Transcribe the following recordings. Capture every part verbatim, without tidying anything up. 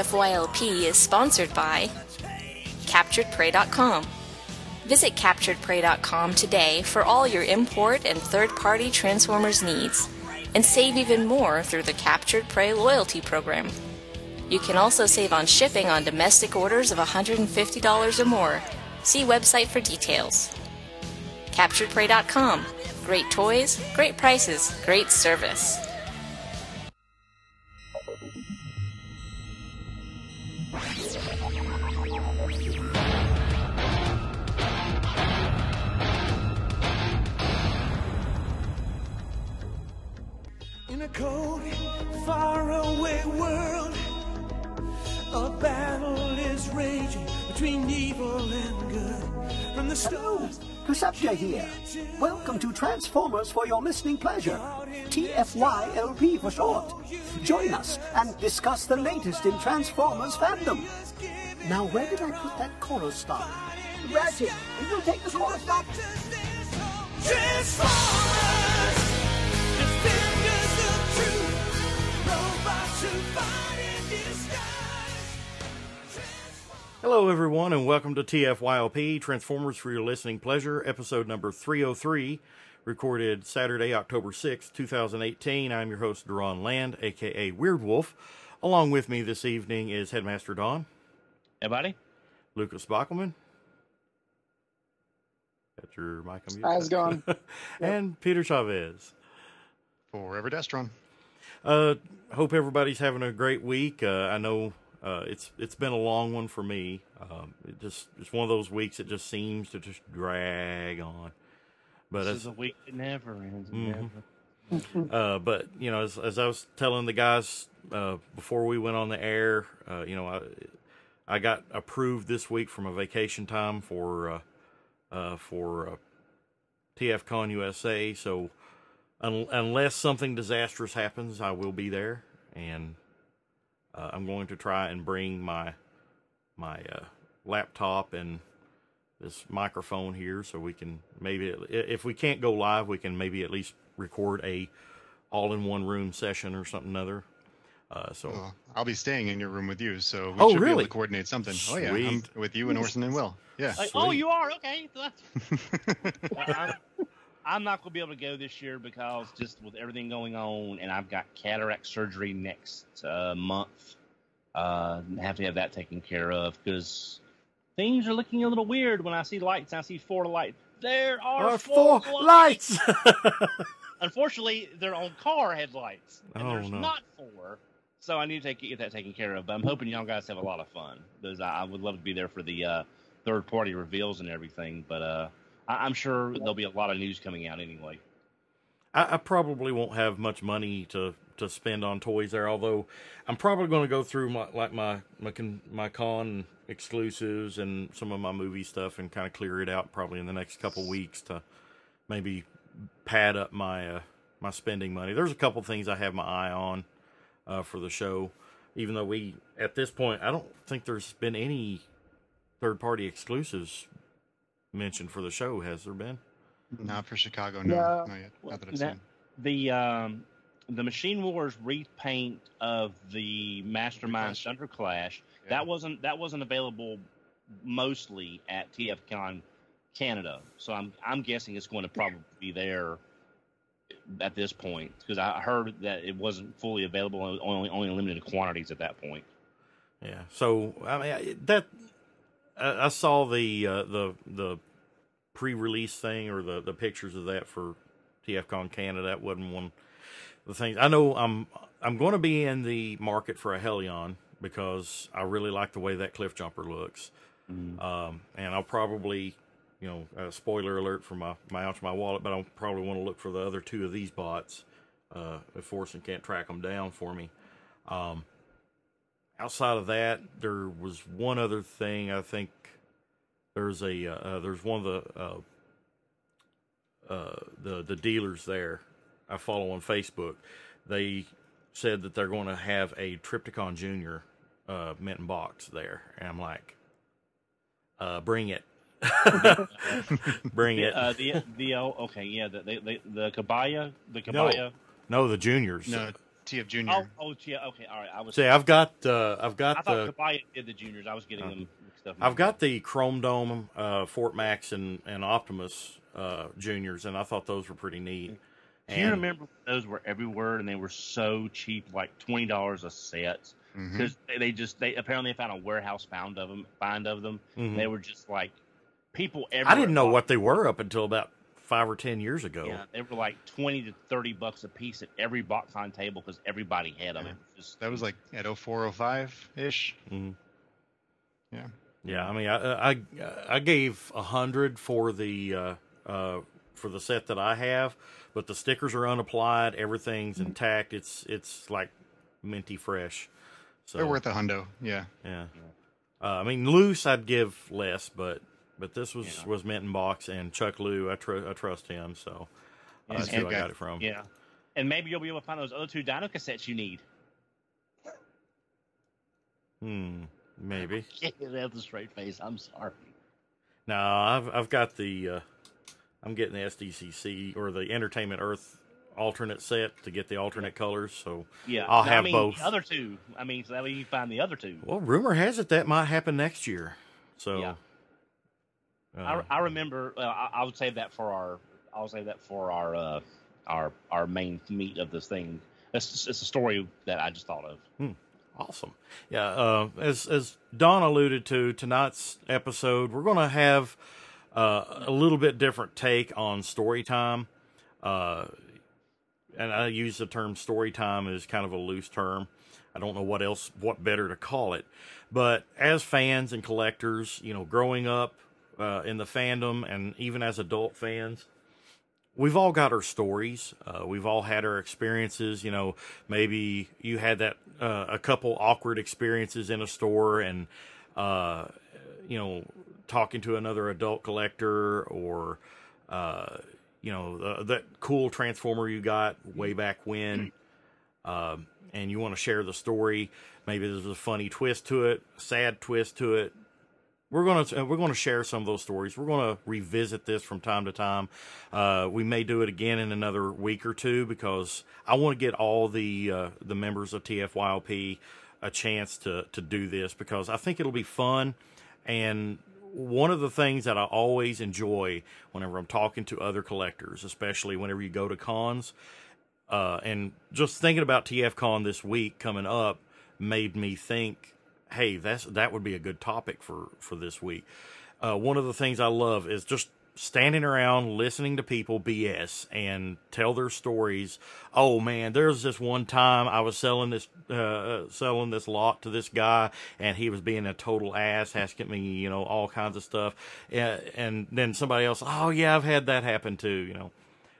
F Y L P is sponsored by Captured Prey dot com. Visit Captured Prey dot com today for all your import and third-party Transformers needs, and save even more through the Captured Prey loyalty program. You can also save on shipping on domestic orders of one hundred fifty dollars or more. See website for details. Captured Prey dot com. Great toys, great prices, great service. In a cold, faraway world, a battle is raging between evil and good. From the stars, Perceptia here. Welcome to Transformers for your listening pleasure. T F Y L P for short. Join us and discuss the latest in Transformers fandom. Now, where did I put that chorus stop? Right here. We will take the chorus stop. Transformers, defenders of truth, robots who fight in disguise. Hello, everyone, and welcome to T F Y L P, Transformers for Your Listening Pleasure, episode number three oh three, recorded Saturday, October sixth, two thousand eighteen. I'm your host, Duran Land, a k a. Weird Wolf. Along with me this evening is Headmaster Don. Hey, buddy. Lucas Bockelman. Got your mic on mute. How's it going? And Peter Chavez. Forever Destron. Uh, hope everybody's having a great week. Uh, I know uh, it's it's been a long one for me. Um, it just it's one of those weeks that just seems to just drag on. But This as, is a week that never ends. Mhm. Never. uh, but you know, as, as I was telling the guys uh, before we went on the air, uh, you know, I I got approved this week from a vacation time for uh, uh, for uh, TFCon U S A. So un- unless something disastrous happens, I will be there, and uh, I'm going to try and bring my my uh, laptop and this microphone here, so we can maybe, if we can't go live, we can maybe at least record a all-in-one room session or something other. Uh, so Well, I'll be staying in your room with you, so we Oh, should be really? able to coordinate something. Oh yeah, I'm Sweet. with you and Orson and Will. Yeah. Like, oh, you are? Okay. I'm, I'm not going to be able to go this year because just with everything going on, and I've got cataract surgery next uh, month. Uh, have to have that taken care of because things are looking a little weird when I see lights. And I see four lights. There are Our four, four lights. lights. Unfortunately, they're on car headlights, and Oh, there's no. not four. So I need to take, get that taken care of. But I'm hoping y'all guys have a lot of fun because I, I would love to be there for the uh, third-party reveals and everything. But uh, I, I'm sure there'll be a lot of news coming out anyway. I, I probably won't have much money to, to spend on toys there, although I'm probably going to go through my like my my con, my con exclusives and some of my movie stuff and kind of clear it out probably in the next couple weeks to maybe pad up my uh, my spending money. There's a couple things I have my eye on uh, for the show, even though we at this point I don't think there's been any third party exclusives mentioned for the show. Has there been? Not for Chicago, no, No. not yet. Not that I've That- seen. The um, the Machine Wars repaint of the Mastermind Clash. Thunder Clash Yeah. that wasn't that wasn't available mostly at TFCon Canada. So I'm I'm guessing it's going to probably be there at this point because I heard that it wasn't fully available, only only in limited quantities at that point. Yeah. So I mean I- that I, I saw the uh, the the pre-release thing or the, the pictures of that for TFCon Canada. That wasn't one of the things. I know I'm I'm going to be in the market for a Helion because I really like the way that cliff jumper looks. Um, and I'll probably, you know, uh, spoiler alert for my my ouch my wallet, but I'll probably want to look for the other two of these bots uh, if Orson can't track them down for me. Um, outside of that, there was one other thing. I think there's a uh, uh, there's one of the uh, uh, the the dealers there I follow on Facebook. They said that they're going to have a Triptychon Junior uh, mint in box there, and I'm like, uh, bring it, bring it. Uh, the the oh, okay, yeah, the the, the the Kabaya, the Kabaya. No, the juniors. No, T F Junior. Oh, oh, yeah. Okay, all right. I was. See, I've got uh, I've got I thought the Kabaya did the juniors. I was getting Uh, them mixed up. I've got the Chrome Dome, uh, Fort Max, and, and Optimus uh, juniors, and I thought those were pretty neat. Do you And- remember those were everywhere and they were so cheap, like twenty dollars a set? Mhm. Because they, they just they apparently found a warehouse found of them, find of them. Mhm. They were just like people. I Everywhere didn't know bought what they were up until about five or ten years ago. Yeah, they were like twenty to thirty bucks a piece at every box on table because everybody had them. Yeah. It was just That was like at oh four, oh five ish. Mhm. Yeah. Yeah, I mean, I I, I gave a hundred for the uh, uh, for the set that I have, but the stickers are unapplied. Everything's intact. It's it's like minty fresh. So They're worth a hundo. Yeah. yeah. Uh, I mean, loose I'd give less, but but this was Yeah. was mint in box, and Chuck Lou, I, tr- I trust him, so uh, Yeah, that's and- who I got it from. yeah. And maybe you'll be able to find those other two Dino cassettes you need. Hmm, maybe. That's a straight face. I'm sorry. No, I've I've got the uh, I'm getting the S D C C or the Entertainment Earth alternate set to get the alternate colors. So Yeah, I'll no, have I mean, both. The other two. I mean, so that way you can find the other two. Well, rumor has it that might happen next year. So Yeah. uh, I, I remember. Uh, I, I would say that for our. I'll say that for our uh, our our main meat of this thing. It's, it's a story that I just thought of. awesome. Yeah, uh, as as Don alluded to, tonight's episode, we're going to have uh, a little bit different take on story time. Uh, and I use the term story time as kind of a loose term. I don't know what else, what better to call it. But as fans and collectors, you know, growing up uh, in the fandom and even as adult fans, we've all got our stories. Uh, we've all had our experiences. You know, maybe you had that uh, a couple awkward experiences in a store, and uh, you know, talking to another adult collector, or uh, you know, the, that cool Transformer you got way back when, um, and you want to share the story. Maybe there's a funny twist to it, sad twist to it. We're gonna we're gonna share some of those stories. We're gonna revisit this from time to time. Uh, we may do it again in another week or two because I want to get all the uh, the members of T F Y L P a chance to to do this because I think it'll be fun. And one of the things that I always enjoy whenever I'm talking to other collectors, especially whenever you go to cons, uh, and just thinking about T F Con this week coming up made me think, hey, that's that would be a good topic for, for this week. Uh, one of the things I love is just standing around listening to people B S and tell their stories. Oh man, there's this one time I was selling this uh, selling this lot to this guy, and he was being a total ass, asking me, you know, all kinds of stuff. And, and then somebody else, oh yeah, I've had that happen too. You know,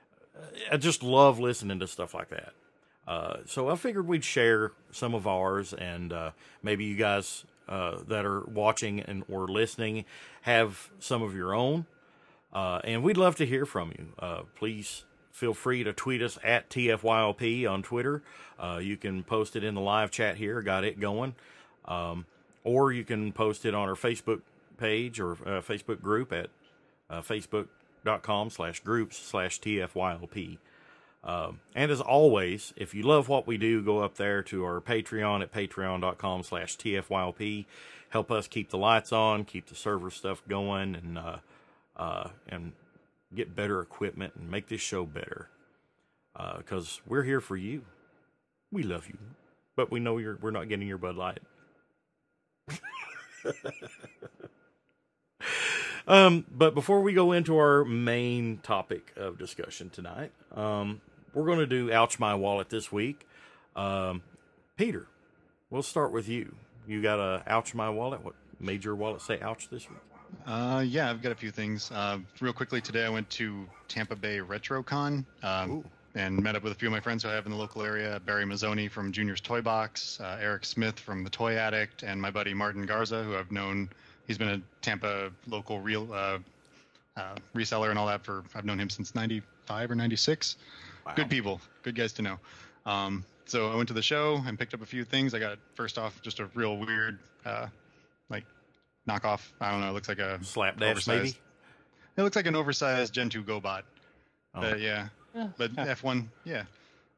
I just love listening to stuff like that. Uh, so I figured we'd share some of ours, and uh, maybe you guys uh, that are watching and or listening have some of your own. Uh, and we'd love to hear from you. Uh, please feel free to tweet us at T F Y L P on Twitter. Uh, you can post it in the live chat here. Got it going. Um, or you can post it on our Facebook page or uh, Facebook group at uh, facebook.com slash groups slash TFYLP. Um, and as always, if you love what we do, go up there to our Patreon at patreon.com slash TFYLP. Help us keep the lights on, keep the server stuff going, and uh, uh, and get better equipment and make this show better. Because uh, we're here for you. We love you. But we know you're we're not getting your Bud Light. um, but before we go into our main topic of discussion tonight, um, we're going to do Ouch My Wallet this week. Um, Peter, we'll start with you. You got a Ouch My Wallet? What made your wallet say ouch this week? Uh, yeah, I've got a few things. Uh, real quickly, today I went to Tampa Bay RetroCon um, and met up with a few of my friends who I have in the local area. Barry Mazzoni from Junior's Toy Box, uh, Eric Smith from The Toy Addict, and my buddy Martin Garza, who I've known. He's been a Tampa local real uh, uh, reseller and all that for, I've known him since ninety-five or ninety-six. Wow. Good people, good guys to know. Um, so I went to the show and picked up a few things. I got, first off, just a real weird, uh, like, knockoff. I don't know. It looks like a Slapdash, oversized- maybe? It looks like an oversized Gen two GoBot. Oh. Uh, yeah. Yeah. But F one, yeah.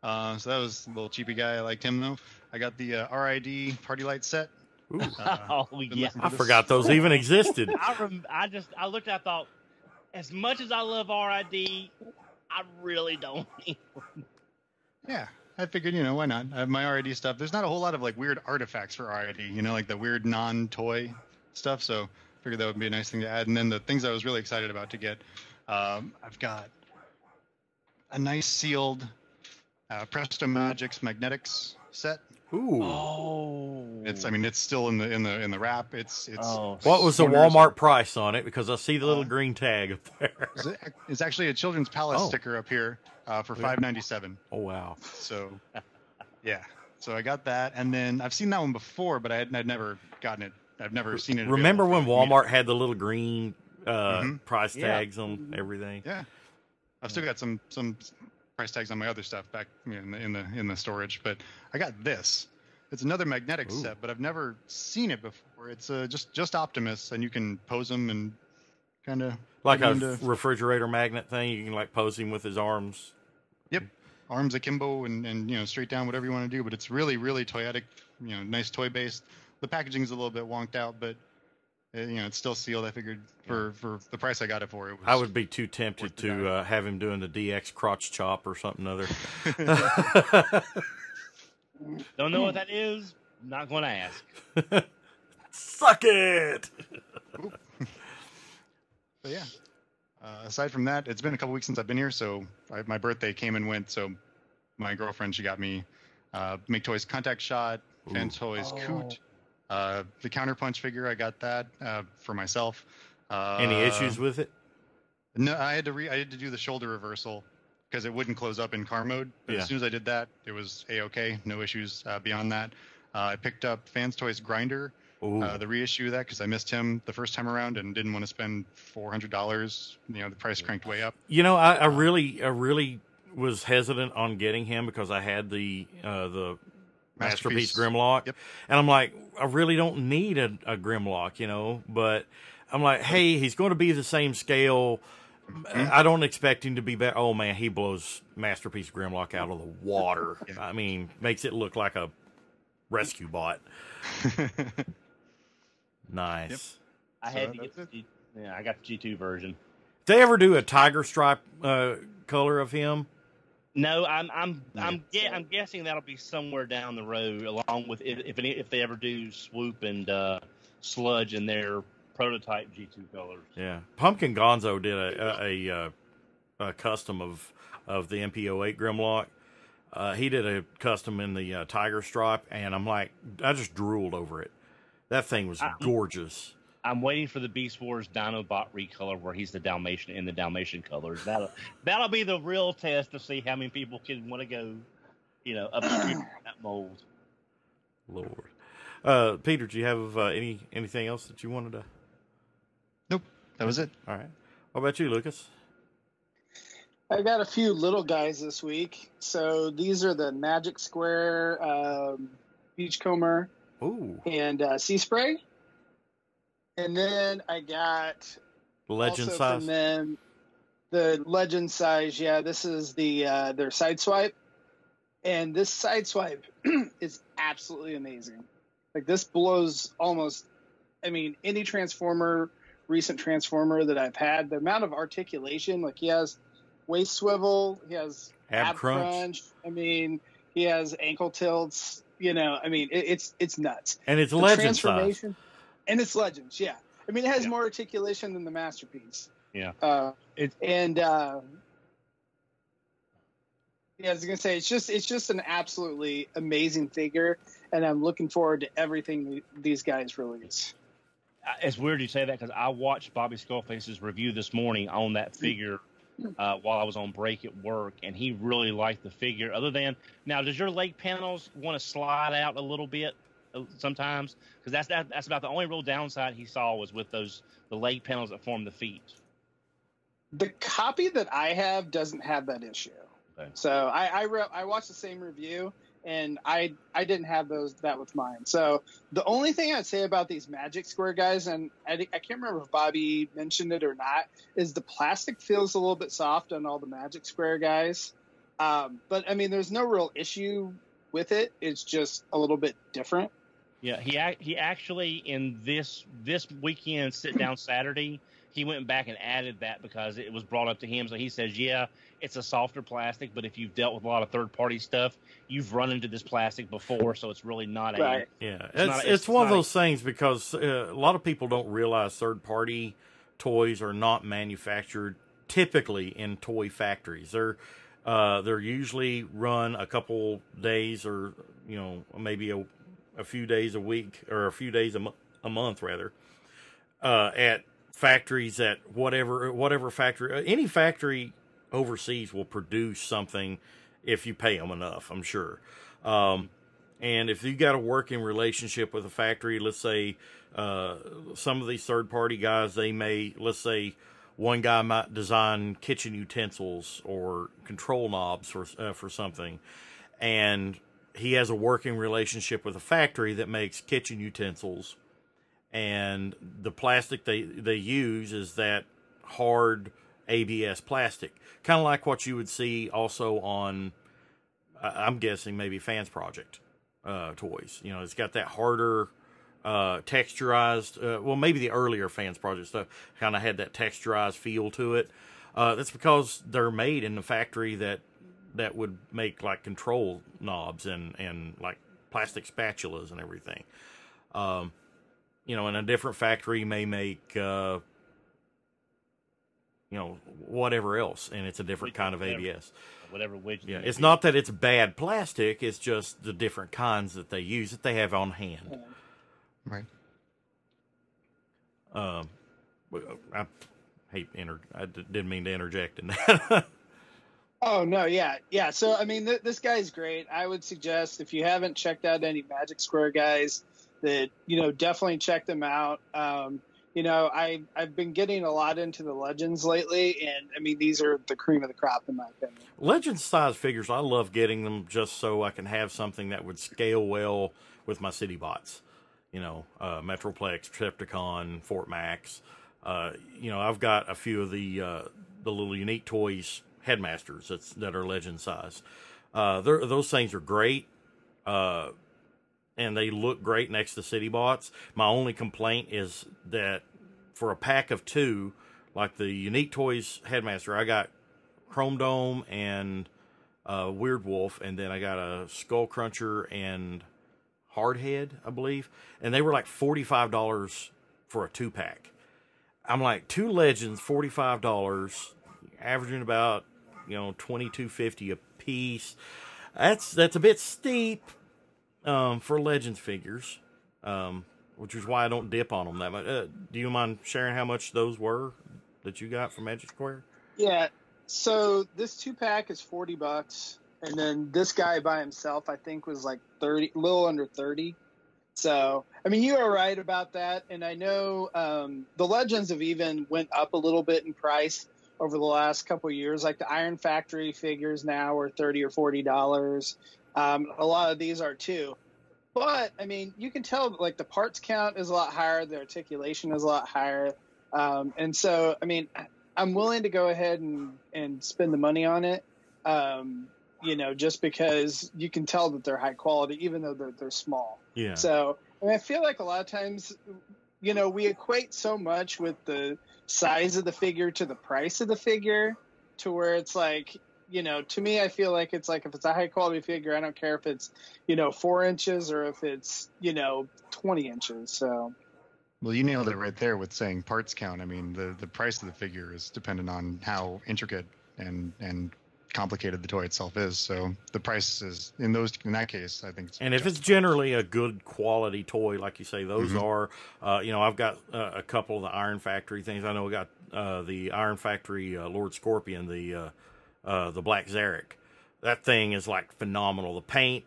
Uh, so that was a little cheapy guy. I liked him though. I got the uh, R I D party light set. Ooh, Uh, Oh been yeah, looking for I this- forgot those even existed. I rem- I just I looked. I thought, as much as I love R I D, I really don't need one. Yeah, I figured, you know, why not? I have my R I D stuff. There's not a whole lot of like weird artifacts for R I D, you know, like the weird non-toy stuff. So I figured that would be a nice thing to add. And then the things I was really excited about to get, um, I've got a nice sealed uh, Presto Magics Magnetics set. Ooh. Oh, It's, I mean, it's still in the in the in the wrap. It's it's. Oh. What was the corners Walmart are- price on it? Because I see the little Uh, green tag up there. It's actually a Children's Palace Oh. sticker up here uh, for Yeah. five ninety-seven. Oh wow. So, yeah. So I got that, and then I've seen that one before, but I had I'd never gotten it. I've never seen it. Remember available when for me. Walmart had the little green uh, Mhm. price Yeah. tags on everything? Yeah, I've still got some some price tags on my other stuff back in the in the in the storage, but I got this. It's another magnetic Ooh. set, but I've never seen it before. It's uh, just just Optimus, and you can pose him and kind of Like a into, refrigerator magnet thing. You can like pose him with his arms. yep, arms akimbo and and you know straight down, whatever you want to do. But it's really really toyetic, you know, nice toy based. The packaging's a little bit wonked out, but uh, you know it's still sealed. I figured for for the price I got it for, it was. I would be too tempted worth the to dime. uh, have him doing the D X crotch chop or something other. don't know what that is. Not going to ask. Suck it. But yeah, uh, aside from that, it's been a couple weeks since I've been here, so I, my birthday came and went. So my girlfriend, she got me uh, Make Toys Contact Shot, Fan Ooh. Toys Oh. Coot, uh, the Counterpunch figure. I got that uh, for myself. Uh, Any issues with it? No, I had to re- I had to do the shoulder reversal because it wouldn't close up in car mode. But Yeah. as soon as I did that, it was a-okay, no issues uh, beyond that. Uh, I picked up Fans Toys Grinder. Ooh. Uh, the reissue of that because I missed him the first time around and didn't want to spend four hundred dollars. You know, the price cranked way up. You know, I, I really, I really was hesitant on getting him because I had the uh, the Masterpiece, Masterpiece. Grimlock, Yep. and I'm like, I really don't need a, a Grimlock, you know. But I'm like, hey, he's going to be the same scale. Mm-hmm. I don't expect him to be better. Oh man, he blows Masterpiece Grimlock out of the water. Yeah. I mean, makes it look like a rescue bot. Nice. Yep. I So had to get that's the G, yeah, I got the G two version. Did they ever do a tiger stripe uh, color of him? No, I'm I'm Yeah. I'm ge- I'm guessing that'll be somewhere down the road, along with if if, any, if they ever do Swoop and uh, Sludge in their prototype G two colors. Yeah, Pumpkin Gonzo did a a, a, a custom of of the M P oh eight Grimlock. Uh, he did a custom in the uh, tiger stripe, and I'm like, I just drooled over it. That thing was I- gorgeous. I'm waiting for the Beast Wars Dinobot recolor where he's the Dalmatian in the Dalmatian colors. That'll that'll be the real test to see how many people can want to go, you know, upstream in that mold. Lord, uh, Peter, do you have uh, any anything else that you wanted to? Nope, that was it. All right. What about you, Lucas? I got a few little guys this week. So these are the Magic Square um, Beachcomber Ooh, and uh, Sea Spray. And then I got legend also size. from them the Legend size. Yeah, this is the uh, their Sideswipe. And this Sideswipe is absolutely amazing. Like this blows almost, I mean, any Transformer, recent Transformer that I've had, the amount of articulation, like he has waist swivel, he has Ab ab crunch. crunch. I mean, he has ankle tilts. You know, I mean, it, it's it's nuts. And it's The legend size. transformation, and it's Legends. Yeah, I mean, it has Yeah. more articulation than the Masterpiece. Yeah. Uh, It's and uh, yeah, I was gonna say it's just it's just an absolutely amazing figure, and I'm looking forward to everything th- these guys release. it's weird you say that because I watched Bobby Skullface's review this morning on that figure uh, while I was on break at work, and he really liked the figure. Other than now, does your leg panels want to slide out a little bit uh, sometimes? Because that's that, that's about the only real downside he saw was with those the leg panels that form the feet. The copy that I have doesn't have that issue. Okay. So I I, re- I watched the same review, and I I didn't have those that with mine. So the only thing I'd say about these Magic Square guys, and I, I can't remember if Bobby mentioned it or not, is the plastic feels a little bit soft on all the Magic Square guys. Um, but I mean, there's no real issue with it. It's just a little bit different. Yeah, he ac- he actually in this this weekend sit down Saturday, he went back and added that because it was brought up to him. So he says, yeah, it's a softer plastic, but if you've dealt with a lot of third party stuff, you've run into this plastic before, so it's really not a Right. Yeah, it's not- it's, it's one of not a- those things because uh, a lot of people don't realize third party toys are not manufactured typically in toy factories. They're uh, they're usually run a couple days or you know maybe a a few days a week or a few days a, mo- a month rather uh, at factories at whatever whatever factory any factory overseas will produce something if you pay them enough, I'm sure. Um, and if you got a working relationship with a factory, let's say uh, some of these third party guys, they may, let's say one guy might design kitchen utensils or control knobs for uh, for something, and he has a working relationship with a factory that makes kitchen utensils, and the plastic they, they use is that hard A B S plastic, kind of like what you would see also on, uh, I'm guessing maybe Fans Project uh, toys. You know, it's got that harder, uh, texturized, uh, well, maybe the earlier Fans Project stuff kind of had that texturized feel to it. Uh, that's because they're made in the factory that that would make like control knobs and, and like plastic spatulas and everything. Um, you know, and a different factory may make, uh, you know, whatever else, and it's a different kind of A B S. whatever widget. Yeah, it may it's be. not that it's bad plastic, it's just the different kinds that they use that they have on hand. Right. Um, I hate inter- I d- didn't mean to interject in that. Oh no, yeah, yeah. So I mean, th- this guy's great. I would suggest if you haven't checked out any Magic Square guys, that you know definitely check them out. Um, you know, I I've been getting a lot into the Legends lately, and I mean these are the cream of the crop in my opinion. Legend size figures, I love getting them just so I can have something that would scale well with my city bots. You know, uh, Metroplex, Decepticon, Fort Max. Uh, you know, I've got a few of the uh, the little unique toys headmasters that's that are legend size. Uh, those things are great, uh, and they look great next to city bots. My only complaint is that for a pack of two, like the unique toys headmaster, I got Chrome Dome and uh, Weird Wolf, and then I got a Skull Cruncher and Hardhead, I believe, and they were like forty-five dollars for a two pack. I'm like, two legends, forty-five dollars, averaging about, you know, twenty-two fifty a piece. That's that's a bit steep um, for Legends figures, um, which is why I don't dip on them that much. Uh, do you mind sharing how much those were that you got from Magic Square? Yeah. So this two pack is forty bucks, and then this guy by himself, I think, was like thirty, a little under thirty. So, I mean, you are right about that. And I know um, the Legends have even went up a little bit in price over the last couple of years. Like the Iron Factory figures now are thirty or forty dollars. Um, a lot of these are too. But, I mean, you can tell that, like, the parts count is a lot higher. The articulation is a lot higher. Um, and so, I mean, I'm willing to go ahead and, and spend the money on it. Um, you know, just because you can tell that they're high quality, even though they're, they're small. Yeah. So, I mean, I feel like a lot of times, you know, we equate so much with the size of the figure to the price of the figure to where it's like, you know, to me, I feel like it's like if it's a high quality figure, I don't care if it's, you know, four inches or if it's, you know, twenty inches. So, Well, you nailed it right there with saying parts count. I mean, the, the price of the figure is dependent on how intricate and, and complicated the toy itself is. So the price is in those in that case, I think. It's and if it's justified. generally a good quality toy, like you say, those Mhm. are. Uh, you know, I've got uh, a couple of the Iron Factory things. I know we got uh, the Iron Factory uh, Lord Scorpion, the uh, uh, the Black Zarek. That thing is like phenomenal. The paint,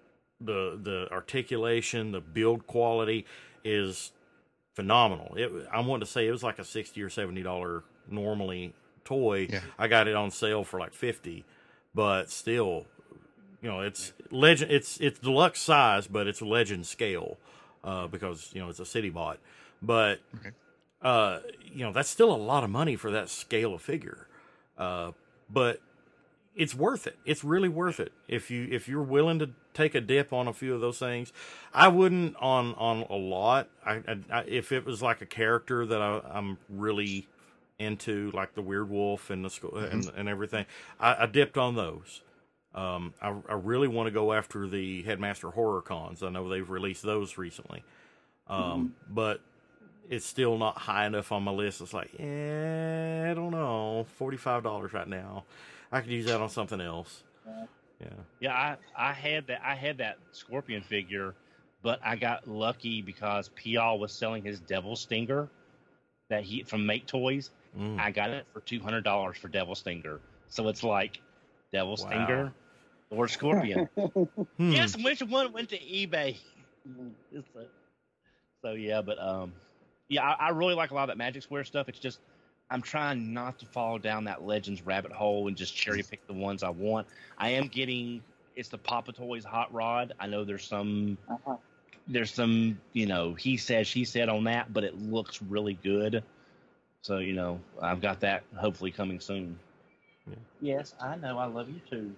the the articulation, the build quality is phenomenal. It, I want to say it was like a sixty or seventy dollar normally toy. Yeah. I got it on sale for like fifty, but still, you know, it's legend. It's it's deluxe size, but it's legend scale uh, because you know it's a city bot. But Okay. uh, you know that's still a lot of money for that scale of figure. Uh, but it's worth it. It's really worth it if you if you're willing to take a dip on a few of those things. I wouldn't on on a lot. I, I, I if it was like a character that I, I'm really into, like the Weird Wolf and the school mm-hmm. and, and everything, I, I dipped on those. Um, I, I really want to go after the Headmaster Horror Cons. I know they've released those recently, um, mm-hmm. but it's still not high enough on my list. It's like, eh, I don't know, forty-five dollars right now. I could use that on something else. Yeah. Yeah, I, I had that I had that Scorpion figure, but I got lucky because P L was selling his Devil Stinger that he from Make Toys. Mm. I got it for two hundred dollars for Devil Stinger. So it's like Devil wow. Stinger or Scorpion. hmm. Guess which one went to eBay. so, so yeah, but um yeah, I, I really like a lot of that Magic Square stuff. It's just I'm trying not to fall down that Legends rabbit hole and just cherry pick the ones I want. I am getting it's the Papa Toys Hot Rod. I know there's some uh-huh. there's some, you know, he said, she said on that, but it looks really good. So, you know, I've got that hopefully coming soon. Yeah. Yes, I know. I love you too.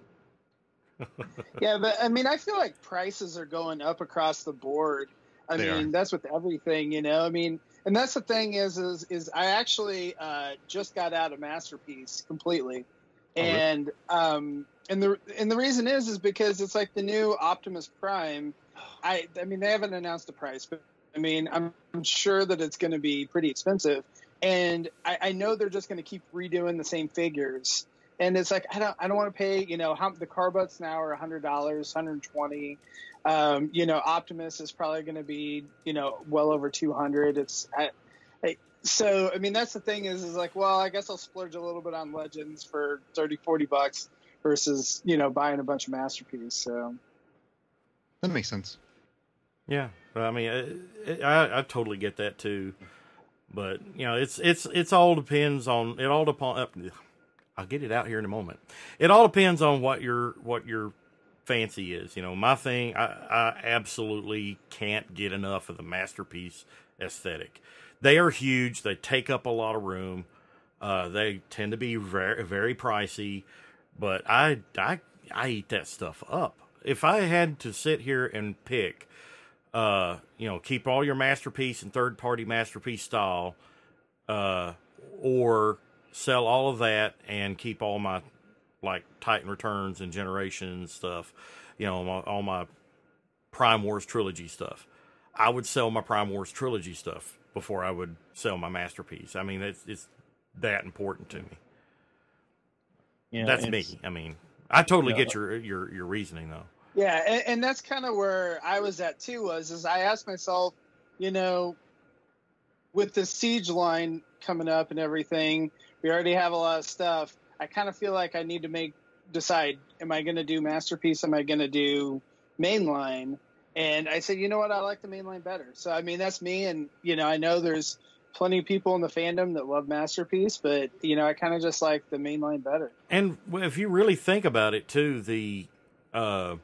Yeah, but I mean, I feel like prices are going up across the board. I they mean, are. That's with everything, you know. I mean, and that's the thing is, is, is I actually uh, just got out of Masterpiece completely, oh, and really? um, and the and the reason is, is because it's like the new Optimus Prime. I I mean, they haven't announced the price, but I mean, I'm, I'm sure that it's going to be pretty expensive, and I, I know they're just going to keep redoing the same figures. And it's like, I don't, I don't want to pay, you know, how the car butts now are a hundred dollars, one hundred twenty. Um, you know, Optimus is probably going to be, you know, well over two hundred. It's, I, I, so, I mean, that's the thing is, is like, well, I guess I'll splurge a little bit on Legends for thirty, forty bucks versus, you know, buying a bunch of Masterpiece. So that makes sense. Yeah. I mean, I, I, I totally get that too, but you know, it's, it's, it's all depends on, it all depends. I'll get it out here in a moment. It all depends on what your what your fancy is. You know, my thing, I, I absolutely can't get enough of the Masterpiece aesthetic. They are huge. They take up a lot of room. Uh, they tend to be very very pricey, but I I I eat that stuff up. If I had to sit here and pick, uh, you know, keep all your Masterpiece and third party Masterpiece style, uh, or sell all of that and keep all my like Titan Returns and Generations stuff, you know, my, all my Prime Wars Trilogy stuff. I would sell my Prime Wars Trilogy stuff before I would sell my Masterpiece. I mean, it's it's that important to me. Yeah, that's me. I mean, I totally you know, get your your your reasoning though. Yeah, and, and that's kind of where I was at too. Was is I asked myself, you know, with the Siege line coming up and everything. We already have a lot of stuff. I kind of feel like I need to make decide, am I going to do Masterpiece? Am I going to do Mainline? And I said, you know what? I like the Mainline better. So, I mean, that's me. And, you know, I know there's plenty of people in the fandom that love Masterpiece, but, you know, I kind of just like the Mainline better. And if you really think about it, too, the uh,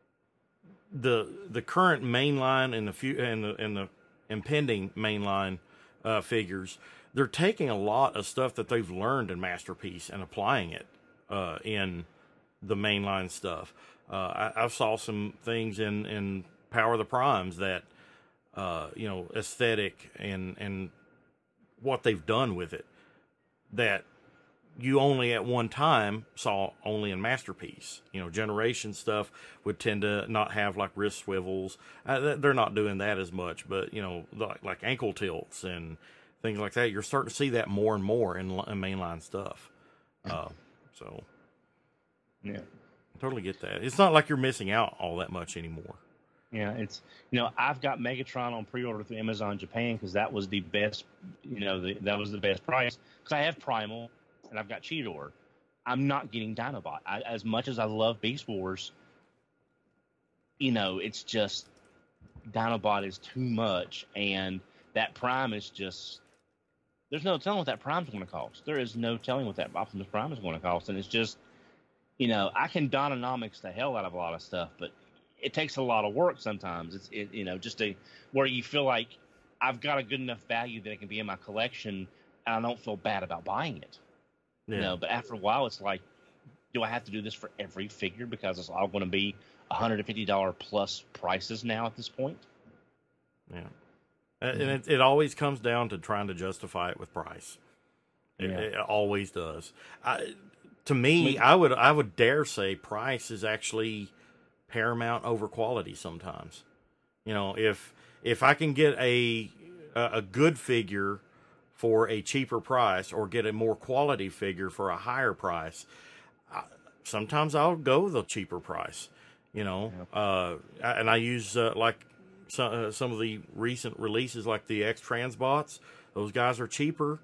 the the current Mainline and the, few, and the, and the impending Mainline uh, figures, they're taking a lot of stuff that they've learned in Masterpiece and applying it uh, in the mainline stuff. Uh, I, I saw some things in, in Power of the Primes that, uh, you know, aesthetic and, and what they've done with it that you only at one time saw only in Masterpiece. You know, Generation stuff would tend to not have like wrist swivels. Uh, they're not doing that as much, but, you know, like, like ankle tilts and things like that. You're starting to see that more and more in, in mainline stuff. Uh, so, yeah, I totally get that. It's not like you're missing out all that much anymore. Yeah, it's, you know, I've got Megatron on pre-order through Amazon Japan because that was the best, you know, the, that was the best price. Because I have Primal and I've got Cheetor. I'm not getting Dinobot. I, as much as I love Beast Wars, you know, it's just Dinobot is too much, and that Prime is just. There's no telling what that Prime's going to cost. There is no telling what that Optimus Prime is going to cost. And it's just, you know, I can Dononomics the hell out of a lot of stuff, but it takes a lot of work sometimes. It's, it, you know, just a, where you feel like I've got a good enough value that it can be in my collection and I don't feel bad about buying it. Yeah. You know, but after a while, it's like, do I have to do this for every figure because it's all going to be one hundred fifty dollars plus prices now at this point? Yeah. And it, it always comes down to trying to justify it with price. It, Yeah. it always does. I, to me, I would I would dare say price is actually paramount over quality sometimes. You know, if if I can get a a good figure for a cheaper price or get a more quality figure for a higher price, I, sometimes I'll go the cheaper price. You know, uh, and I use uh, like some uh, some of the recent releases, like the X Transbots. Those guys are cheaper.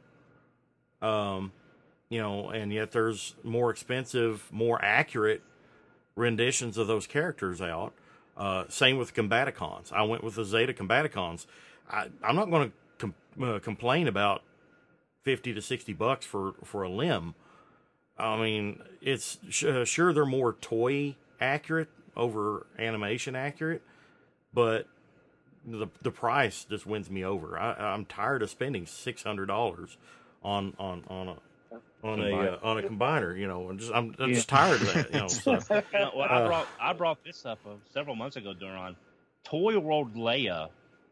Um, you know, and yet there's more expensive, more accurate renditions of those characters out. Uh, same with Combaticons. I went with the Zeta Combaticons. I, I'm not going to com- uh, complain about fifty to sixty bucks for, for a limb. I mean, it's uh, sure they're more toy accurate over animation accurate, but the the price just wins me over. I, I'm tired of spending six hundred dollars on on on a on a uh, on a combiner. You know, I'm just I'm, I'm just tired of that. You know, so. You know, well, I Uh, brought I brought this up uh, several months ago, Duron. Toy World Leia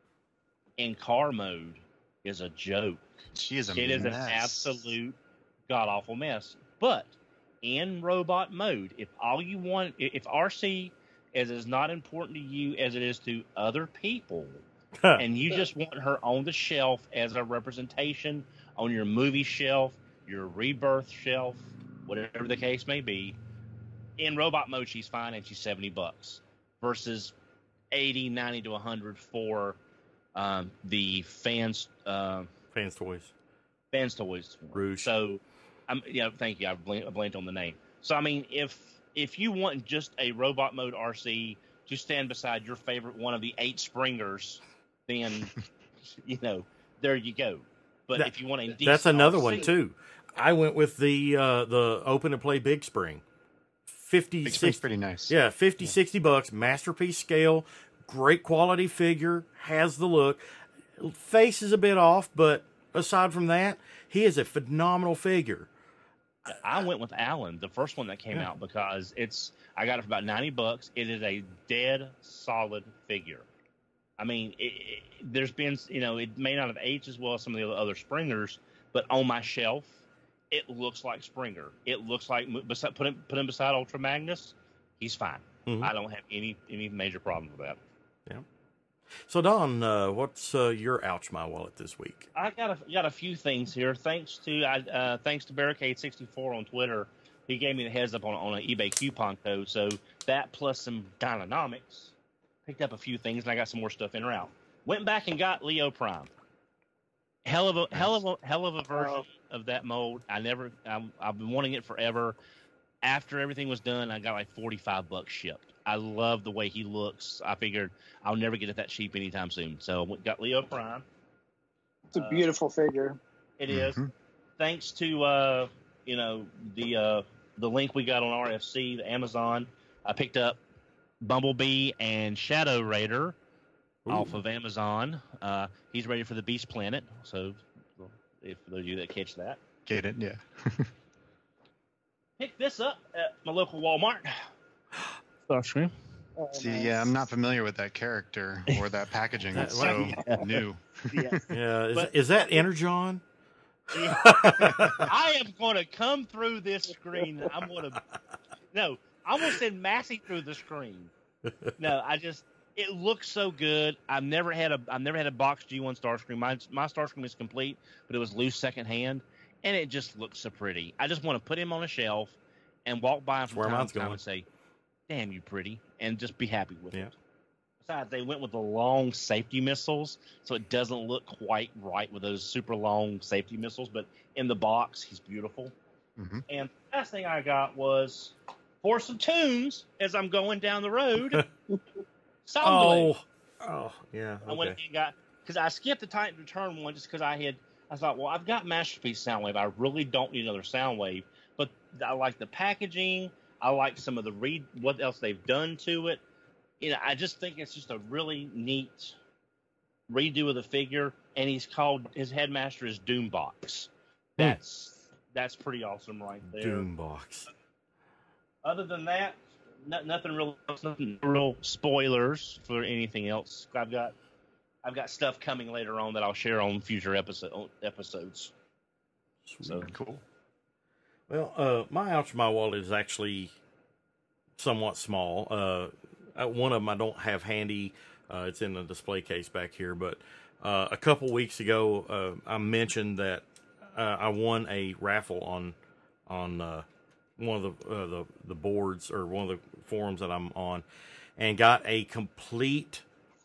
in car mode is a joke. She is a It is an mess. absolute god awful mess. But in robot mode, if all you want, if R C is as not important to you as it is to other people, and you just want her on the shelf as a representation on your movie shelf, your rebirth shelf, whatever the case may be, in robot mode she's fine and she's seventy bucks versus eighty, ninety to one hundred for um, the fans uh, Fans Toys. fans toys. Rouge. So, I'm yeah. Thank you. I blanked, I blanked on the name. So I mean, if if you want just a robot mode R C to stand beside your favorite one of the eight Springers, then you know there you go. But That- if you want a decent That's another R C, one too. I went with the uh, the open and play Big Spring. fifty, Big Spring's sixty pretty nice. Yeah, fifty, sixty bucks, masterpiece scale, great quality figure, has the look. Face is a bit off, but aside from that, he is a phenomenal figure. I went with Alan, the first one that came Yeah. out, because it's I got it for about ninety bucks. It is a dead solid figure. I mean, it, it, there's been, you know, it may not have aged as well as some of the other Springers, but on my shelf, it looks like Springer. It looks like beside, put him put him beside Ultra Magnus, he's fine. Mhm. I don't have any any major problem with that. Yeah. So Don, uh, what's uh, your ouch my wallet this week? I got a got a few things here. Thanks to I, uh, thanks to Barricade sixty-four on Twitter, he gave me the heads up on on an eBay coupon code. So that plus some Dynanomics, picked up a few things, and I got some more stuff in or out. Went back and got Leo Prime. Hell of a hell of a hell of a version of that mold. I never I, I've been wanting it forever. After everything was done, I got like forty-five bucks shipped. I love the way he looks. I figured I'll never get it that cheap anytime soon. So I got Leo Prime. It's a beautiful figure. It is. Mhm. Thanks to uh, you know the uh, the link we got on R F C, the Amazon. I picked up Bumblebee and Shadow Raider off of Amazon. Uh, he's ready for the Beast Planet. So, if for those of you that catch that, Get it? Yeah. pick this up at my local Walmart. Starscream. Oh, See, nice. yeah, I'm not familiar with that character or that packaging. It's so new. Yeah. Yeah, is, But- is that Energon? I am going to come through this screen. I'm going to no. I'm going to send Massey through the screen. No, I just it looks so good. I've never had a I've never had a box G one Starscream. My my Starscream is complete, but it was loose secondhand, and it just looks so pretty. I just want to put him on a shelf and walk by him from where time mine's to time going. and say, "Damn, you pretty," and just be happy with Yeah. it. Besides, they went with the long safety missiles, so it doesn't look quite right with those super long safety missiles. But in the box, he's beautiful. hmm And the last thing I got was for some tunes as I'm going down the road. Soundblade. Oh, oh, yeah. I went Okay. and got because I skipped the Titan Return one just because I had. I thought, well, I've got Masterpiece Soundwave. I really don't need another Soundwave, but I like the packaging. I like some of the read what else they've done to it. You know, I just think it's just a really neat redo of the figure, and he's called his headmaster is Doombox. That's that's pretty awesome right there. Doombox. other than that, no, nothing real, nothing real spoilers for anything else. I've got, I've got stuff coming later on that I'll share on future episode episodes. So Cool. Well, uh, my ouch my wallet is actually somewhat small. Uh, uh, one of them I don't have handy. Uh, it's in the display case back here. But uh, a couple weeks ago, uh, I mentioned that uh, I won a raffle on on uh, one of the, uh, the the boards or one of the forums that I'm on, and got a complete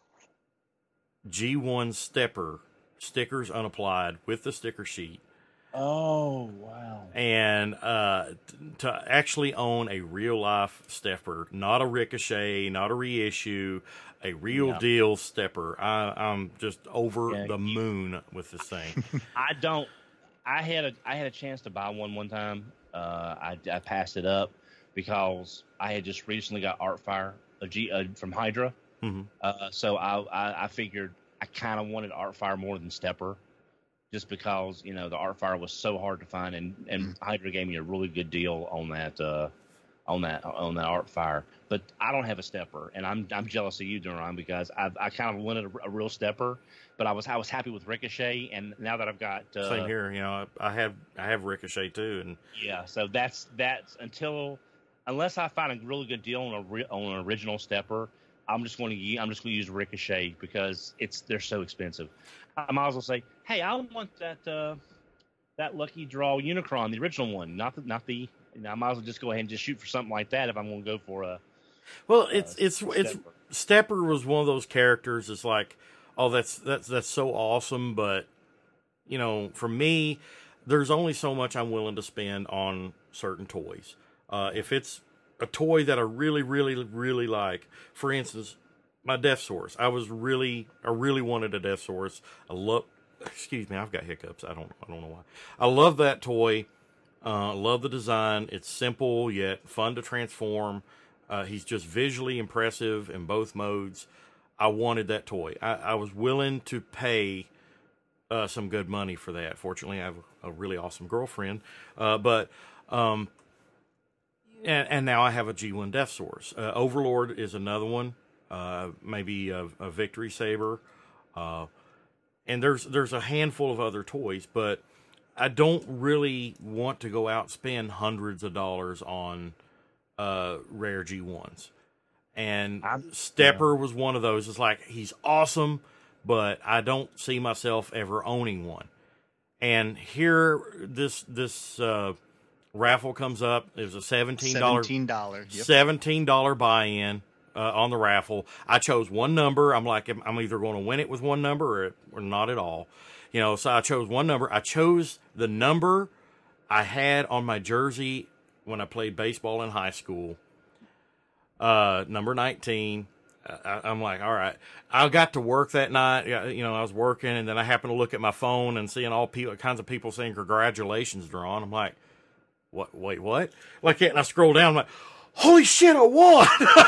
G one stepper, stickers unapplied with the sticker sheet. Oh, wow. And uh, t- to actually own a real life stepper, not a Ricochet, not a reissue, a real Yeah. deal stepper. I, I'm just over Yeah, the you- moon with this thing. I don't. I had a I had a chance to buy one one time. Uh, I, I passed it up because I had just recently got Artfire a G uh, from Hydra. Mhm. Uh, so I, I I figured I kind of wanted Artfire more than Stepper, just because you know the Artfire was so hard to find, and, and Hydra gave me a really good deal on that uh, on that on that Artfire. But I don't have a Stepper, and I'm I'm jealous of you, Duran, because I I kind of wanted a, a real Stepper, but I was I was happy with Ricochet, and now that I've got uh, Same here. You know, I, I have I have Ricochet too, and yeah, so that's that's until unless I find a really good deal on a re, on an original stepper, I'm just going to I'm just going to use Ricochet because it's they're so expensive. I might as well say, hey, I want that uh, that Lucky Draw Unicron, the original one, not the not the. You know, I might as well just go ahead and just shoot for something like that if I'm going to go for a. well, it's it's Stepper. it's Stepper was one of those characters. It's like, oh, that's that's that's so awesome, but you know, for me, there's only so much I'm willing to spend on certain toys. Uh, if it's a toy that I really, really, really like, for instance, my Death Source. I was really, I really wanted a Death Source. I love, excuse me, I've got hiccups. I don't, I don't know why. I love that toy. Uh, love the design. It's simple yet fun to transform. Uh, he's just visually impressive in both modes. I wanted that toy. I, I was willing to pay uh, some good money for that. Fortunately, I have a really awesome girlfriend. Uh, but um, and, and now I have a G one Death Source. Uh, Overlord is another one. Uh, maybe a, a Victory Saber. Uh, and there's there's a handful of other toys, but I don't really want to go out and spend hundreds of dollars on uh, rare G ones. And I'm- Stepper was one of those. It's like, he's awesome, but I don't see myself ever owning one. And here, this this uh, raffle comes up. It was a seventeen dollars Seventeen dollars. Yep. seventeen dollars buy-in uh, on the raffle. I chose one number. I'm like, I'm either going to win it with one number or, or not at all. You know, so I chose one number. I chose the number I had on my jersey when I played baseball in high school. Uh, number nineteen. I, I'm like, all right. I got to work that night. You know, I was working, and then I happened to look at my phone and seeing all people, kinds of people saying congratulations, Drawn. I'm like, what? Wait, what? Like that, and I scroll down. I'm like, holy shit, I won!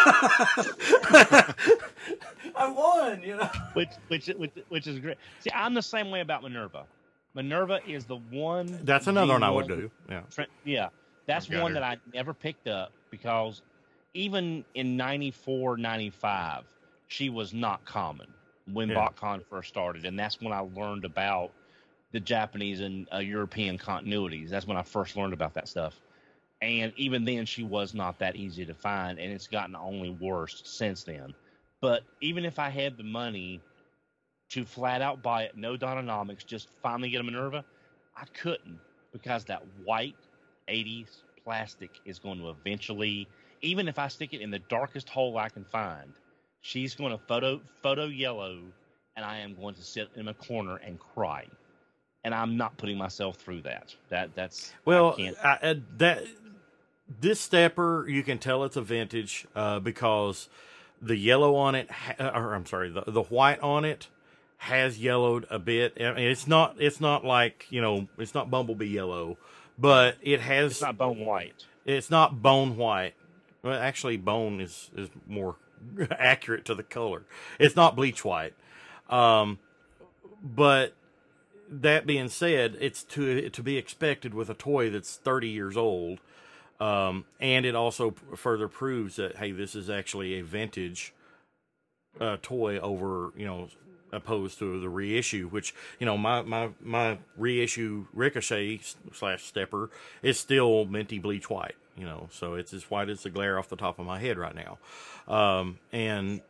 I won. You know. which which which which is great. See, I'm the same way about Minerva. Minerva is the one. That's another one I would G one do. Yeah. Tra- Yeah, that's I've got one her. that I never picked up because even in ninety-four, ninety-five, she was not common when Yeah. BotCon first started, and that's when I learned about the Japanese and uh, European continuities. That's when I first learned about that stuff. And even then, she was not that easy to find, and it's gotten only worse since then. But even if I had the money to flat out buy it, no Dononomics, just finally get a Minerva, I couldn't because that white eighties plastic is going to eventually, even if I stick it in the darkest hole I can find, she's going to photo photo yellow, and I am going to sit in a corner and cry. And I'm not putting myself through that. That that's Well, I can't. I, I, that this stepper, you can tell it's a vintage uh, because the yellow on it, ha- or I'm sorry, the the white on it has yellowed a bit. I mean, it's not it's not like, you know, it's not Bumblebee yellow, but it has. It's not bone white. It's not bone white. Well, actually, bone is is more accurate to the color. It's not bleach white. Um, but that being said, it's to to be expected with a toy that's thirty years old. Um, and it also further proves that, hey, this is actually a vintage uh, toy over, you know, opposed to the reissue, which, you know, my, my, my reissue Ricochet slash Stepper is still minty bleach white, you know, so it's as white as the glare off the top of my head right now. Um, and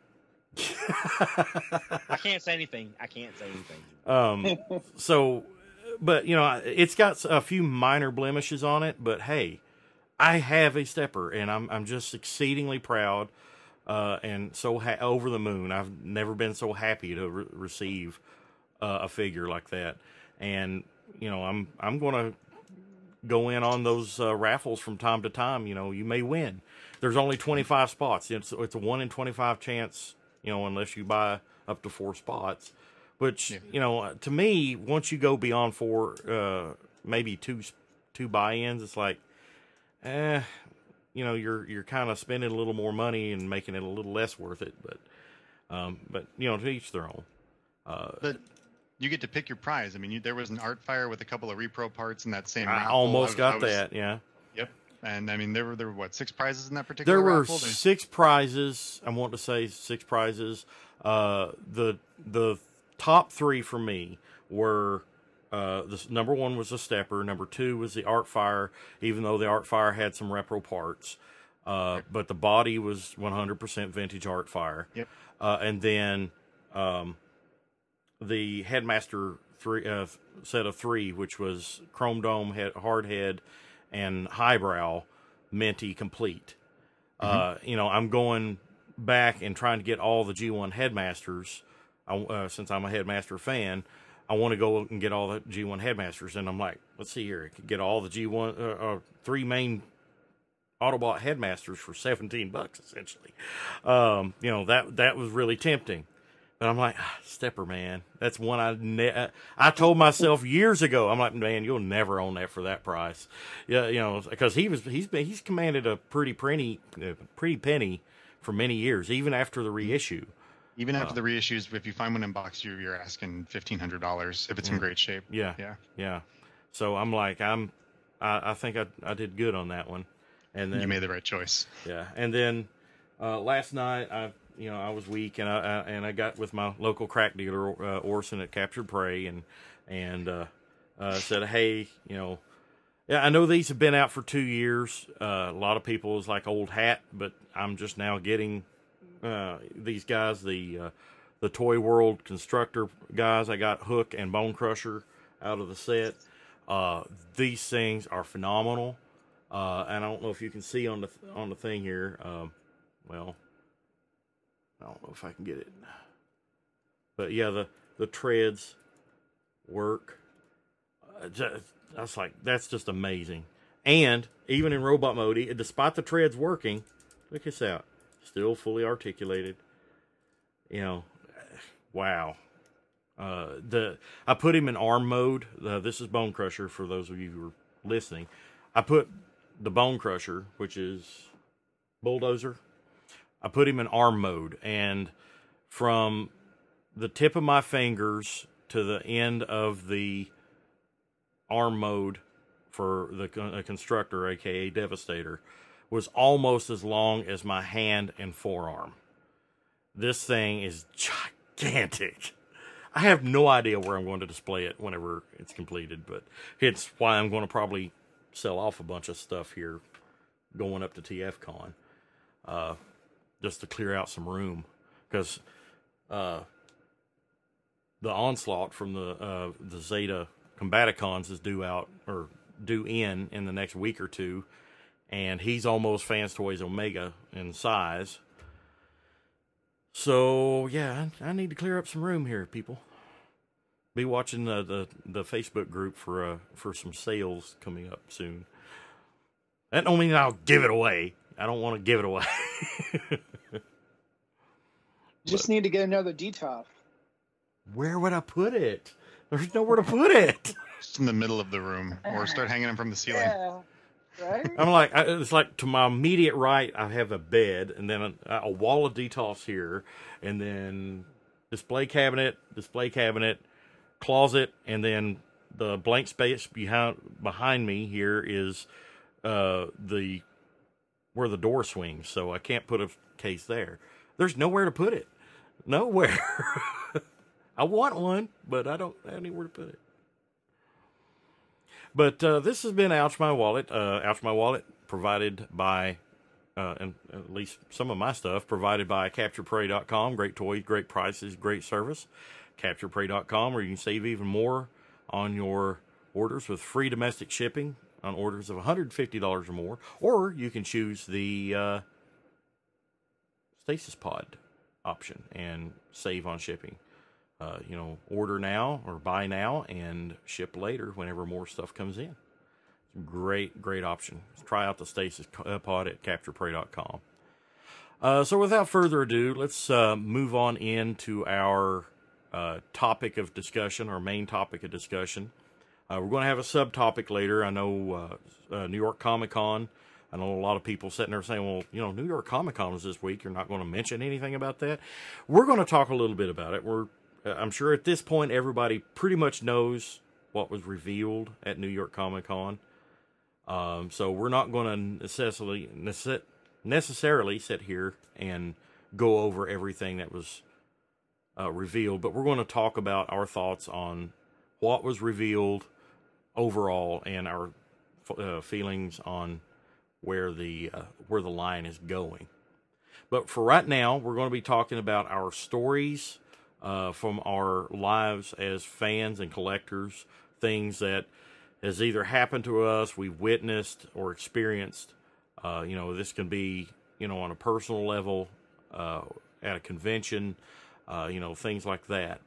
I can't say anything. I can't say anything. Um, so, but you know, it's got a few minor blemishes on it, but hey, I have a Stepper, and I'm I'm just exceedingly proud uh, and so ha- over the moon. I've never been so happy to re- receive uh, a figure like that, and you know, I'm I'm gonna go in on those uh, raffles from time to time. You know, you may win. There's only twenty-five spots. It's it's a one in twenty-five chance. You know, unless you buy up to four spots. Which, yeah. you know, to me, once you go beyond four, uh, maybe two two buy-ins, it's like, eh, you know, you're you're kind of spending a little more money and making it a little less worth it. But, um, but you know, to each their own. Uh, but you get to pick your prize. I mean, you, there was an art fire with a couple of repro parts in that same I raffle. almost I, got I was, that, yeah. Yep. And, I mean, there were, there were, what, six prizes in that particular There were raffle? There's... six prizes. I want to say six prizes. Uh, the the top three for me were uh, the number one was the Stepper, number two was the Art Fire, even though the Art Fire had some repro parts, uh, okay. but the body was one hundred percent vintage Art Fire. Yep. Uh, and then um, the Headmaster three uh, set of three, which was Chrome Dome, head, Hard Head, and Highbrow, minty complete. Mm-hmm. Uh, you know, I'm going back and trying to get all the G one Headmasters. Uh, since I'm a Headmaster fan, I want to go and get all the G one Headmasters. And I'm like, let's see here. I could get all the G one, uh, uh, three main Autobot Headmasters for seventeen bucks, essentially. Um, you know, that, that was really tempting. But I'm like, ah, Stepper, man, that's one I ne- I told myself years ago. I'm like, man, you'll never own that for that price. Yeah, you know, because he was he's been he's commanded a pretty penny, uh, pretty penny for many years, even after the reissue. Even after uh, the reissues, if you find one in box, you're you're asking fifteen hundred dollars if it's yeah. in great shape. Yeah, yeah, yeah. So I'm like, I'm, I, I think I I did good on that one, and then you made the right choice. Yeah, and then uh, last night I. You know, I was weak, and I, I and I got with my local crack dealer, uh, Orson at Captured Prey, and and uh, uh, said, hey, you know, yeah, I know these have been out for two years. Uh, a lot of people is like old hat, but I'm just now getting uh, these guys, the uh, the Toy World Constructor guys. I got Hook and Bone Crusher out of the set. Uh, these things are phenomenal, uh, and I don't know if you can see on the on the thing here. Um, well. I don't know if I can get it. But yeah, the, the treads work. Uh, just, I was like, that's just amazing. And even in robot mode, despite the treads working, look this out. Still fully articulated. You know, wow. Uh, the I put him in arm mode. Uh, this is Bone Crusher for those of you who are listening. I put the Bone Crusher, which is Bulldozer. I put him in arm mode, and from the tip of my fingers to the end of the arm mode for the uh, Constructor, aka Devastator, was almost as long as my hand and forearm. This thing is gigantic. I have no idea where I'm going to display it whenever it's completed, but it's why I'm going to probably sell off a bunch of stuff here going up to T F Con. Uh, just to clear out some room, because uh, the Onslaught from the uh, the Zeta Combaticons is due out, or due in, in the next week or two, and he's almost Fans Toys Omega in size. So, yeah, I, I need to clear up some room here, people. Be watching the, the, the Facebook group for uh, for some sales coming up soon. That don't mean I'll give it away. I don't want to give it away. Just need to get another D T O F. Where would I put it? There's nowhere to put it. Just in the middle of the room, or start hanging them from the ceiling. Yeah, right? I'm like, I, it's like to my immediate right, I have a bed, and then a, a wall of D T O Fs here, and then display cabinet, display cabinet, closet, and then the blank space behind behind me here is uh, the where the door swings, so I can't put a case there. There's nowhere to put it. Nowhere. I want one, but I don't have anywhere to put it. But uh, this has been Ouch My Wallet. Uh, Ouch My Wallet provided by, uh, and at least some of my stuff, provided by Capture Prey dot com. Great toys, great prices, great service. Capture Prey dot com, where you can save even more on your orders with free domestic shipping on orders of one hundred fifty dollars or more. Or you can choose the uh, Stasis Pod option and save on shipping. Uh, you know, order now or buy now and ship later whenever more stuff comes in. Great, great option. Try out the Stasis Pod at Capture Prey dot com. Uh, so without further ado, let's uh, move on into our uh, topic of discussion, our main topic of discussion. Uh, we're going to have a subtopic later. I know uh, uh, New York Comic Con. I know a lot of people sitting there saying, well, you know, New York Comic Con is this week. You're not going to mention anything about that. We're going to talk a little bit about it. We're, I'm sure at this point, everybody pretty much knows what was revealed at New York Comic Con. Um, so we're not going to necessarily, necess- necessarily sit here and go over everything that was uh, revealed, but we're going to talk about our thoughts on what was revealed overall and our uh, feelings on where the uh, where the line is going. But for right now, we're going to be talking about our stories uh, from our lives as fans and collectors, things that has either happened to us, we've witnessed or experienced. Uh, you know, this can be, you know, on a personal level, uh, at a convention, uh, you know, things like that.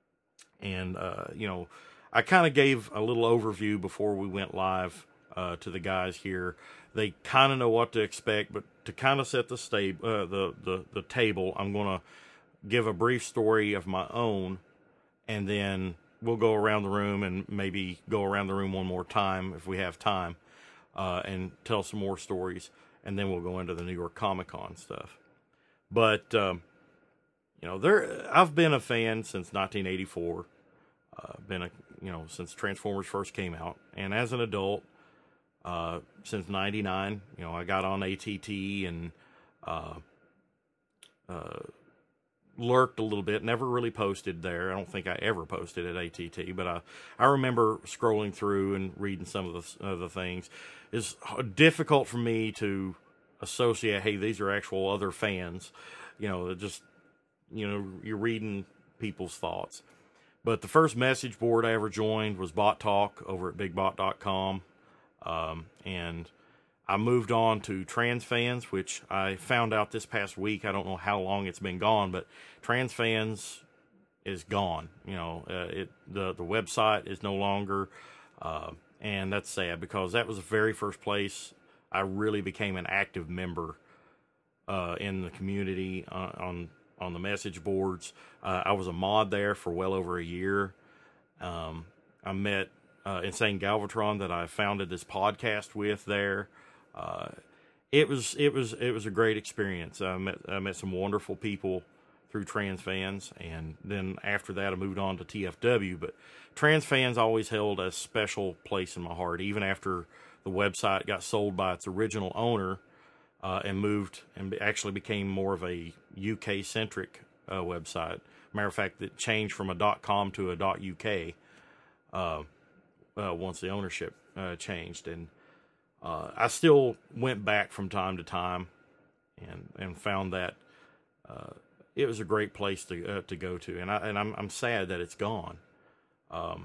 And, uh, you know, I kind of gave a little overview before we went live uh, to the guys here. They kind of know what to expect, but to kind of set the, sta- uh, the, the, the table, I'm going to give a brief story of my own, and then we'll go around the room and maybe go around the room one more time if we have time, uh, and tell some more stories, and then we'll go into the New York Comic Con stuff. But, um, you know, there, I've been a fan since nineteen eighty-four. Uh, been a, you know, since Transformers first came out. And as an adult, uh, since ninety-nine, you know, I got on A T T and, uh, uh, lurked a little bit, never really posted there. I don't think I ever posted at A T T, but I, I remember scrolling through and reading some of the, uh, the things. It's difficult for me to associate, hey, these are actual other fans, you know, just, you know, you're reading people's thoughts. But the first message board I ever joined was Bot Talk over at big bot dot com. Um, and I moved on to TransFans, which I found out this past week. I don't know how long it's been gone, but TransFans is gone. You know, uh, it the, the website is no longer, uh, and that's sad because that was the very first place I really became an active member uh, in the community uh, on on the message boards. Uh, I was a mod there for well over a year. Um, I met uh, Insane Galvatron that I founded this podcast with there. Uh, it was it was it was a great experience. I met I met some wonderful people through TransFans, and then after that I moved on to T F W. But TransFans always held a special place in my heart, even after the website got sold by its original owner. Uh, and moved and actually became more of a U K-centric uh, website. Matter of fact, it changed from a .com to a .uk uh, uh, once the ownership uh, changed. And uh, I still went back from time to time and and found that uh, it was a great place to uh, to go to. And I and I'm I'm sad that it's gone. Um,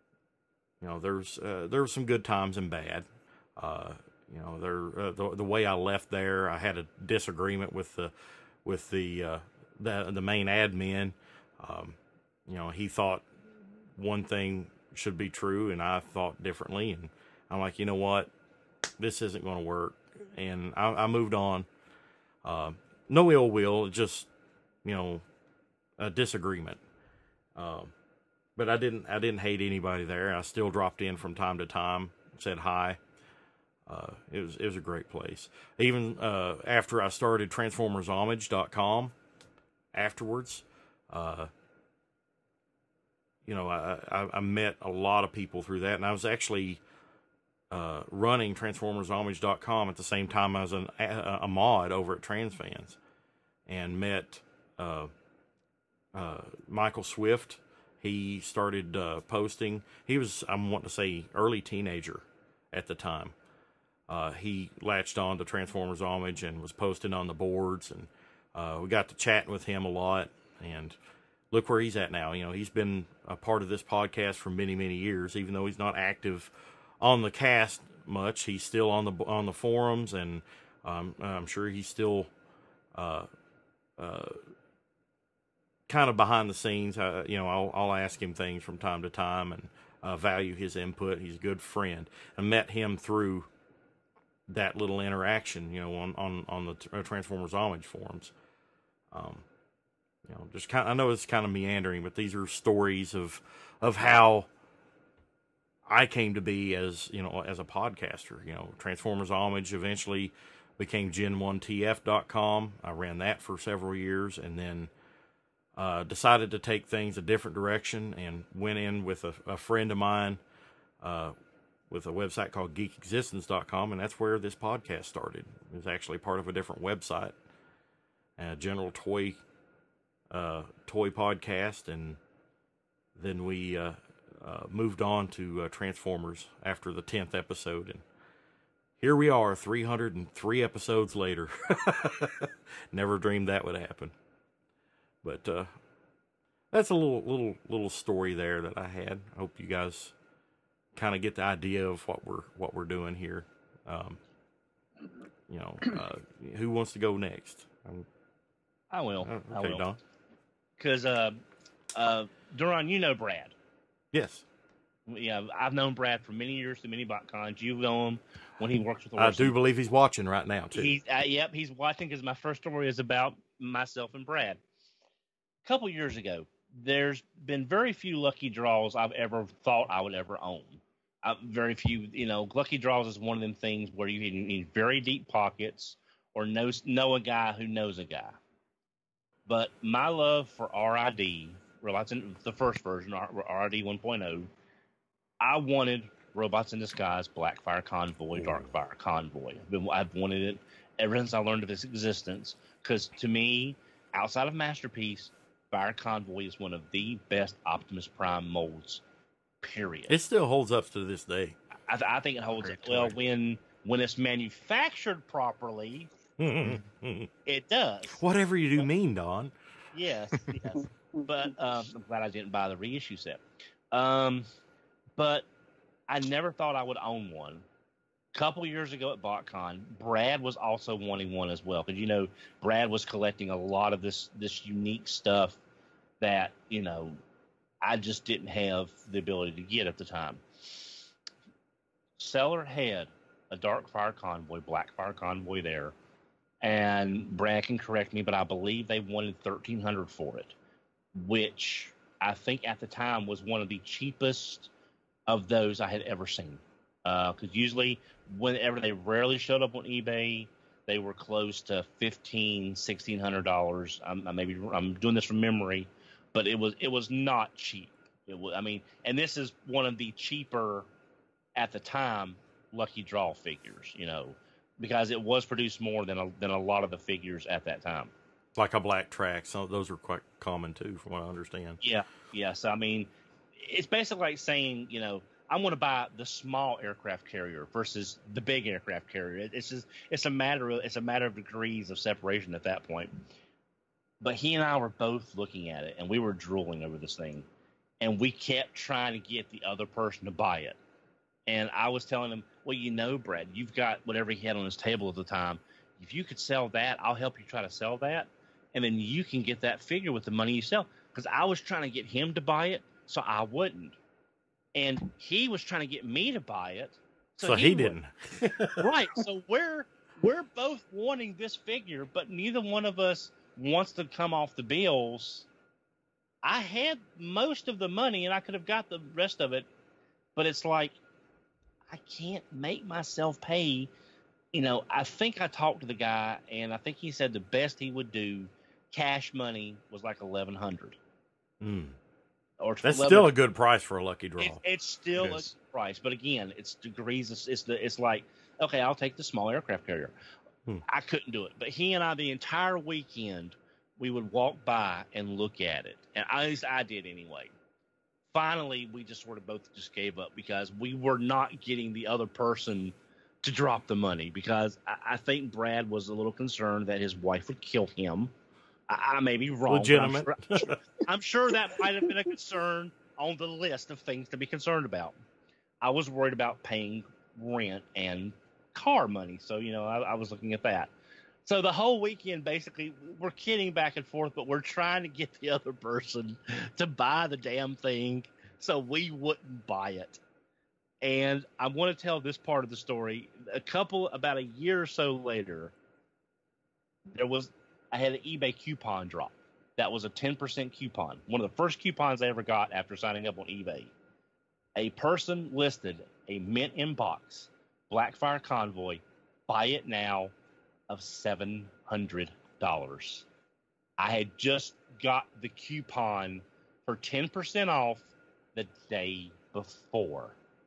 you know, there's uh, there were some good times and bad. Uh, You know, there uh, the the way I left there, I had a disagreement with the with the uh, the the main admin. Um, you know, he thought one thing should be true, and I thought differently. And I'm like, you know what, this isn't going to work. And I, I moved on. Uh, no ill will, just you know, a disagreement. Um, but I didn't I didn't hate anybody there. I still dropped in from time to time, said hi. Uh, it was it was a great place. Even uh, after I started Transformers Homage dot com, afterwards, uh, you know, I, I, I met a lot of people through that, and I was actually uh, running Transformers Homage dot com at the same time as an, a, a mod over at TransFans, and met uh, uh, Michael Swift. He started uh, posting. He was, I'm wanting to say, early teenager at the time. Uh, he latched on to Transformers Homage and was posting on the boards, and uh, we got to chatting with him a lot. And look where he's at now. You know, he's been a part of this podcast for many, many years, even though he's not active on the cast much. He's still on the on the forums, and um, I'm sure he's still uh, uh, kind of behind the scenes. Uh, you know, I'll, I'll ask him things from time to time and uh, value his input. He's a good friend. I met him through that little interaction, you know, on, on, on the Transformers Homage forums. Um, you know, just kind of, I know it's kind of meandering, but these are stories of, of how I came to be as, you know, as a podcaster. You know, Transformers Homage eventually became Gen one T F dot com. I ran that for several years, and then uh, decided to take things a different direction and went in with a, a friend of mine, uh, with a website called geek existence dot com, and that's where this podcast started. It was actually part of a different website, a general toy uh, toy podcast, and then we uh, uh, moved on to uh, Transformers after the tenth episode, and here we are, three hundred three episodes later. Never dreamed that would happen, but uh, that's a little little little story there that I had. I hope you guys kind of get the idea of what we're what we're doing here. Um, you know, uh, who wants to go next? Um, I will. uh, I okay, will. Don. Because, uh, uh, Duran, you know Brad. Yes, Yeah, I've known Brad for many years through many BotCons. You know him when he works with the I do believe he's watching right now too. He's, uh, yep, he's watching because my first story is about myself and Brad. A couple years ago, there's been very few lucky draws I've ever thought I would ever own. Uh, very few, you know, lucky draws is one of them things where you need very deep pockets or know, know a guy who knows a guy. But my love for R I D, well, that's in the first version, R I D one point oh, I wanted Robots in Disguise, Blackfire Convoy, Darkfire Convoy. I've, been, I've wanted it ever since I learned of its existence, because to me, outside of Masterpiece, Fire Convoy is one of the best Optimus Prime molds, period. It still holds up to this day. I, th- I think it holds up. Well, when when it's manufactured properly, it does. Whatever you do mean, Don. Yes, yes. But um, I'm glad I didn't buy the reissue set. Um, but I never thought I would own one. A couple years ago at BotCon, Brad was also wanting one as well, because you know Brad was collecting a lot of this this unique stuff that you know I just didn't have the ability to get at the time. Seller had a Darkfire Convoy, Blackfire Convoy there, and Brad can correct me, but I believe they wanted thirteen hundred dollars for it, which I think at the time was one of the cheapest of those I had ever seen. Because uh, usually, whenever they rarely showed up on eBay, they were close to fifteen hundred dollars, sixteen hundred dollars. I'm, I maybe I'm doing this from memory, but it was it was not cheap. It was, I mean, and this is one of the cheaper at the time lucky draw figures, you know, because it was produced more than a, than a lot of the figures at that time. Like a black track, so those are quite common too, from what I understand. Yeah, yeah. So I mean, it's basically like saying, you know, I'm going to buy the small aircraft carrier versus the big aircraft carrier. It's just it's a matter of it's a matter of degrees of separation at that point. But he and I were both looking at it, and we were drooling over this thing, and we kept trying to get the other person to buy it. And I was telling him, well, you know, Brad, you've got whatever he had on his table at the time. If you could sell that, I'll help you try to sell that, and then you can get that figure with the money you sell. Because I was trying to get him to buy it, so I wouldn't. And he was trying to get me to buy it, so, So he, he wouldn't. didn't. Right. So we're we're both wanting this figure, but neither one of us wants to come off the bills. I had most of the money, and I could have got the rest of it, but it's like I can't make myself pay. You know, I think I talked to the guy, and I think he said the best he would do, cash money, was like eleven hundred. Mm. Or That's eleven still a good price for a lucky draw. It, it's still It a, is. price. But again, it's degrees. It's, it's the it's like, okay, I'll take the small aircraft carrier. Hmm. I couldn't do it, but he and I, the entire weekend, we would walk by and look at it, and at least I did anyway. Finally, we just sort of both just gave up because we were not getting the other person to drop the money, because I, I think Brad was a little concerned that his wife would kill him. I, I may be wrong. Legitimate. But I'm, sure, I'm sure that might have been a concern on the list of things to be concerned about. I was worried about paying rent and car money, so you know I, I was looking at that. So the whole weekend, basically, we're kidding back and forth, but we're trying to get the other person to buy the damn thing so we wouldn't buy it. And I want to tell this part of the story. A couple, about a year or so later, there was, I had an eBay coupon drop. That was a ten percent coupon. One of the first coupons I ever got after signing up on eBay. A person listed a mint in box, Blackfire Convoy, buy it now, of seven hundred dollars. I had just got the coupon for ten percent off the day before.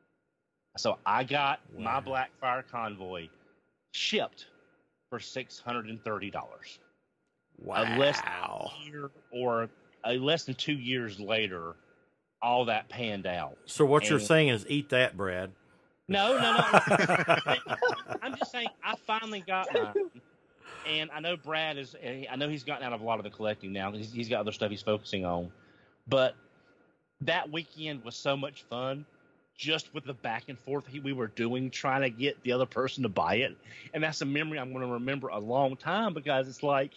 So I got Wow. my Blackfire Convoy shipped for six hundred thirty dollars. Wow. A less than a year or a less than two years later, all that panned out. So what you're And- saying is eat that, Brad. No, no, no. I'm just saying I finally got mine. And I know Brad is, I know he's gotten out of a lot of the collecting now. He's, he's got other stuff he's focusing on. But that weekend was so much fun, just with the back and forth he, we were doing, trying to get the other person to buy it. And that's a memory I'm going to remember a long time, because it's like,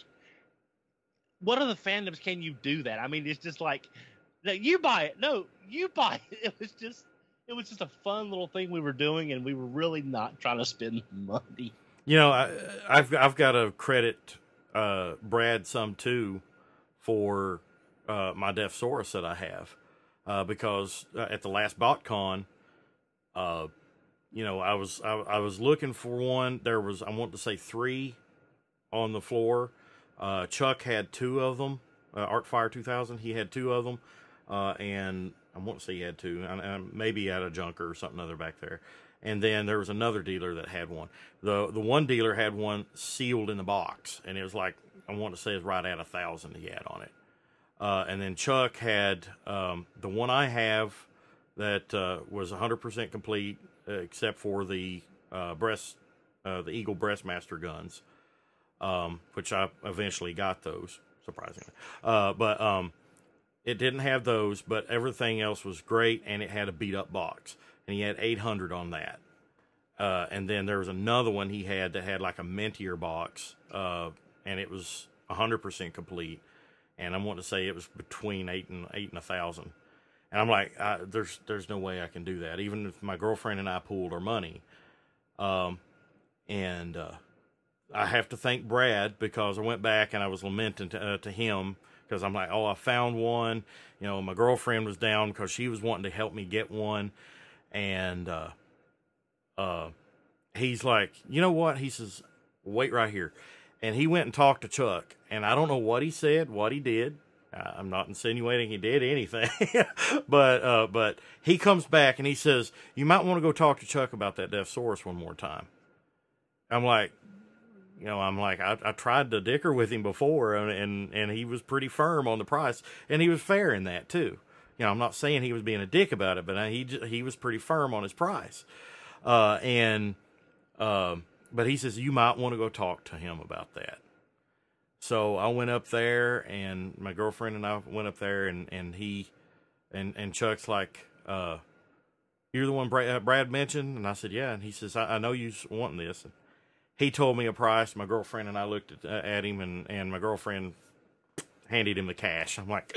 what other fandoms can you do that? I mean, it's just like, no, you buy it. No, you buy it. It was just, it was just a fun little thing we were doing, and we were really not trying to spend money. You know, I, I've I've got to credit uh, Brad some too for uh, my Deathsaurus that I have, uh, because uh, at the last BotCon, uh, you know, I was I, I was looking for one. There was, I want to say, three on the floor. Uh, Chuck had two of them. Uh, Artfire two thousand, he had two of them, uh, and I want to say he had two. I, I, maybe he had a junker or something other back there. And then there was another dealer that had one. The the one dealer had one sealed in the box, and it was like, I want to say it's right at a thousand he had on it. Uh, and then Chuck had um, the one I have that uh, was one hundred percent complete, uh, except for the uh, breast, uh, the Eagle Breastmaster guns, um, which I eventually got those, surprisingly. Uh, but um, it didn't have those, but everything else was great, and it had a beat up box. And he had eight hundred on that. Uh, and then there was another one he had that had like a mintier box, uh, and it was one hundred percent complete. And I want to say it was between eight and eight and a thousand. And I'm like, I, there's there's no way I can do that, even if my girlfriend and I pooled our money. Um, and uh, I have to thank Brad, because I went back and I was lamenting to, uh, to him, because I'm like, oh, I found one. You know, my girlfriend was down because she was wanting to help me get one. And uh, uh, he's like, you know what? He says, wait right here. And he went and talked to Chuck. And I don't know what he said, what he did. Uh, I'm not insinuating he did anything. but uh, but he comes back and he says, you might want to go talk to Chuck about that Deathsaurus one more time. I'm like, you know, I'm like, I, I tried to dicker with him before, and, and, and he was pretty firm on the price. And he was fair in that, too. You know, I'm not saying he was being a dick about it, but he he was pretty firm on his price. Uh, and uh, but he says, you might want to go talk to him about that. So I went up there, and my girlfriend and I went up there, and, and he and, and Chuck's like, uh, you're the one Brad, Brad mentioned? And I said, yeah. And he says, I, I know you wanting this. And he told me a price. My girlfriend and I looked at, uh, at him, and, and my girlfriend handed him the cash. I'm like,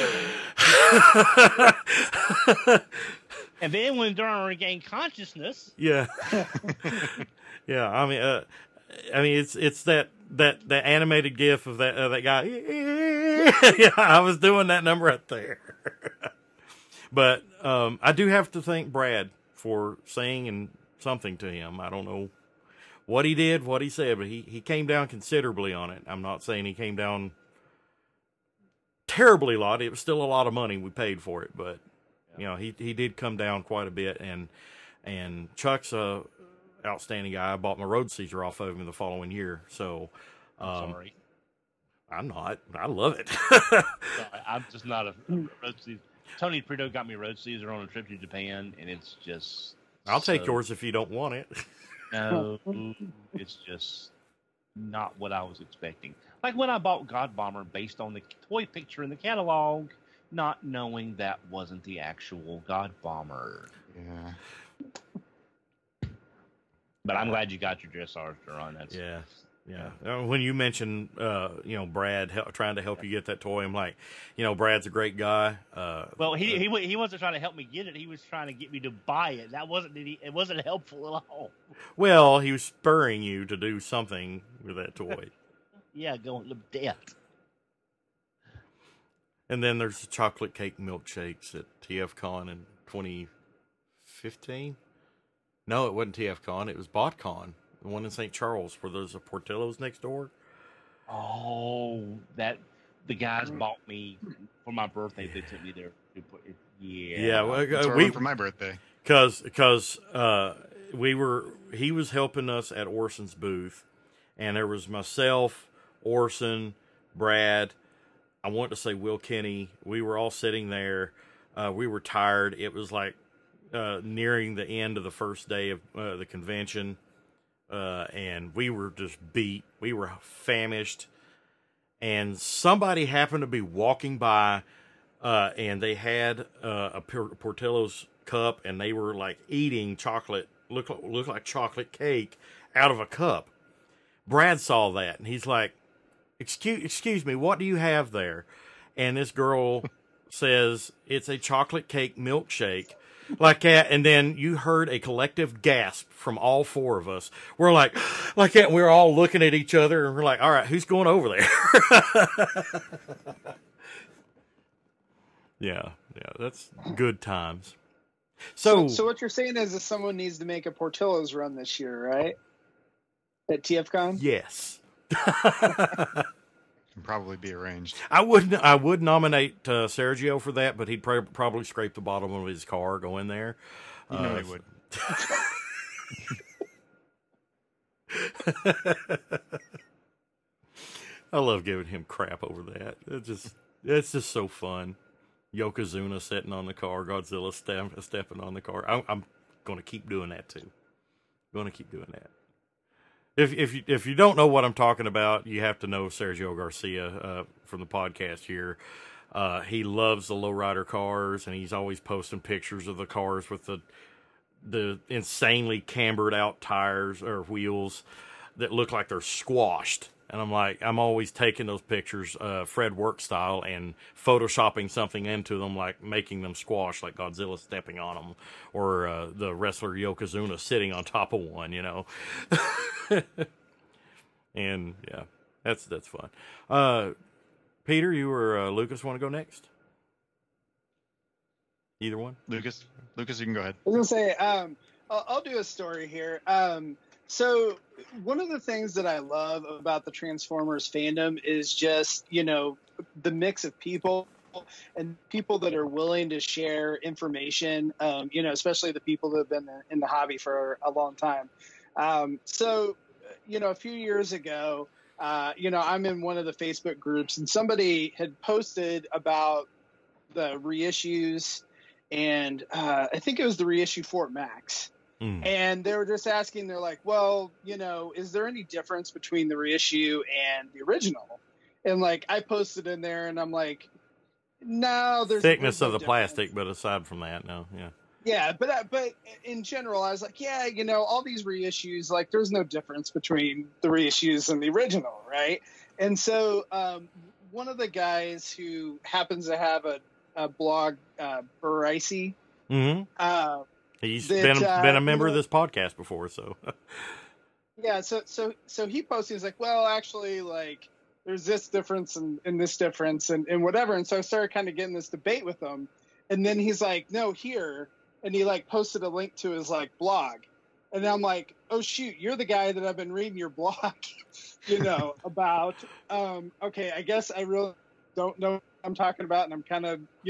And then when Darn regained consciousness, yeah, yeah. I mean, uh, I mean, it's it's that that that animated GIF of that uh, that guy. Yeah, I was doing that number right there. But um, I do have to thank Brad for saying and something to him. I don't know what he did, what he said, but he he came down considerably on it. I'm not saying he came down terribly a lot. It was still a lot of money we paid for it, but You know, he he did come down quite a bit, and and Chuck's a outstanding guy. I bought my road Caesar off of him the following year. So, um, Sorry. I'm not. I love it. Sorry, I'm just not a road Caesar. Tony Prito got me road Caesar on a trip to Japan, and it's just. I'll take so- yours if you don't want it. No, it's just not what I was expecting. Like when I bought God Bomber based on the toy picture in the catalog, not knowing that wasn't the actual God Bomber. Yeah. But I'm glad you got your dressage to run. That's Yeah, yeah. Uh, When you mentioned, uh, you know, Brad hel- trying to help you get that toy, I'm like, you know, Brad's a great guy. Uh, Well, he he wa- he wasn't trying to help me get it. He was trying to get me to buy it. That wasn't any, it wasn't helpful at all. well, he was spurring you to do something with that toy. Yeah, going to death. And then there's the chocolate cake milkshakes at T F Con in twenty fifteen. No, it wasn't T F Con. It was BotCon, the one in Saint Charles, where there's a Portillo's next door. Oh, that the guys bought me for my birthday. They took me there. To put it, yeah, Yeah, well, That's uh, where I we went for my birthday. because because uh, we were he was helping us at Orson's booth, and there was myself, Orson, Brad. I want to say Will Kenny. We were all sitting there. Uh, we were tired. It was like uh, nearing the end of the first day of uh, the convention, uh, and we were just beat. We were famished, and somebody happened to be walking by, uh, and they had uh, a Por- Portillo's cup, and they were like eating chocolate, look look like chocolate cake out of a cup. Brad saw that, and he's like, Excuse, excuse me, what do you have there? And this girl says, it's a chocolate cake milkshake. Like that, and then you heard a collective gasp from all four of us. We're like, like that, and we're all looking at each other, and we're like, all right, who's going over there? yeah, yeah, that's good times. So, So, so what you're saying is that someone needs to make a Portillo's run this year, right? At T F Con? yes. Can probably be arranged. I would I would nominate uh, Sergio for that, but he'd pr- probably scrape the bottom of his car going there. You know Uh, he would. I love giving him crap over that. It's just it's just so fun. Yokozuna sitting on the car, Godzilla step, stepping on the car. I'm, I'm going to keep doing that too. Going to keep doing that. If if you if you don't know what I'm talking about, you have to know Sergio Garcia uh, from the podcast here. Uh, he loves the lowrider cars, and he's always posting pictures of the cars with the the insanely cambered out tires or wheels that look like they're squashed. And I'm like, I'm always taking those pictures, uh, Fred Work style, and photoshopping something into them, like making them squash, like Godzilla stepping on them, or uh, the wrestler Yokozuna sitting on top of one, you know. And yeah, that's that's fun. Uh, Peter, you or uh, Lucas want to go next? Either one. Lucas, Lucas, you can go ahead. I was gonna say, um, I'll, I'll do a story here. Um, so one of the things that I love about the Transformers fandom is just, you know, the mix of people and people that are willing to share information. Um, you know, especially the people that have been in the hobby for a long time. Um, so, you know, a few years ago, uh, you know, I'm in one of the Facebook groups, and somebody had posted about the reissues. And uh, I think it was the reissue Fort Max. Mm. And they were just asking, they're like, well, you know, is there any difference between the reissue and the original? And like, I posted in there and I'm like, no, there's Thickness there's no of the difference. plastic, but aside from that, no, yeah. Yeah, but uh, but in general, I was like, yeah, you know, all these reissues, like, there's no difference between the reissues and the original, right? And so um, one of the guys who happens to have a, a blog, uh, Baricey, Mm-hmm. uh, He's that, been uh, been a member you of know- this podcast before, so yeah, so so so he posted, he's like, well, actually, like, there's this difference and, and this difference and, and whatever. And so I started kind of getting this debate with him. And then he's like, no, here. And he like posted a link to his like blog. And I'm like, oh shoot, you're the guy that I've been reading your blog, you know, about. Um, okay, I guess I really don't know what I'm talking about, and I'm kind of, you know,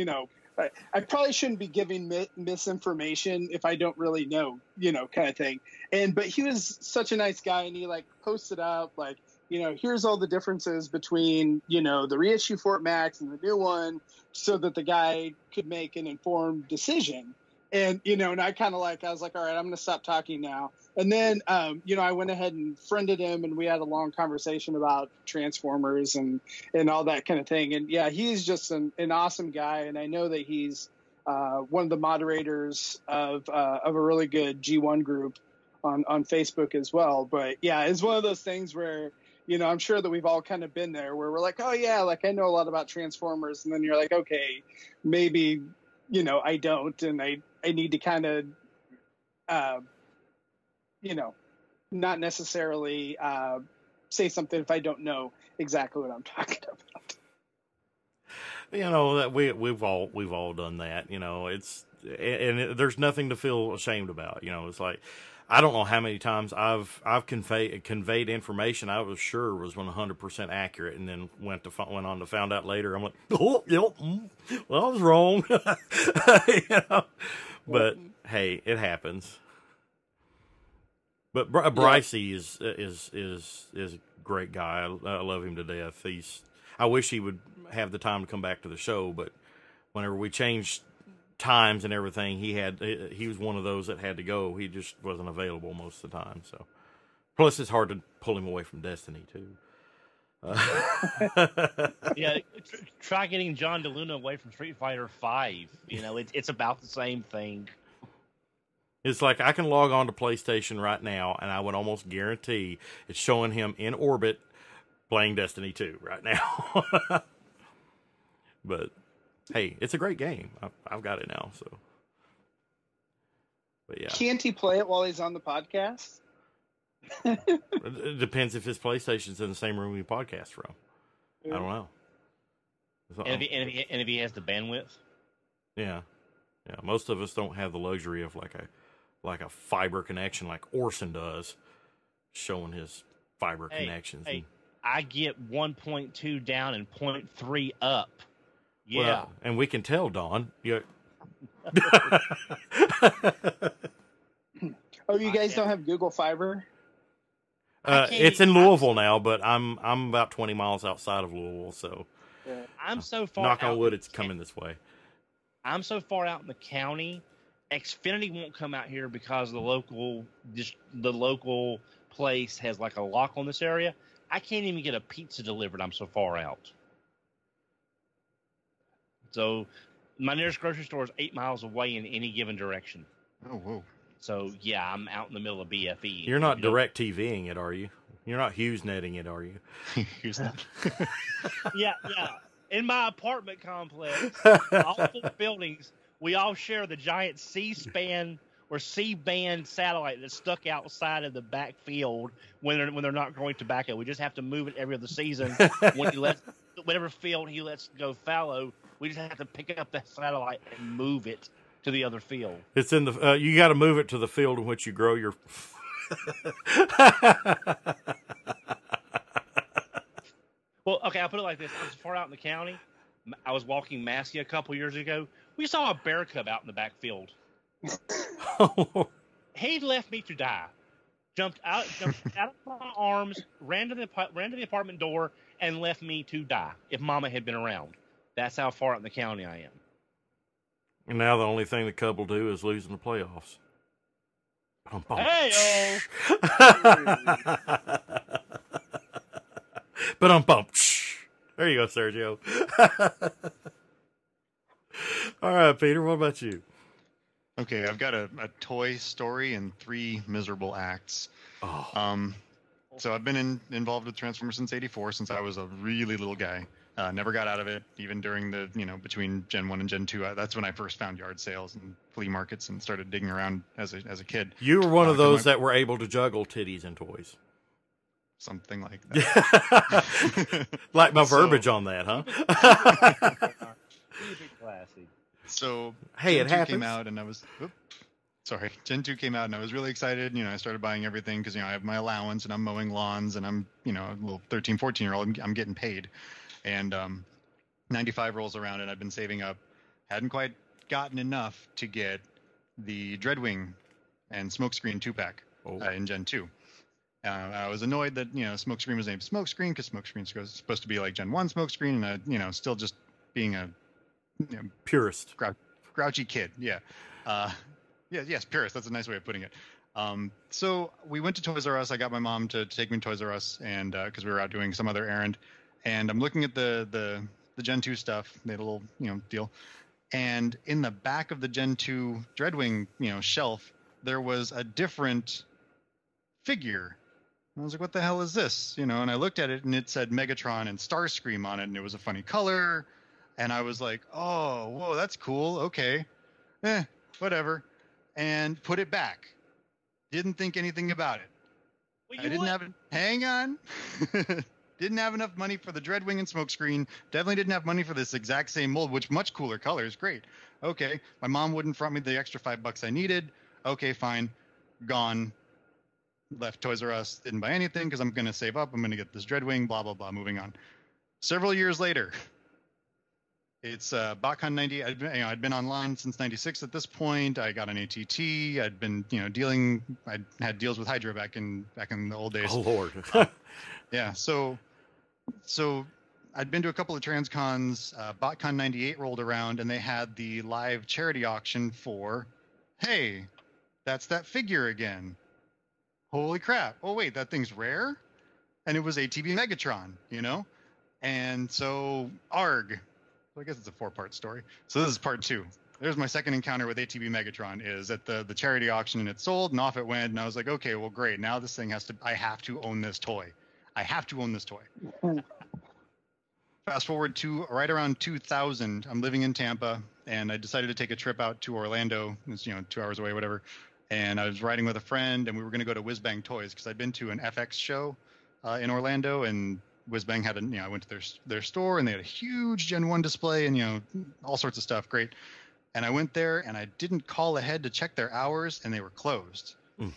I, I probably shouldn't be giving mi- misinformation if I don't really know, you know, kind of thing. And but he was such a nice guy, and he like posted up like, you know, here's all the differences between, you know, the reissue Fort Max and the new one, so that the guy could make an informed decision. And, you know, and I kind of like, I was like, all right, I'm going to stop talking now. And then, um, you know, I went ahead and friended him, and we had a long conversation about Transformers and, and all that kind of thing. And yeah, he's just an, an awesome guy. And I know that he's uh, one of the moderators of, uh, of a really good G one group on, on Facebook as well. But yeah, it's one of those things where, you know, I'm sure that we've all kind of been there where we're like, oh yeah, like I know a lot about Transformers. And then you're like, okay, maybe, you know, I don't. And I, I need to kind of, uh, you know, not necessarily uh, say something if I don't know exactly what I'm talking about. You know that we we've all we've all done that. You know, it's and it, there's nothing to feel ashamed about. You know, it's like I don't know how many times I've I've conveyed conveyed information I was sure was one hundred percent accurate, and then went to went on to found out later. I'm like, oh, yep, mm, well, I was wrong. You know, but hey, it happens. But Br- Brycey is is is is a great guy. I, I love him to death. He's. I wish he would have the time to come back to the show, but whenever we changed times and everything, he had he was one of those that had to go. He just wasn't available most of the time. So, plus it's hard to pull him away from Destiny too. Uh, Yeah, tr- try getting John DeLuna away from Street Fighter Five. You know, it's it's about the same thing. It's like I can log on to PlayStation right now, and I would almost guarantee it's showing him in orbit playing Destiny two right now. But hey, it's a great game. I've, I've got it now, so. But yeah, Can't he play it while he's on the podcast? it, it depends if his PlayStation's in the same room we podcast from. I don't know. So, And if, he, and, if he, and if he has the bandwidth, yeah, yeah. Most of us don't have the luxury of like a like a fiber connection like Orson does, showing his fiber Hey, connections. hey, And- I get one point two down and zero point three up. Yeah. Well, and we can tell, Don. You Oh, you I guys can't- don't have Google Fiber? uh, can't it's in even- Louisville now, but I'm I'm about twenty miles outside of Louisville, so I'm so far knock out on wood, in it's the coming this way. I'm so far out in the county, Xfinity won't come out here because the local just the local place has like a lock on this area. I can't even get a pizza delivered. I'm so far out. So my nearest grocery store is eight miles away in any given direction. Oh, whoa. So yeah, I'm out in the middle of B F E. You're not You don't- direct TVing it, are you? You're not Hughes netting it, are you? Here's that. Yeah, yeah. In my apartment complex, all four buildings, we all share the giant C-SPAN or C-band satellite that's stuck outside of the backfield when they're when they're not going tobacco. We just have to move it every other season. When he lets whatever field he lets go fallow, we just have to pick up that satellite and move it to the other field. It's in the. Uh, you got to move it to the field in which you grow your. Well, okay, I'll put it like this. I was far out in the county. I was walking Massey a couple years ago. We saw a bear cub out in the backfield. He left me to die. Jumped out, jumped out of my arms, ran to the ran to the apartment door, and left me to die. If Mama had been around, that's how far out in the county I am. And now the only thing the Cub will do is lose in the playoffs. Hey, But I'm bumped. There you go, Sergio. All right, Peter, what about you? Okay, I've got a, a toy story and three miserable acts. Oh, Um, so I've been in, involved with Transformers since eighty-four, since I was a really little guy. Uh, never got out of it, even during the, you know, between Gen one and Gen two. Uh, that's when I first found yard sales and flea markets and started digging around as a, as a kid. you were one uh, of those my- that were able to juggle titties and toys. Something like that. Like my So- verbiage on that, huh? Keep it classy. So Hey, Gen it two happens. came out and I was oop, sorry. Gen two came out and I was really excited. You know, I started buying everything because, you know, I have my allowance and I'm mowing lawns and I'm, you know, a little thirteen, fourteen year old. I'm, I'm getting paid. And um, ninety-five rolls around and I've been saving up hadn't quite gotten enough to get the Dreadwing and Smokescreen two-pack Oh. uh, in Gen two. Uh, I was annoyed that, you know, Smokescreen was named Smokescreen because Smokescreen's supposed to be like Gen one Smokescreen, and, I, you know, still just being a you know, Purist. grou- grouchy kid. Yeah. Uh, yeah, yes, purist. That's a nice way of putting it. Um, so we went to Toys R Us. I got my mom to, to take me to Toys R Us, and because uh, we were out doing some other errand, and I'm looking at the the the Gen two stuff. They had a little you know deal, and in the back of the Gen two Dreadwing you know shelf, there was a different figure. I was like, "What the hell is this?" You know, and I looked at it, and it said Megatron and Starscream on it, and it was a funny color, and I was like, "Oh, whoa, that's cool. Okay, eh, whatever," and put it back. Didn't think anything about it. Well, I you didn't would- have it. Hang on. Didn't have enough money for the Dreadwing and Smokescreen. Definitely didn't have money for this exact same mold, which much cooler colors. Great. Okay. My mom wouldn't front me the extra five bucks I needed. Okay, fine. Gone. Left Toys R Us. Didn't buy anything because I'm going to save up. I'm going to get this Dreadwing. Blah blah blah. Moving on. Several years later, it's uh, BotCon ninety. I'd been, you know, I'd been online since ninety-six at this point. I got an A T T. I'd been, you know, dealing. I'd had deals with Hydra back in back in the old days. Oh Lord. Yeah. So, so I'd been to a couple of transcons. Uh, BotCon ninety-eight rolled around, and they had the live charity auction for, hey, that's that figure again. Holy crap! Oh wait, that thing's rare, and it was A T B Megatron, you know, and so Arg. So I guess it's a four-part story. So this is part two. There's my second encounter with A T B Megatron. Is at the the charity auction, and it sold, and off it went. And I was like, okay, well, great. Now this thing has to. I have to own this toy. I have to own this toy. Fast forward to right around two thousand. I'm living in Tampa, and I decided to take a trip out to Orlando. It's you know two hours away, whatever. And I was riding with a friend, and we were going to go to Whiz Bang Toys because I'd been to an F X show uh, in Orlando, and Whiz Bang had a, you know, I went to their their store, and they had a huge Gen one display, and you know, all sorts of stuff, great. And I went there, and I didn't call ahead to check their hours, and they were closed. Mm.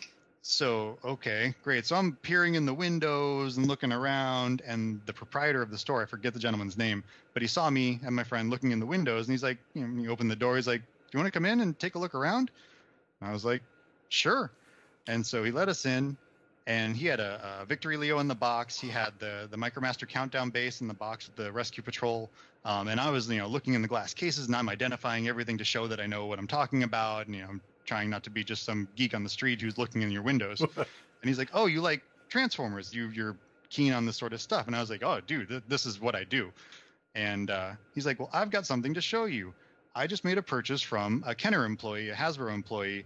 So okay, great. So I'm peering in the windows and looking around, and the proprietor of the store, I forget the gentleman's name, but he saw me and my friend looking in the windows, and he's like, you know, he opened the door, he's like, "Do you want to come in and take a look around?" And I was like, "Sure." And so he let us in, and he had a, a Victory Leo in the box. He had the the Micromaster Countdown base in the box with the Rescue Patrol. Um, and I was, you know, looking in the glass cases, and I'm identifying everything to show that I know what I'm talking about, and you know, I'm trying not to be just some geek on the street who's looking in your windows. And he's like, "Oh, you like Transformers? You you're keen on this sort of stuff?" And I was like, "Oh, dude, th- this is what I do." And uh, he's like, "Well, I've got something to show you. I just made a purchase from a Kenner employee, a Hasbro employee,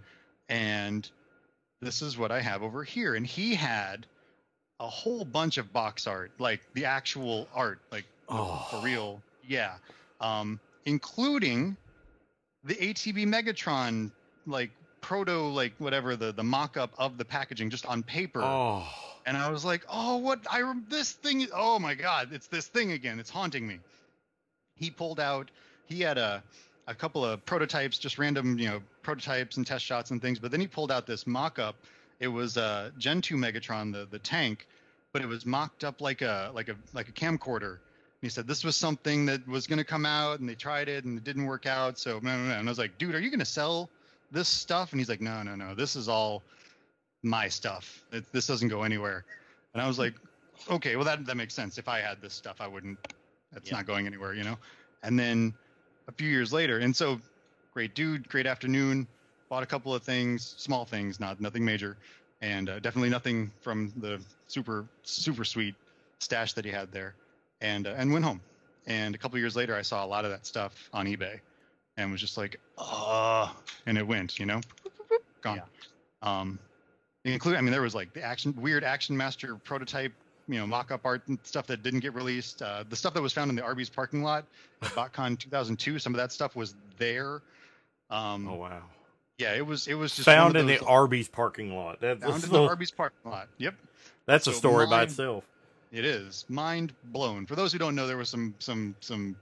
and this is what I have over here." And he had a whole bunch of box art, like the actual art, like Oh. for real. Yeah. Um, including the A T B Megatron, like proto, like whatever, the, the mock-up of the packaging just on paper. Oh. And I was like, "Oh, what? I rem- this thing is, oh my God, it's this thing again. It's haunting me." He pulled out, he had a, a couple of prototypes, just random, you know, prototypes and test shots and things. But then he pulled out this mock-up. It was uh, Gen two Megatron, the the tank, but it was mocked up like a like a like a camcorder. And he said this was something that was going to come out, and they tried it, and it didn't work out. So, no, no, no. And I was like, "Dude, are you going to sell this stuff?" And he's like, "No, no, no. This is all my stuff. It, this doesn't go anywhere." And I was like, "Okay, well that that makes sense. If I had this stuff, I wouldn't. That's Yeah. not going anywhere, you know." And then a few years later, and so great dude, great afternoon. Bought a couple of things, small things, not nothing major, and uh, definitely nothing from the super super sweet stash that he had there. And uh, and went home. And a couple of years later, I saw a lot of that stuff on eBay, and was just like, "Oh!" And it went, you know, gone. Um, including, I mean, there was like the action, weird Action Master prototype, you know, mock-up art and stuff that didn't get released. Uh, the stuff that was found in the Arby's parking lot at BotCon two thousand two, some of that stuff was there. Um, Oh wow. yeah, it was it was just Found one in of the those, Arby's parking lot. That, found that's, in the the- Arby's parking lot. Yep. that's a so story by mine- itself. It is mind blown. For those who don't know, there was some some some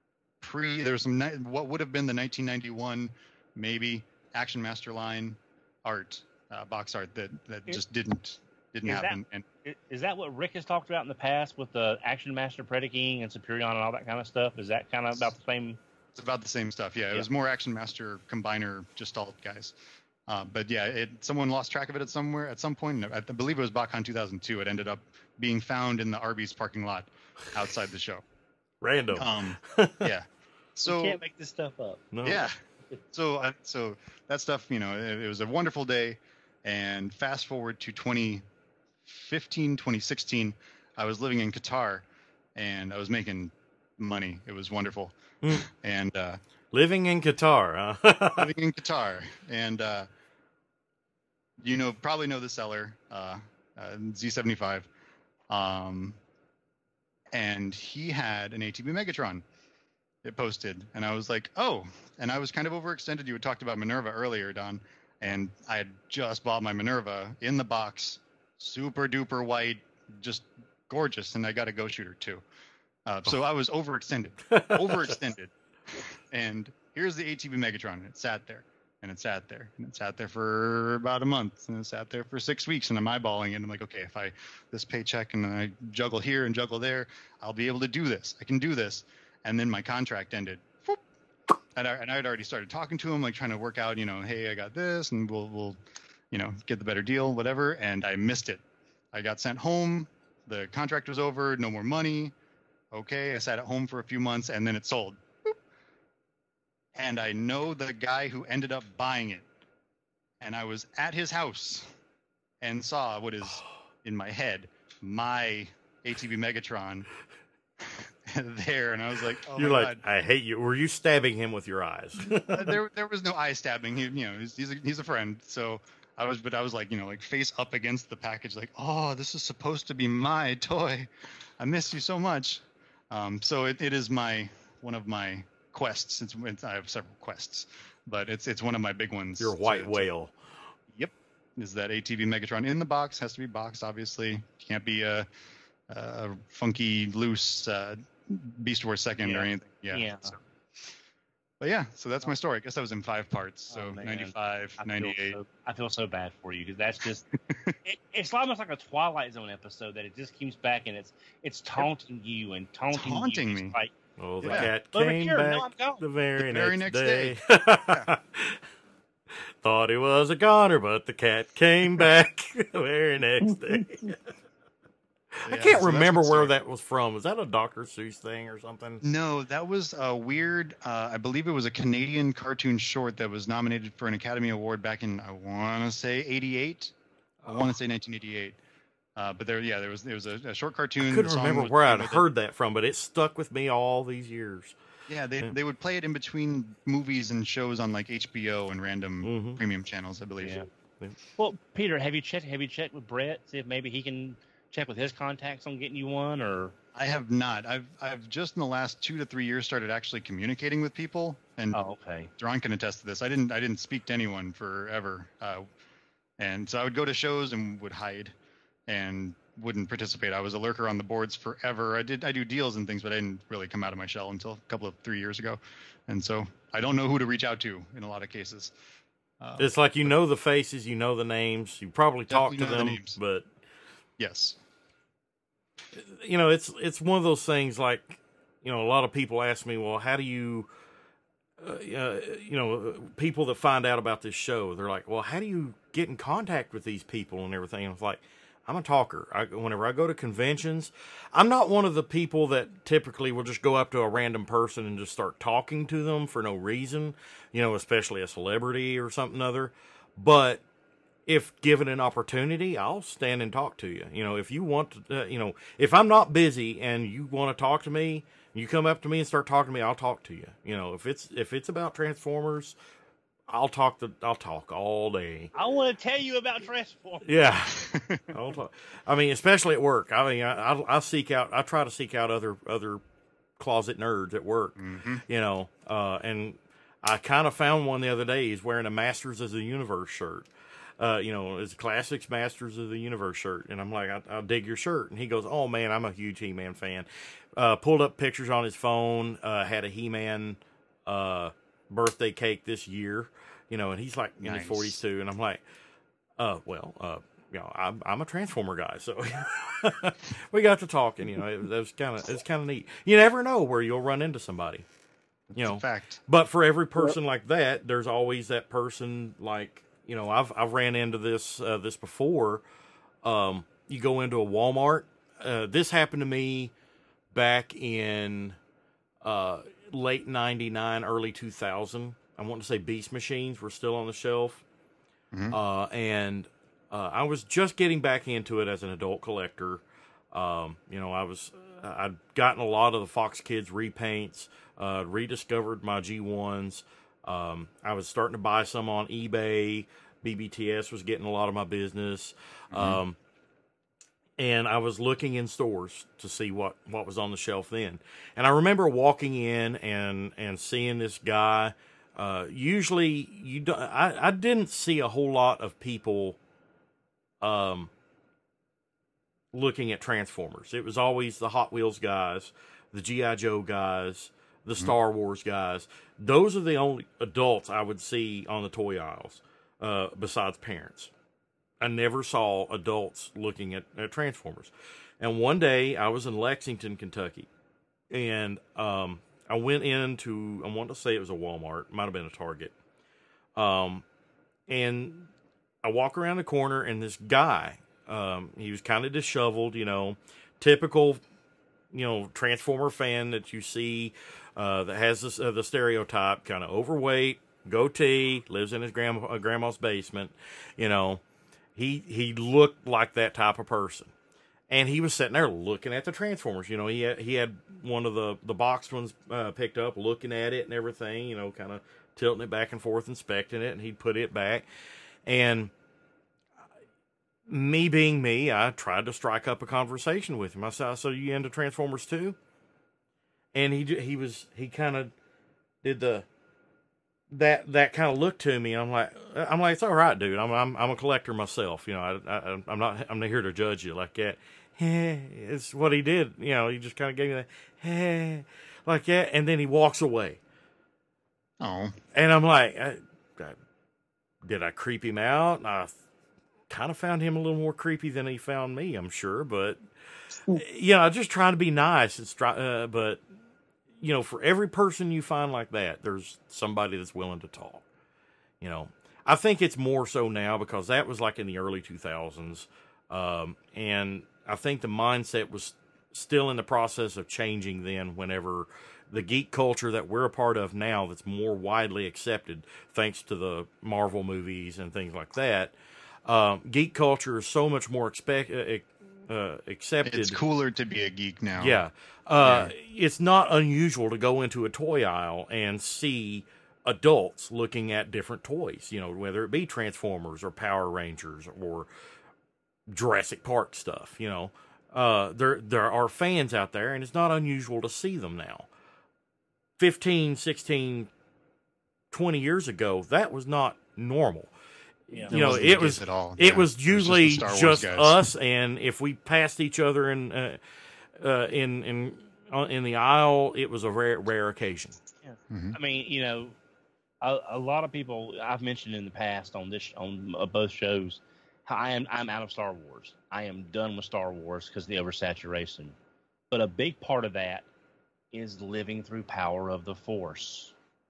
pre. There was some ni- what would have been the nineteen ninety-one maybe Action Master line art, uh, box art that that Is- just didn't didn't is that- happen. And I- Is that what Rick has talked about in the past with the Action Master Predaking and Superion and all that kind of stuff? Is that kind of about the same It's about the same stuff. Yeah, it Yeah. was more Action Master combiner Gestalt guys. Uh, but yeah, it someone lost track of it at somewhere at some point. I believe it was BotCon two thousand two. It ended up being found in the Arby's parking lot outside the show. Random. Um, yeah. So you can't make this stuff up. no. yeah. So I, so that stuff, you know, it, it was a wonderful day. And fast forward to twenty fifteen, twenty sixteen, I was living in Qatar, and I was making money. It was wonderful. Mm. And uh, Living in Qatar, huh? living in Qatar, and uh, you know, probably know the seller, uh, uh, Z seventy-five, um, and he had an A T V Megatron. It posted, and I was like, oh, and I was kind of overextended. You had talked about Minerva earlier, Don, and I had just bought my Minerva in the box, super duper white, just gorgeous, and I got a Go Shooter too. Uh, so I was overextended, overextended. And here's the A T V Megatron, and it sat there, and it sat there, and it sat there for about a month, and it sat there for six weeks, and I'm eyeballing it. And I'm like, okay, if I this paycheck and I juggle here and juggle there, I'll be able to do this. I can do this. And then my contract ended, Whoop. and I and I had already started talking to him, like trying to work out, you know, hey, I got this, and we'll we'll, you know, get the better deal, whatever. And I missed it. I got sent home. The contract was over. No more money. Okay, I sat at home for a few months, and then it sold. And I know the guy who ended up buying it. And I was at his house and saw what is in my head, my A T V Megatron there. And I was like, oh You're my like, God. I hate you. Were you stabbing him with your eyes? Uh, there, there was no eye stabbing. He, you know, he's, he's, a, he's a friend. So I was, but I was like, you know, like face up against the package, like, oh, this is supposed to be my toy. I miss you so much. Um, so it, it is my, one of my quests. It's, it's, I have several quests, but it's it's one of my big ones. Your white to- to- whale. Yep, is that A T V Megatron in the box? Has to be boxed, obviously. Can't be a, a funky, loose uh, Beast Wars second Yeah. or anything. Yeah. Yeah. So. But yeah, so that's my story. I guess that was in five parts. So Oh, man. ninety-five, I feel ninety-eight. so, I feel so bad for you because that's just it, it's almost like a Twilight Zone episode that it just keeps back and it's it's taunting you and taunting, Taunting you. me. It's like, Oh, the Yeah. cat Over came here, back no, I'm gone. the very, The very next, next day. day. Thought he was a goner, but the cat came back the very next day. I Yeah, can't so that's remember my where story. that was from. Was that a Doctor Seuss thing or something? No, that was a weird. Uh, I believe it was a Canadian cartoon short that was nominated for an Academy Award back in I want to say eighty-eight. I want to say nineteen eighty-eight. Uh, but there, yeah, there was there was a, a short cartoon. I the couldn't song remember was where played I'd with it. heard that from, but it stuck with me all these years. Yeah, they Yeah. they would play it in between movies and shows on like H B O and random Mhm. premium channels, I believe. Yeah. Well, Peter, have you checked? Have you checked with Brett? See if maybe he can check with his contacts on getting you one, or I have not. I've I've just in the last two to three years started actually communicating with people, and oh, okay. Ron can attest to this. I didn't I didn't speak to anyone forever, uh, and so I would go to shows and would hide, and wouldn't participate. I was a lurker on the boards forever. I did I do deals and things, but I didn't really come out of my shell until a couple of three years ago, and so I don't know who to reach out to in a lot of cases. Uh, It's like you know the faces, you know the names, you probably talk to Definitely know the them, names. but yes, you know, it's it's one of those things. Like, you know, a lot of people ask me, well, how do you, uh, uh, you know, people that find out about this show, they're like, well, how do you get in contact with these people and everything? And it's like, I'm a talker. I, whenever I go to conventions, I'm not one of the people that typically will just go up to a random person and just start talking to them for no reason, you know, especially a celebrity or something other. But if given an opportunity, I'll stand and talk to you. You know, if you want to, uh, you know, if I'm not busy and you want to talk to me, you come up to me and start talking to me, I'll talk to you. You know, if it's if it's about Transformers, I'll talk to I'll talk all day. I want to tell you about Transformers. Yeah, I'll talk. I mean, especially at work. I mean, I, I I seek out. I try to seek out other other closet nerds at work. Mhm. You know, uh, and I kind of found one the other day. He's wearing a Masters of the Universe shirt. Uh, you know, it's Classics Masters of the Universe shirt. And I'm like, I, I dig your shirt. And he goes, oh, man, I'm a huge He-Man fan. Uh, pulled up pictures on his phone, uh, had a He-Man uh, birthday cake this year, you know, and he's like in Nice. his forties too. And I'm like, uh, well, uh, you know, I'm, I'm a Transformer guy. So we got to talking, you know, it, it was kind of, it's kind of neat. You never know where you'll run into somebody. You It's know, a fact. but for every person like that, there's always that person like, you know, I've I've ran into this uh, this before. Um, you go into a Walmart. Uh, this happened to me back in uh, late ninety-nine, early two thousand. I want to say Beast Machines were still on the shelf. Mhm. Uh, and uh, I was just getting back into it as an adult collector. Um, you know, I was I'd gotten a lot of the Fox Kids repaints, uh, rediscovered my G ones. Um, I was starting to buy some on eBay. B B T S was getting a lot of my business. Mm-hmm. Um, and I was looking in stores to see what, what was on the shelf then. And I remember walking in and, and seeing this guy. Uh, usually you don't, I, I didn't see a whole lot of people, um, looking at Transformers. It was always the Hot Wheels guys, the G I. Joe guys, the Mm-hmm. Star Wars guys. Those are the only adults I would see on the toy aisles, uh, besides parents. I never saw adults looking at, at Transformers. And one day I was in Lexington, Kentucky, and um, I went into, I want to say it was a Walmart, might have been a Target. Um, and I walk around the corner, and this guy, um, he was kind of disheveled, you know, typical, you know, Transformer fan that you see, uh, that has this, uh, the stereotype, kind of overweight, goatee, lives in his grandma, uh, grandma's basement, you know. He he looked like that type of person, and he was sitting there looking at the Transformers. You know, he had, he had one of the the boxed ones uh, picked up, looking at it and everything. You know, kind of tilting it back and forth, inspecting it, and he'd put it back. And me being me, I tried to strike up a conversation with him. I said, "So you into Transformers too?" And he he was he kind of did the. That that kind of looked to me. I'm like, I'm like, it's all right, dude. I'm I'm I'm a collector myself. You know, I, I I'm not I'm not here to judge you like that. It's what he did. You know, he just kind of gave me that like that, and then he walks away. Oh, And I'm like, I, I, did I creep him out? And I kind of found him a little more creepy than he found me. I'm sure, but you know, just trying to be nice. It's try, uh, but. You know, for every person you find like that, there's somebody that's willing to talk. You know, I think it's more so now because that was like in the early two thousands. Um, and I think the mindset was still in the process of changing then whenever the geek culture that we're a part of now that's more widely accepted thanks to the Marvel movies and things like that. Um, geek culture is so much more expect, uh, uh, accepted. it's cooler to be a geek now. Yeah. Uh, it's not unusual to go into a toy aisle and see adults looking at different toys, you know, whether it be Transformers or Power Rangers or Jurassic Park stuff, you know. Uh, there, there are fans out there, and it's not unusual to see them now. fifteen, sixteen, twenty years ago, that was not normal. Yeah. There You know, wasn't it the was kids at all. it Yeah. was It usually just the Star Wars just guys. us, and if we passed each other in uh, uh, in in uh, in the aisle, it was a rare rare occasion. I mean, you know, a, a lot of people I've mentioned in the past on this on uh, both shows, how I am I'm out of Star Wars. I am done with Star Wars because of the oversaturation. But a big part of that is living through Power of the Force.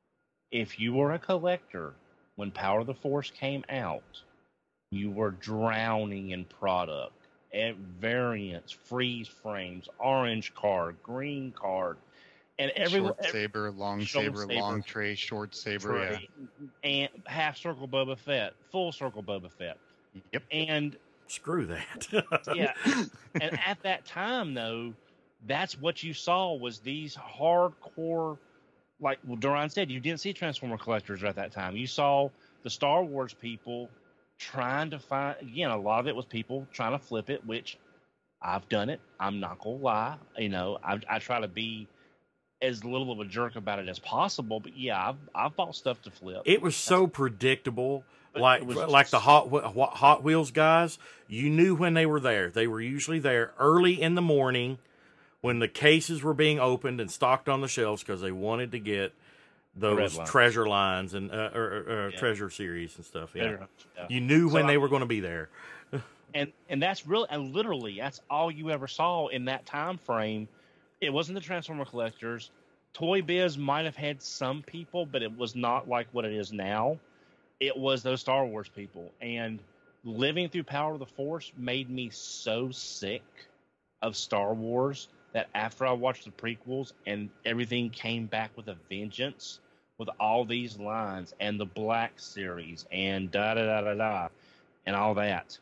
If you were a collector when Power of the Force came out, you were drowning in product. And variants, freeze frames, orange card, green card, and everyone Short saber, long Short saber, saber. long tray, short saber. Yeah. tray, and half circle Boba Fett, full circle Boba Fett. Yep. And Screw that. yeah, and at that time though, that's what you saw was these hardcore, like well, Duran said, you didn't see Transformer collectors at that time. You saw the Star Wars people trying to find, again, a lot of it was people trying to flip it, which I've done it. I'm not gonna lie. You know, I, I try to be as little of a jerk about it as possible. But yeah, I've I've bought stuff to flip. It was so predictable. But Like it was like the just- Hot Wh- Hot Wheels guys, you knew when they were there. They were usually there early in the morning when the cases were being opened and stocked on the shelves because they wanted to get those lines. treasure lines and uh, or, or, or Yeah. treasure series and stuff. Yeah. Yeah. You knew So when I- they were going to be there. and and that's really and literally that's all you ever saw in that time frame. It wasn't the Transformer collectors. Toy Biz might have had some people, but it was not like what it is now. It was those Star Wars people. And living through Power of the Force made me so sick of Star Wars that after I watched the prequels and everything came back with a vengeance with all these lines and the Black series and da da da da da and all that,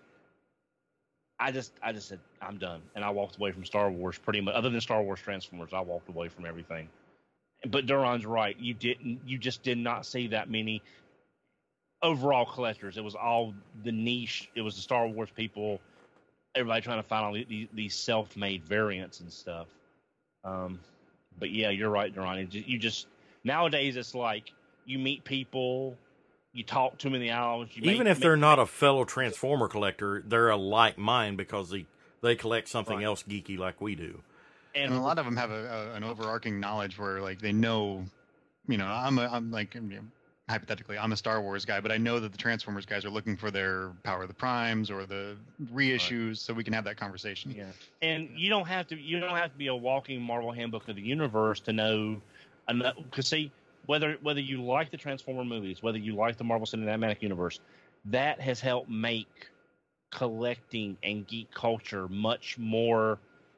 I just I just said I'm done, and I walked away from Star Wars pretty much. Other than Star Wars Transformers, I walked away from everything. But Duran's right. You didn't. You just did not see that many overall collectors. It was all the niche. It was the Star Wars people. Everybody trying to find all these, these self-made variants and stuff. Um, but yeah, you're right, Duran. It just, you just nowadays it's like you meet people, you talk to them in the aisles. You Even make, if they're make, not a fellow Transformer collector, they're a like mind because they they collect something Right. else geeky like we do. and, And a lot of them have a, a, an overarching knowledge where, like, they know, you know, I'm a, I'm like, you know, hypothetically, I'm a Star Wars guy, but I know that the Transformers guys are looking for their Power of the Primes or the reissues, so we can have that conversation. Yeah, and you don't have to. You don't have to be a walking Marvel Handbook of the Universe to know. Because see, whether whether you like the Transformer movies, whether you like the Marvel Cinematic Universe, that has helped make collecting and geek culture much more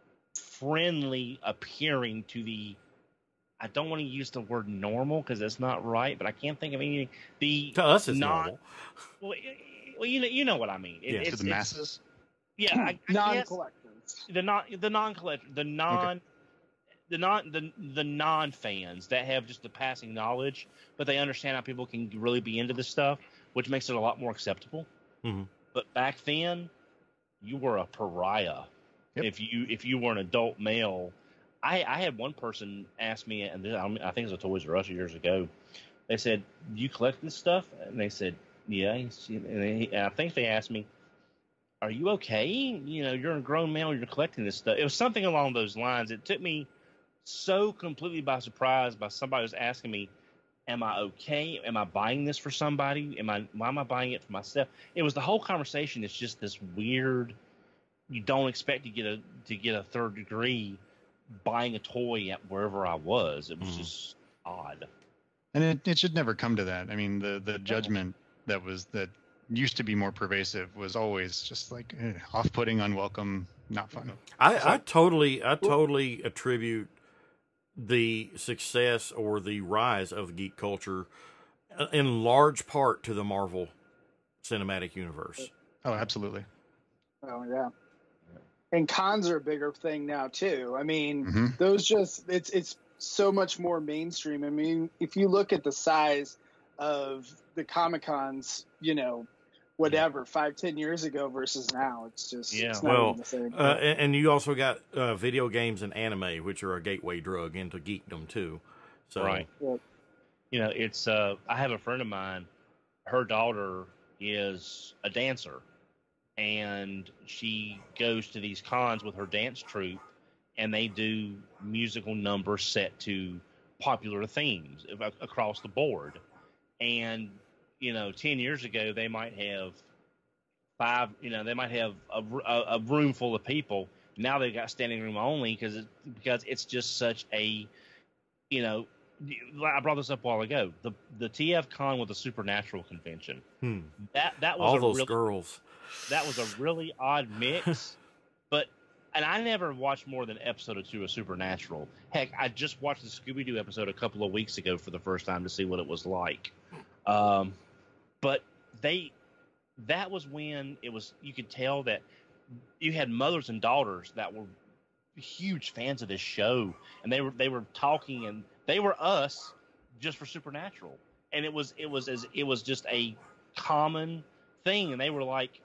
friendly appearing to the. I don't want to use the word normal because it's not right, but I can't think of anything. The To us, it's non, normal. Well, well, you know, you know what I mean. It, Yeah. it's, To the it's- masses. Yeah, I, I guess Non-collectors. the non the non collector the non the non the the non fans that have just the passing knowledge, but they understand how people can really be into this stuff, which makes it a lot more acceptable. Mhm. But back then, you were a pariah Yep. if you if you were an adult male. I, I had one person ask me, and this, I think it was a Toys R Us years ago. They said, "Do you collect this stuff?" And they said, "Yeah." And, they, and I think they asked me, "Are you okay? You know, you're a grown male. You're collecting this stuff." It was something along those lines. It took me so completely by surprise by somebody was asking me, "Am I okay? Am I buying this for somebody? Am I? Why am I buying it for myself?" It was the whole conversation. It's just this weird. You don't expect to get a to get a third degree buying a toy at wherever I was. It was Mhm. just odd. And it, it should never come to that. I mean, the, the judgment that was that used to be more pervasive was always just like eh, off-putting, unwelcome, not fun. I, I totally, I totally attribute the success or the rise of geek culture uh, in large part to the Marvel Cinematic Universe. Oh, absolutely. Oh yeah. And cons are a bigger thing now too. I mean, hmm those just it's it's so much more mainstream. I mean, if you look at the size of the Comic Cons, you know, whatever five, ten years ago versus now, it's just Yeah. it's not Well, even the same. Uh, and, and you also got uh, video games and anime, which are a gateway drug into geekdom too. So, Right. Yeah. You know, it's uh I have a friend of mine, her daughter is a dancer, and she goes to these cons with her dance troupe, and they do musical numbers set to popular themes a- across the board. And you know, ten years ago they might have five, you know, they might have a, a, a room full of people. Now they've got standing room only because it, because it's just such a, you know, I brought this up a while ago. The the T F Con with the Supernatural convention. hmm, That that was all a those really, girls. that was a really odd mix. But and I never watched more than episode or two of Supernatural. Heck, I just watched the Scooby Doo episode a couple of weeks ago for the first time to see what it was like. Um, but they that was when it was you could tell that you had mothers and daughters that were huge fans of this show, and they were they were talking, and they were us just for Supernatural, and it was it was as it was just a common thing, and they were like,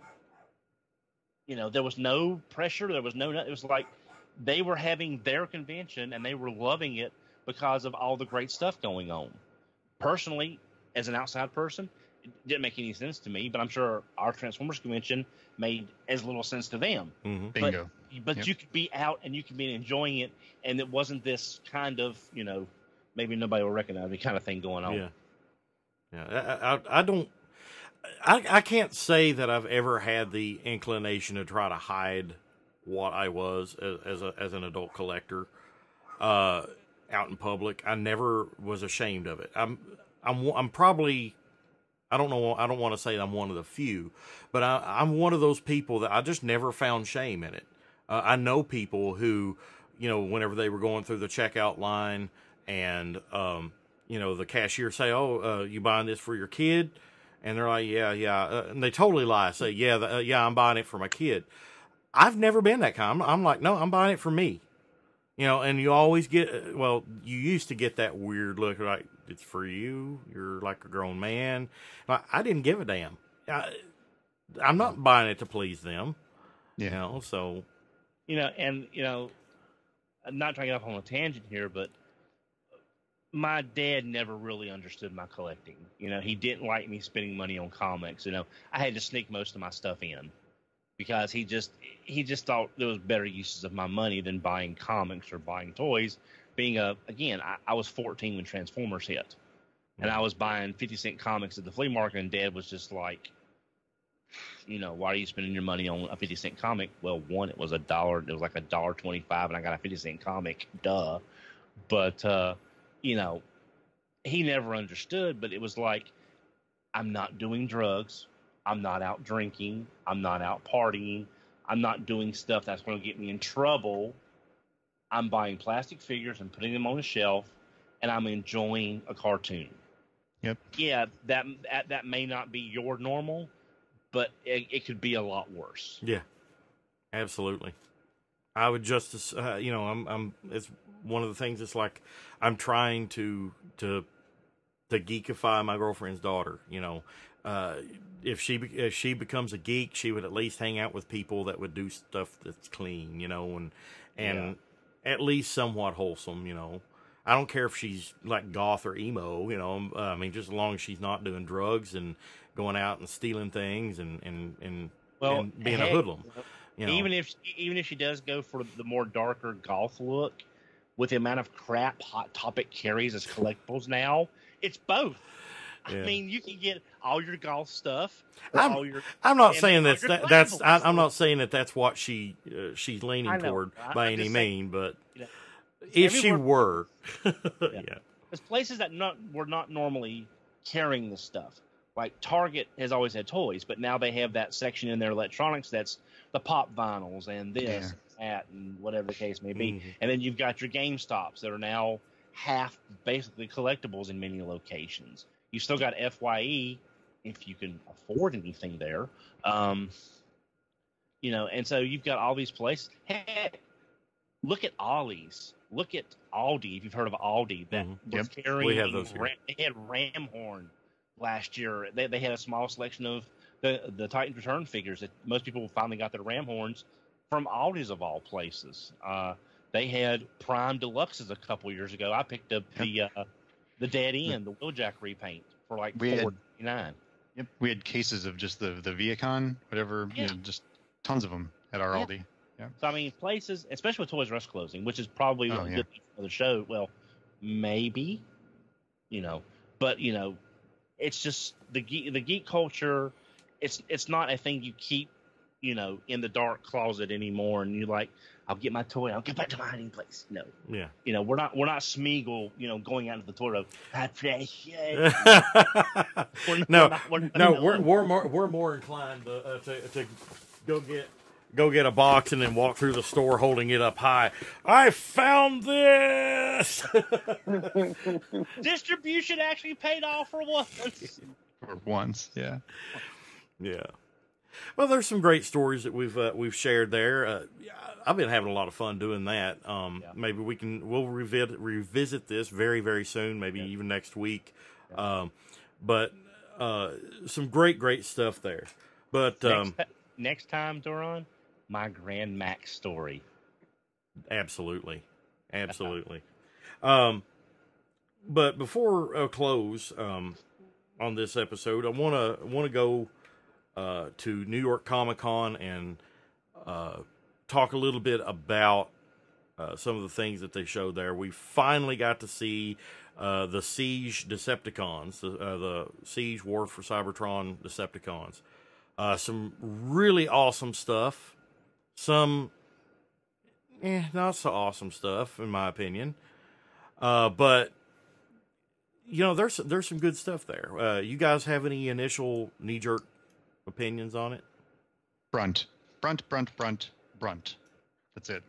you know, there was no pressure, there was no, it was like they were having their convention and they were loving it because of all the great stuff going on. Personally, as an outside person, it didn't make any sense to me, but I'm sure our Transformers convention made as little sense to them. hmm Bingo. But Yep. you could be out and you could be enjoying it, and it wasn't this kind of, you know, maybe nobody will recognize me kind of thing going on. Yeah, yeah. I, I, I don't. I, I can't say that I've ever had the inclination to try to hide what I was as, as a as an adult collector. Uh, out in public. I never was ashamed of it. I'm I'm I'm probably I don't know I don't want to say I'm one of the few, but I, I'm one of those people that I just never found shame in it. Uh, I know people who, you know, whenever they were going through the checkout line and um, you know, the cashier say, "Oh, uh, you buying this for your kid?" And they're like, "Yeah, yeah," uh, and they totally lie. Say, "Yeah, the, uh, yeah, I'm buying it for my kid." I've never been that kind. I'm, I'm like, "No, I'm buying it for me." You know, and you always get, well, you used to get that weird look like, it's for you. You're like a grown man. Like, I didn't give a damn. I, I'm not buying it to please them. Yeah. You know, so. You know, and, you know, I'm not trying to get off on a tangent here, but my dad never really understood my collecting. You know, he didn't like me spending money on comics. You know, I had to sneak most of my stuff in because he just he just thought there was better uses of my money than buying comics or buying toys. Being a, again, I, I was fourteen when Transformers hit, and I was buying fifty cent comics at the flea market, and Dad was just like, you know, why are you spending your money on a fifty cent comic? Well, one, it was a dollar. It was like a dollar twenty-five, and I got a fifty cent comic. Duh. But, uh, you know, he never understood, but it was like, I'm not doing drugs. I'm not out drinking. I'm not out partying. I'm not doing stuff that's going to get me in trouble. I'm buying plastic figures and putting them on a shelf, and I'm enjoying a cartoon. Yep. Yeah, that that, that may not be your normal, but it, it could be a lot worse. Yeah, absolutely. I would just, uh, you know, I'm, I'm. It's one of the things. It's like I'm trying to to to geekify my girlfriend's daughter. You know, uh, if she if she becomes a geek, she would at least hang out with people that would do stuff that's clean. You know, and and yeah. at least somewhat wholesome. You know, I don't care if she's like goth or emo. You know, uh, I mean, just as long as she's not doing drugs and going out and stealing things and and and, well, and being hey, a hoodlum. You know. Even if even if she does go for the more darker goth look, with the amount of crap Hot Topic carries as collectibles now, it's both. Yeah. I mean, you can get all your golf stuff. I'm, all your, I'm not and saying all that's your that, that's I, collectibles. I'm not saying that that's what she uh, she's leaning I know. toward I- by I'm any just saying, mean, but you know, if she everywhere- were, yeah. There's places that not were not normally carrying this stuff. Like Target has always had toys, but now they have that section in their electronics that's the pop vinyls and this, Yeah. and that, and whatever the case may be. Mhm. And then you've got your GameStops that are now half basically collectibles in many locations. You still got F Y E if you can afford anything there. Um, you know, and so you've got all these places. Heck, look at Ollie's. Look at Aldi, if you've heard of Aldi, that Mhm. was Yep. carrying. We have those here. Ram, they had Ram Horn last year. They they had a small selection of the the Titans Return figures that most people finally got their Ram Horns from Aldi's of all places. Uh, they had Prime Deluxes a couple years ago. I picked up the uh, the Dead End, the Wheeljack repaint for like We had- four ninety nine. Yep. We had cases of just the the Viacon, whatever, Yeah. you know, just tons of them at our Yeah. Aldi. So I mean, places, especially with Toys R Us closing, which is probably Oh, a yeah. good thing for the show. Well, maybe, you know, but you know, it's just the geek, the geek culture. It's it's not a thing you keep, you know, in the dark closet anymore. And you're like, I'll get my toy, I'll get back to my hiding place. No, Yeah. you know, we're not we're not Smeagol, you know, going out into the toy room. I appreciate. We're not- no, we're not- we're not- no, we're we're more we're more inclined to, uh, to to go get go get a box and then walk through the store holding it up high. I found this. Distribution actually paid off for once. For once, yeah. Yeah. Well, there's some great stories that we've uh, we've shared there. Uh, yeah, I've been having a lot of fun doing that. Um, Yeah. Maybe we can we'll revisit revisit this very very soon. Maybe even next week. Um, but uh, some great great stuff there. But um, next, ti- next time, Doron, my Grand Max story. absolutely, absolutely. um, but before I close um, on this episode, I want to want to go uh, to New York Comic Con and uh, talk a little bit about uh, some of the things that they showed there. We finally got to see uh, the Siege Decepticons, the, uh, the Siege War for Cybertron Decepticons. Uh, some really awesome stuff. Some, eh, not so awesome stuff, in my opinion. Uh, but you know, there's there's some good stuff there. Uh, you guys have any initial knee jerk opinions on it? Brunt, Brunt, Brunt, Brunt, Brunt. That's it.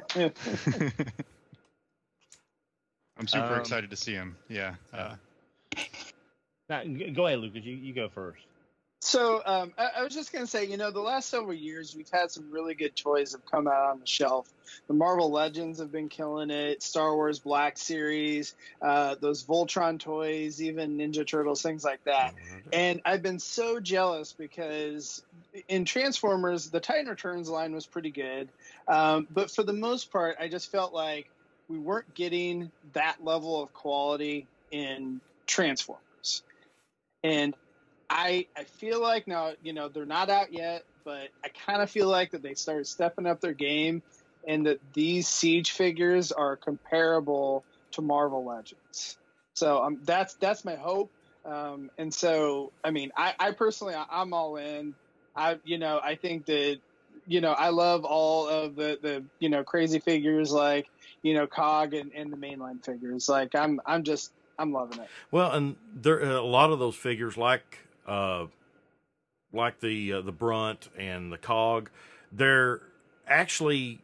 I'm super Um, excited to see him. Yeah. Uh, Now, g- go ahead, Lucas. You, you go first. So um, I, I was just going to say, you know, the last several years we've had some really good toys have come out on the shelf. The Marvel Legends have been killing it. Star Wars Black Series, uh, those Voltron toys, even Ninja Turtles, things like that. And I've been so jealous because in Transformers, the Titan Returns line was pretty good. Um, but for the most part, I just felt like we weren't getting that level of quality in Transformers. And I I feel like now, you know, they're not out yet, but I kind of feel like that they started stepping up their game and that these Siege figures are comparable to Marvel Legends. So um, that's that's my hope. Um, and so, I mean, I, I personally, I, I'm all in. I, you know, I think that, you know, I love all of the, the you know, crazy figures like, you know, Cog and, and the mainline figures. Like, I'm I'm just, I'm loving it. Well, and there a lot of those figures, like uh, like the uh, the Brunt and the Cog, they're actually.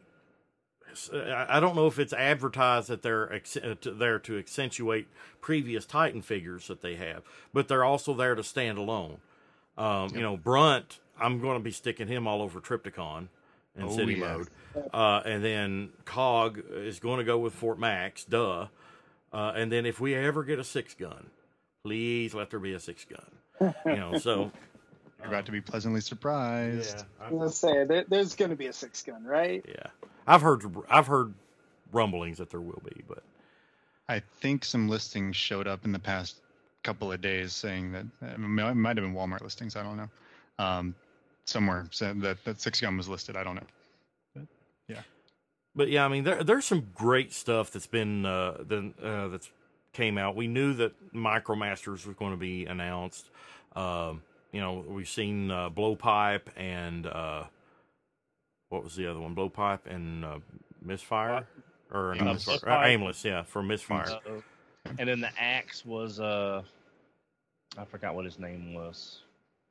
I don't know if it's advertised that they're ex- there to accentuate previous Titan figures that they have, but they're also there to stand alone. Um, Yep. You know, Brunt, I'm going to be sticking him all over Triptychon in Oh, city yeah. mode, uh, and then Cog is going to go with Fort Max, duh. Uh, and then if we ever get a six gun, please let there be a six gun. You know, so You're about to be pleasantly surprised. I was gonna say there, there's going to be a six gun, right? yeah, I've heard I've heard rumblings that there will be, but I think some listings showed up in the past couple of days saying that it might might have been Walmart listings. I don't know. Um, somewhere said that that six gun was listed. I don't know. But, yeah. But yeah, I mean, there there's some great stuff that's been uh, the, uh, that's came out. We knew that Micromasters was going to be announced. Um, you know, we've seen uh, Blowpipe and uh, what was the other one? Blowpipe and uh, Misfire or not Aimless. Misfire, uh, Aimless, yeah, for Misfire. Uh, and then the axe was, uh, I forgot what his name was.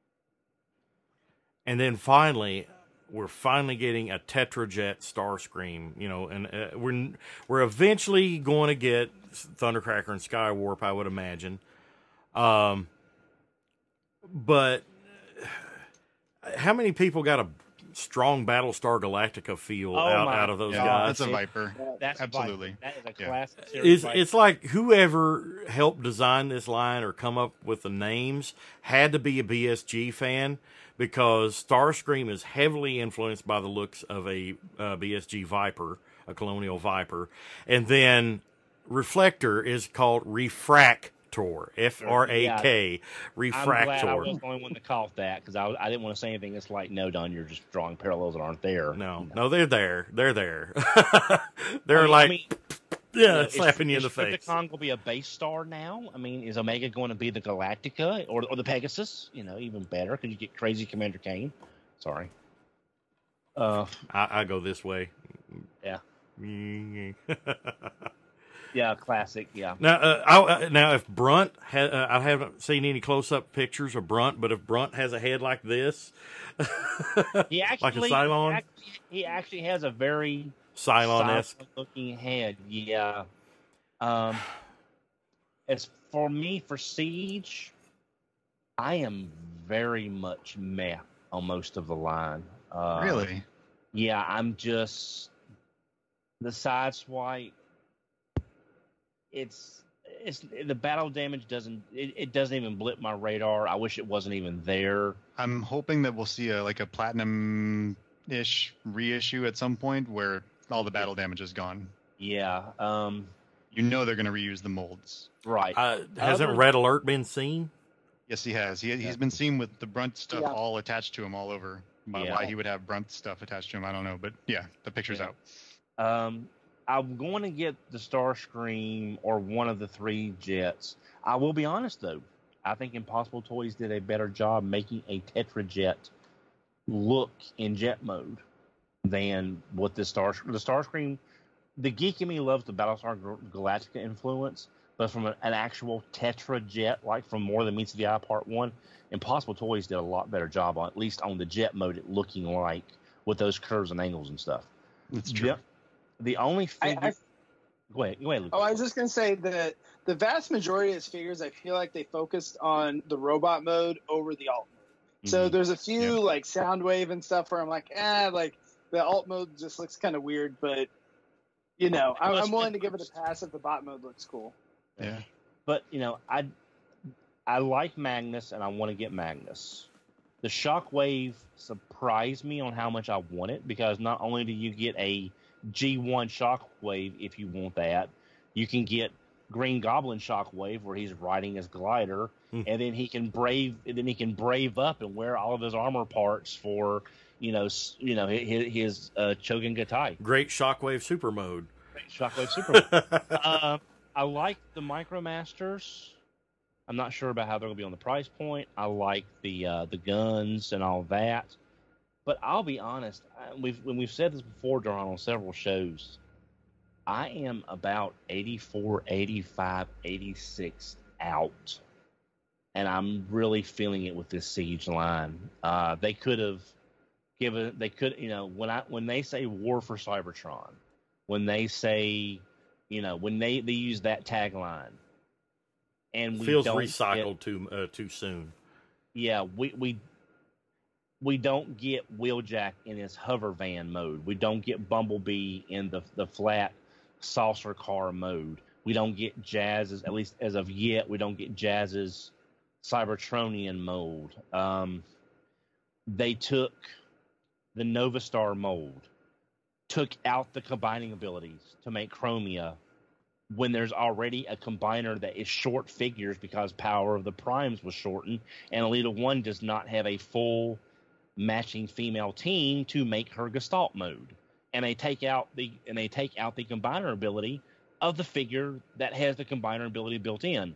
And then finally, we're finally getting a Tetrajet Starscream, you know, and uh, we're we're eventually going to get Thundercracker and Skywarp, I would imagine. Um, but how many people got a strong Battlestar Galactica feel Oh out, my out of those Yeah, guys? that's a Viper. That's Absolutely. Viper. That is a Yeah. classic series. It's, Viper. it's like whoever helped design this line or come up with the names had to be a B S G fan, because Starscream is heavily influenced by the looks of a uh, B S G Viper, a Colonial Viper. And then Reflector is called Refractor, F R A K, I'm glad I Refractor. was the only one that caught that, because I, I didn't want to say anything. It's like, no, Don, you're just drawing parallels that aren't there. No, no, they're there. They're there. They're I mean- like, I mean, yeah, you know, is- slapping you in is the face. Trypticon going to be a base star now? I mean, is Omega going to be the Galactica or, or the Pegasus? You know, even better, because you get crazy Commander Kane. Sorry. Uh, I, I go this way. Yeah. now, yeah, classic. Yeah. uh, I, uh, now if Brunt, ha- uh, I haven't seen any close-up pictures of Brunt, but if Brunt has a head like this, He actually, like a Cylon, He actually, he actually has a very Cylon-esque. looking head. Yeah. Um, as for me, for Siege, I am very much meh on most of the line. Uh, Really? Yeah, I'm just the side swipe. It's it's the battle damage doesn't it, it doesn't even blip my radar. I wish it wasn't even there. I'm hoping that we'll see a like a platinum-ish reissue at some point where all the battle damage is gone. Yeah. Um. You know they're going to reuse the molds. Right. Uh, hasn't Other- Red Alert been seen? Yes, he has. He he's been seen with the Brunt stuff Yeah. all attached to him all over. Why- Yeah. Why he would have Brunt stuff attached to him, I don't know. But yeah, the picture's Yeah. out. Um, I'm going to get the Starscream or one of the three jets. I will be honest, though. I think Impossible Toys did a better job making a Tetrajet look in jet mode than what the Star the Starscream the geek in me loves the Battlestar Galactica influence, but from an, an actual Tetra jet, like from More Than Meets the Eye Part One, Impossible Toys did a lot better job on, at least on the jet mode, it looking like with those curves and angles and stuff. That's true. The, the only figure. I, I, go ahead, go ahead, Luke. Oh, I was just gonna say that the vast majority of his figures, I feel like they focused on the robot mode over the alt mode. So Mhm. there's a few Yep. like Soundwave and stuff where I'm like, eh, like the alt mode just looks kind of weird, but you know, I'm, I'm willing to give it a pass if the bot mode looks cool. Yeah. But you know, I I like Magnus and I want to get Magnus. The Shockwave surprised me on how much I want it, because not only do you get a G one Shockwave if you want that, you can get Green Goblin Shockwave where he's riding his glider, Hmm. and then he can brave, and then he can brave up and wear all of his armor parts for, you know, s- you know his, his uh, Chogen Gatai. Great Shockwave super mode. Shockwave Super. uh, I like the Micromasters. I'm not sure about how they're going to be on the price point. I like the uh, the guns and all that. But I'll be honest, I, we've when we've said this before, John, on several shows, I am about eighty-four, eighty-five, eighty-six out. And I'm really feeling it with this Siege line. Uh, they could have given, they could, you know, when I when they say War for Cybertron, when they say, you know, when they, they use that tagline, and we Feels don't recycled get, too uh, too soon. yeah, we we we don't get Wheeljack in his hover van mode. We don't get Bumblebee in the the flat saucer car mode. We don't get Jazz's, at least as of yet, we don't get Jazz's Cybertronian mode. Um, they took the Nova Star mold, took out the combining abilities to make Chromia when there's already a combiner that is short figures because Power of the Primes was shortened, and Elita one does not have a full matching female team to make her Gestalt mode. And they take out the and they take out the combiner ability of the figure that has the combiner ability built in.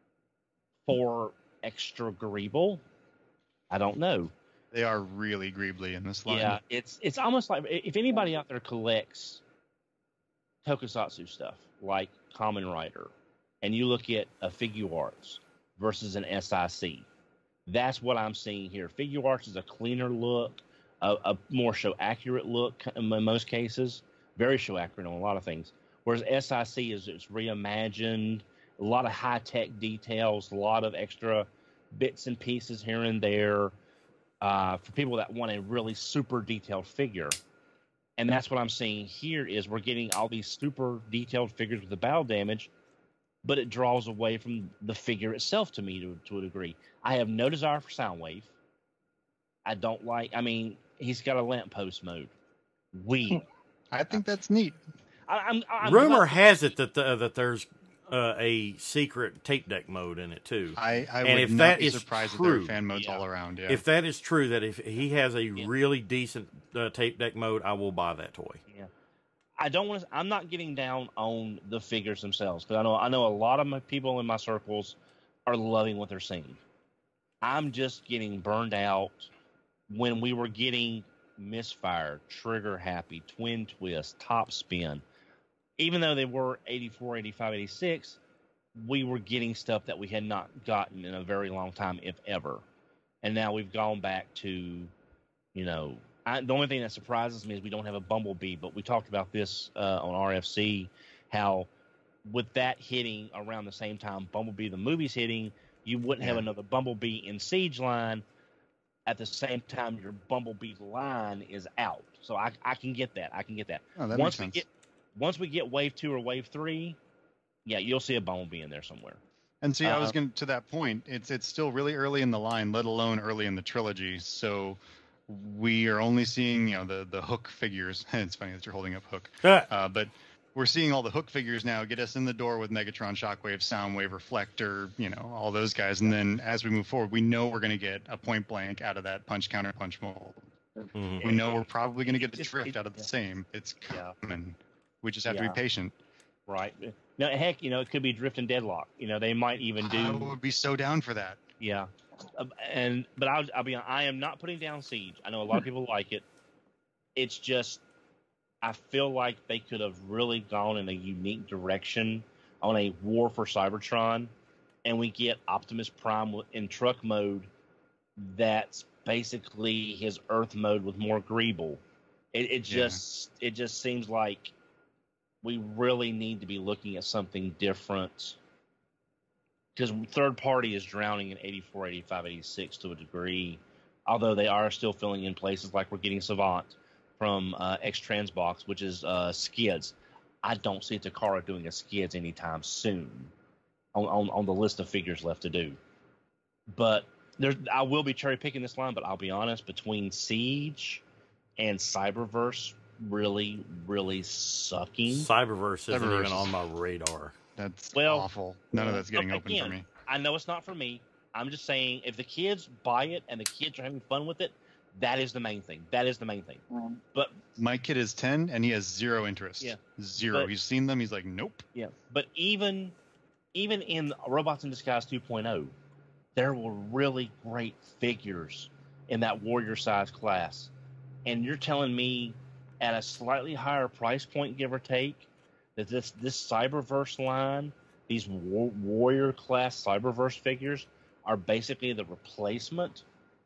For extra Greeble, I don't know. They are really greebly in this line. Yeah, it's it's almost like if anybody out there collects Tokusatsu stuff like Kamen Rider, and you look at a Figuarts versus an S I C, that's what I'm seeing here. Figuarts is a cleaner look, a, a more show accurate look in most cases, very show accurate on a lot of things. Whereas S I C is it's reimagined, a lot of high tech details, a lot of extra bits and pieces here and there. Uh, for people that want a really super detailed figure. And that's what I'm seeing here is we're getting all these super detailed figures with the battle damage, but it draws away from the figure itself to me to, to a degree. I have no desire for Soundwave. I don't like, I mean, he's got a lamppost mode. We. I think that's neat. I, I'm, I'm Rumor not- has it that the, that there's uh, a secret tape deck mode in it too. I, I And would if not that be is surprised if true, there are fan modes yeah. all around. Yeah. If that is true, that if he has a really decent uh, tape deck mode, I will buy that toy. Yeah. I don't want to. I'm not getting down on the figures themselves because I know I know a lot of my people in my circles are loving what they're seeing. I'm just getting burned out when we were getting Misfire, Trigger Happy, Twin Twist, Top Spin. Even though they were eighty-four, eighty-five, eighty-six, we were getting stuff that we had not gotten in a very long time, if ever. And now we've gone back to, you know, I, the only thing that surprises me is we don't have a Bumblebee, but we talked about this uh, on R F C, how with that hitting around the same time Bumblebee the movie's hitting, you wouldn't have Yeah. another Bumblebee in Siege line at the same time your Bumblebee line is out. So I, I can get that. I can get that. Oh, that once makes we sense. get once we get wave two or wave three, yeah, you'll see a Bumblebee in there somewhere. And see, I was Uh, going to that point. It's it's still really early in the line, let alone early in the trilogy. So we are only seeing, you know, the the Hook figures. It's funny that you're holding up Hook, uh, but we're seeing all the Hook figures now get us in the door with Megatron, Shockwave, Soundwave, Reflector, you know, all those guys. And then as we move forward, we know we're going to get a Point Blank out of that punch counter punch mold. Mhm. We know we're probably going to get the It's- Drift it- out of the yeah. same. It's Yeah. coming. We just have to Yeah. be patient. Right. No, heck, you know, it could be Drift and Deadlock. You know, they might even do. I would be so down for that. Yeah, Um, and but I'll, I'll be. I am not putting down Siege. I know a lot of people like it. It's just I feel like they could have really gone in a unique direction on a War for Cybertron, and we get Optimus Prime in truck mode. That's basically his Earth mode with more Greeble. It, it just yeah. it just seems like we really need to be looking at something different, because third party is drowning in eighty-four, eighty-five, eighty-six to a degree, although they are still filling in places like we're getting Savant from uh, X-Transbox, which is uh, Skids. I don't see Takara doing a Skids anytime soon on, on, on the list of figures left to do. But there's, I will be cherry picking this line, but I'll be honest, between Siege and Cyberverse really, really sucking. Cyberverse isn't Cyberverse even on my radar. That's Well, awful. None of that's getting Again, open for me. I know it's not for me. I'm just saying, if the kids buy it and the kids are having fun with it, that is the main thing. That is the main thing. Um, But My kid is ten and he has zero interest. Yeah. Zero. But- He's seen them. He's like, nope. yeah, but even even in Robots in Disguise two point oh, there were really great figures in that warrior size class. And you're telling me at a slightly higher price point, give or take, that this this Cyberverse line, these war, warrior class Cyberverse figures, are basically the replacement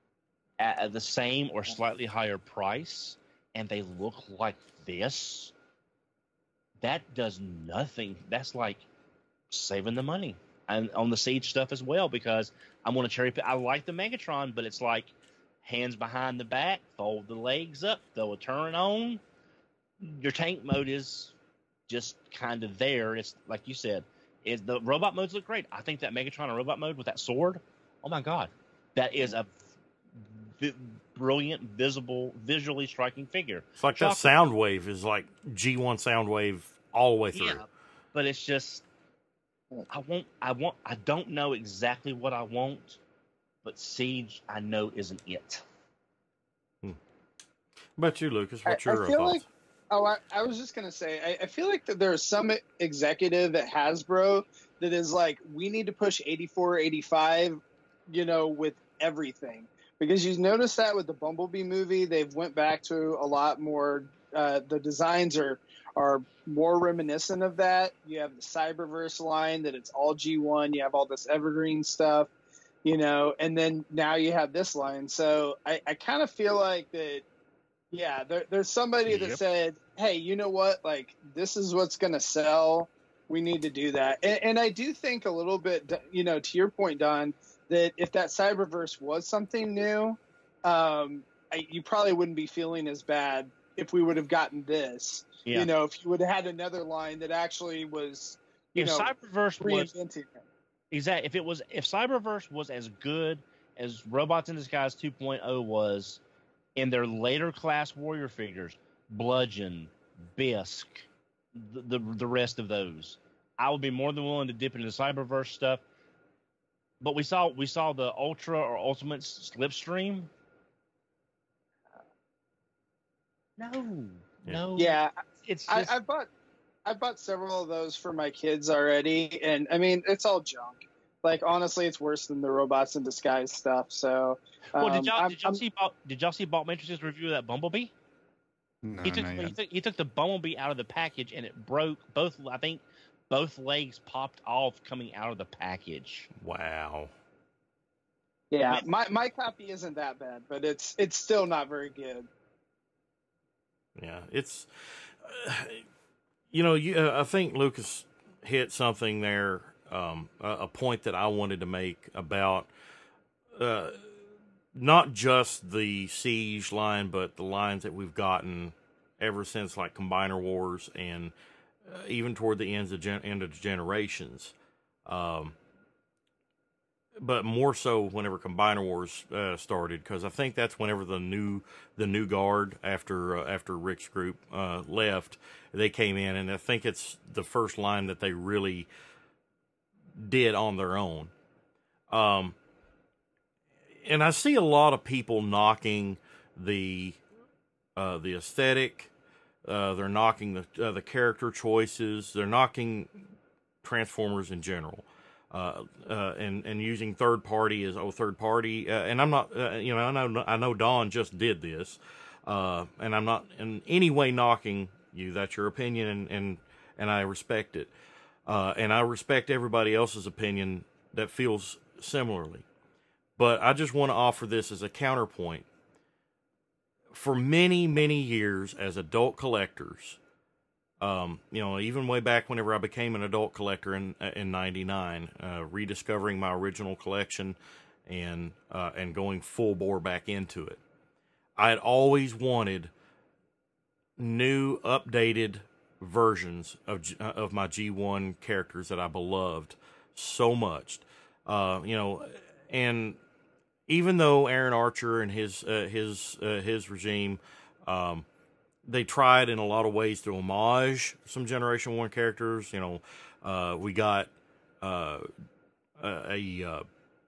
at the same or slightly higher price, and they look like this? That does nothing. That's like saving the money. And on the Siege stuff as well, because I'm going to cherry pick. I like the Megatron, but it's like hands behind the back, fold the legs up, throw a turn on. Your tank mode is just kind of there. It's like you said, is the robot modes look great. I think that Megatron in robot mode with that sword, oh my god, that is a vi- brilliant, visible, visually striking figure. It's like that Shocker. Soundwave is like G one Soundwave all the way through. Yeah, but it's just I want, I want, I don't know exactly what I want, but Siege I know isn't it. How about you, Lucas? What's I, your I feel thoughts? like, oh, I, I was just gonna say, I, I feel like that there's some executive at Hasbro that is like, we need to push eighty-four, eighty-five, you know, with everything, because you notice that with the Bumblebee movie, they've went back to a lot more. Uh, the designs are are more reminiscent of that. You have the Cyberverse line that it's all G one. You have all this Evergreen stuff, you know, and then now you have this line. So I, I kind of feel like that. Yeah, there, there's somebody that Yep. said, hey, you know what? Like, this is what's going to sell. We need to do that. And, and I do think a little bit, you know, to your point, Don, that if that Cyberverse was something new, um, I, you probably wouldn't be feeling as bad if we would have gotten this. Yeah. You know, if you would have had another line that actually was, you If know, Cyberverse was reinventing it. exactly, if it was, if Cyberverse was as good as Robots in Disguise two point oh was in their later class warrior figures, Bludgeon, Bisque, the, the the rest of those, I would be more than willing to dip into the Cyberverse stuff. But we saw we saw the Ultra or Ultimate Slipstream. No, Yeah. no, Yeah, it's I, just I bought I bought several of those for my kids already, and I mean it's all junk. Like honestly, it's worse than the Robots in Disguise stuff. So, um, well, did y'all I'm- did y'all I'm- see Bob, did y'all see Bob Matrix's review of that Bumblebee? No, He took, not he yet. took he took the Bumblebee out of the package and it broke both. I think both legs popped off coming out of the package. Wow. Yeah, my my copy isn't that bad, but it's it's still not very good. Yeah, it's uh, you know, you uh, I think Lucas hit something there, um, a, a point that I wanted to make about uh, not just the Siege line, but the lines that we've gotten ever since like Combiner Wars and uh, even toward the ends of gen- end of Generations. Um, but more so whenever Combiner Wars uh, started, because I think that's whenever the new the new guard after uh, after Rick's group uh, left, they came in, and I think it's the first line that they really did on their own. Um, and I see a lot of people knocking the uh, the aesthetic. Uh, they're knocking the uh, the character choices. They're knocking Transformers in general. Uh, uh, and, and using third party as, oh, third party. Uh, and I'm not, uh, you know, I know, I know Don just did this. Uh, and I'm not in any way knocking you. That's your opinion, and and, and I respect it. Uh, and I respect everybody else's opinion that feels similarly. But I just want to offer this as a counterpoint. For many, many years as adult collectors, um, you know, even way back whenever I became an adult collector in in ninety-nine, uh, rediscovering my original collection and uh, and going full bore back into it, I had always wanted new, updated versions of of my G one characters that I beloved so much. Uh, you know, and even though Aaron Archer and his uh, his uh, his regime, um, they tried in a lot of ways to homage some Generation One characters. You know, uh, we got uh, a, a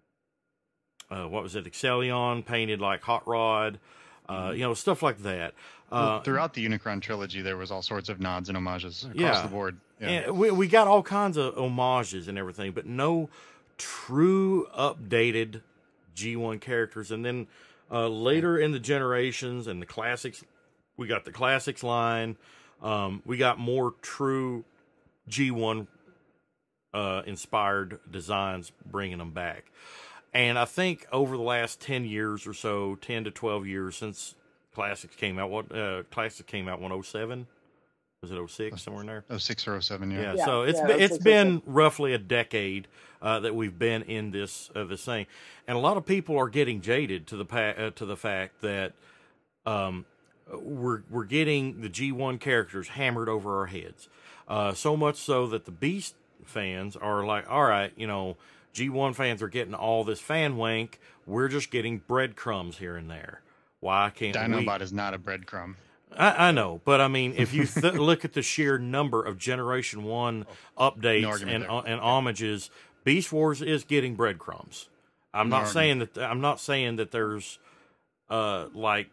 uh, uh, what was it, Excellion painted like Hot Rod, uh, you know, stuff like that. Uh, Well, throughout the Unicron trilogy, there was all sorts of nods and homages across yeah. the board. Yeah. And we we got all kinds of homages and everything, but no true updated G one characters. And then uh, later in the generations and the classics, we got the classics line. Um, we got more true G one uh, inspired designs, bringing them back. And I think over the last ten years or so, ten to twelve years since Classics came out, what uh, Classics came out when oh seven? Was it oh six, somewhere in there? oh six or oh seven, yeah. Yeah, Yeah, so it's yeah, been, oh it's six, been roughly a decade uh, that we've been in this uh, this thing, and a lot of people are getting jaded to the pa- uh, to the fact that um, we're we're getting the G one characters hammered over our heads, uh, so much so that the Beast fans are like, all right, you know, G one fans are getting all this fan wank. We're just getting breadcrumbs here and there. Why can't we? Dinobot is not a breadcrumb. I, I know, but I mean, if you th- look at the sheer number of Generation One updates argument and there. uh, and homages, Beast Wars is getting breadcrumbs. I'm No not argument. saying that. I'm not saying that there's, uh, like,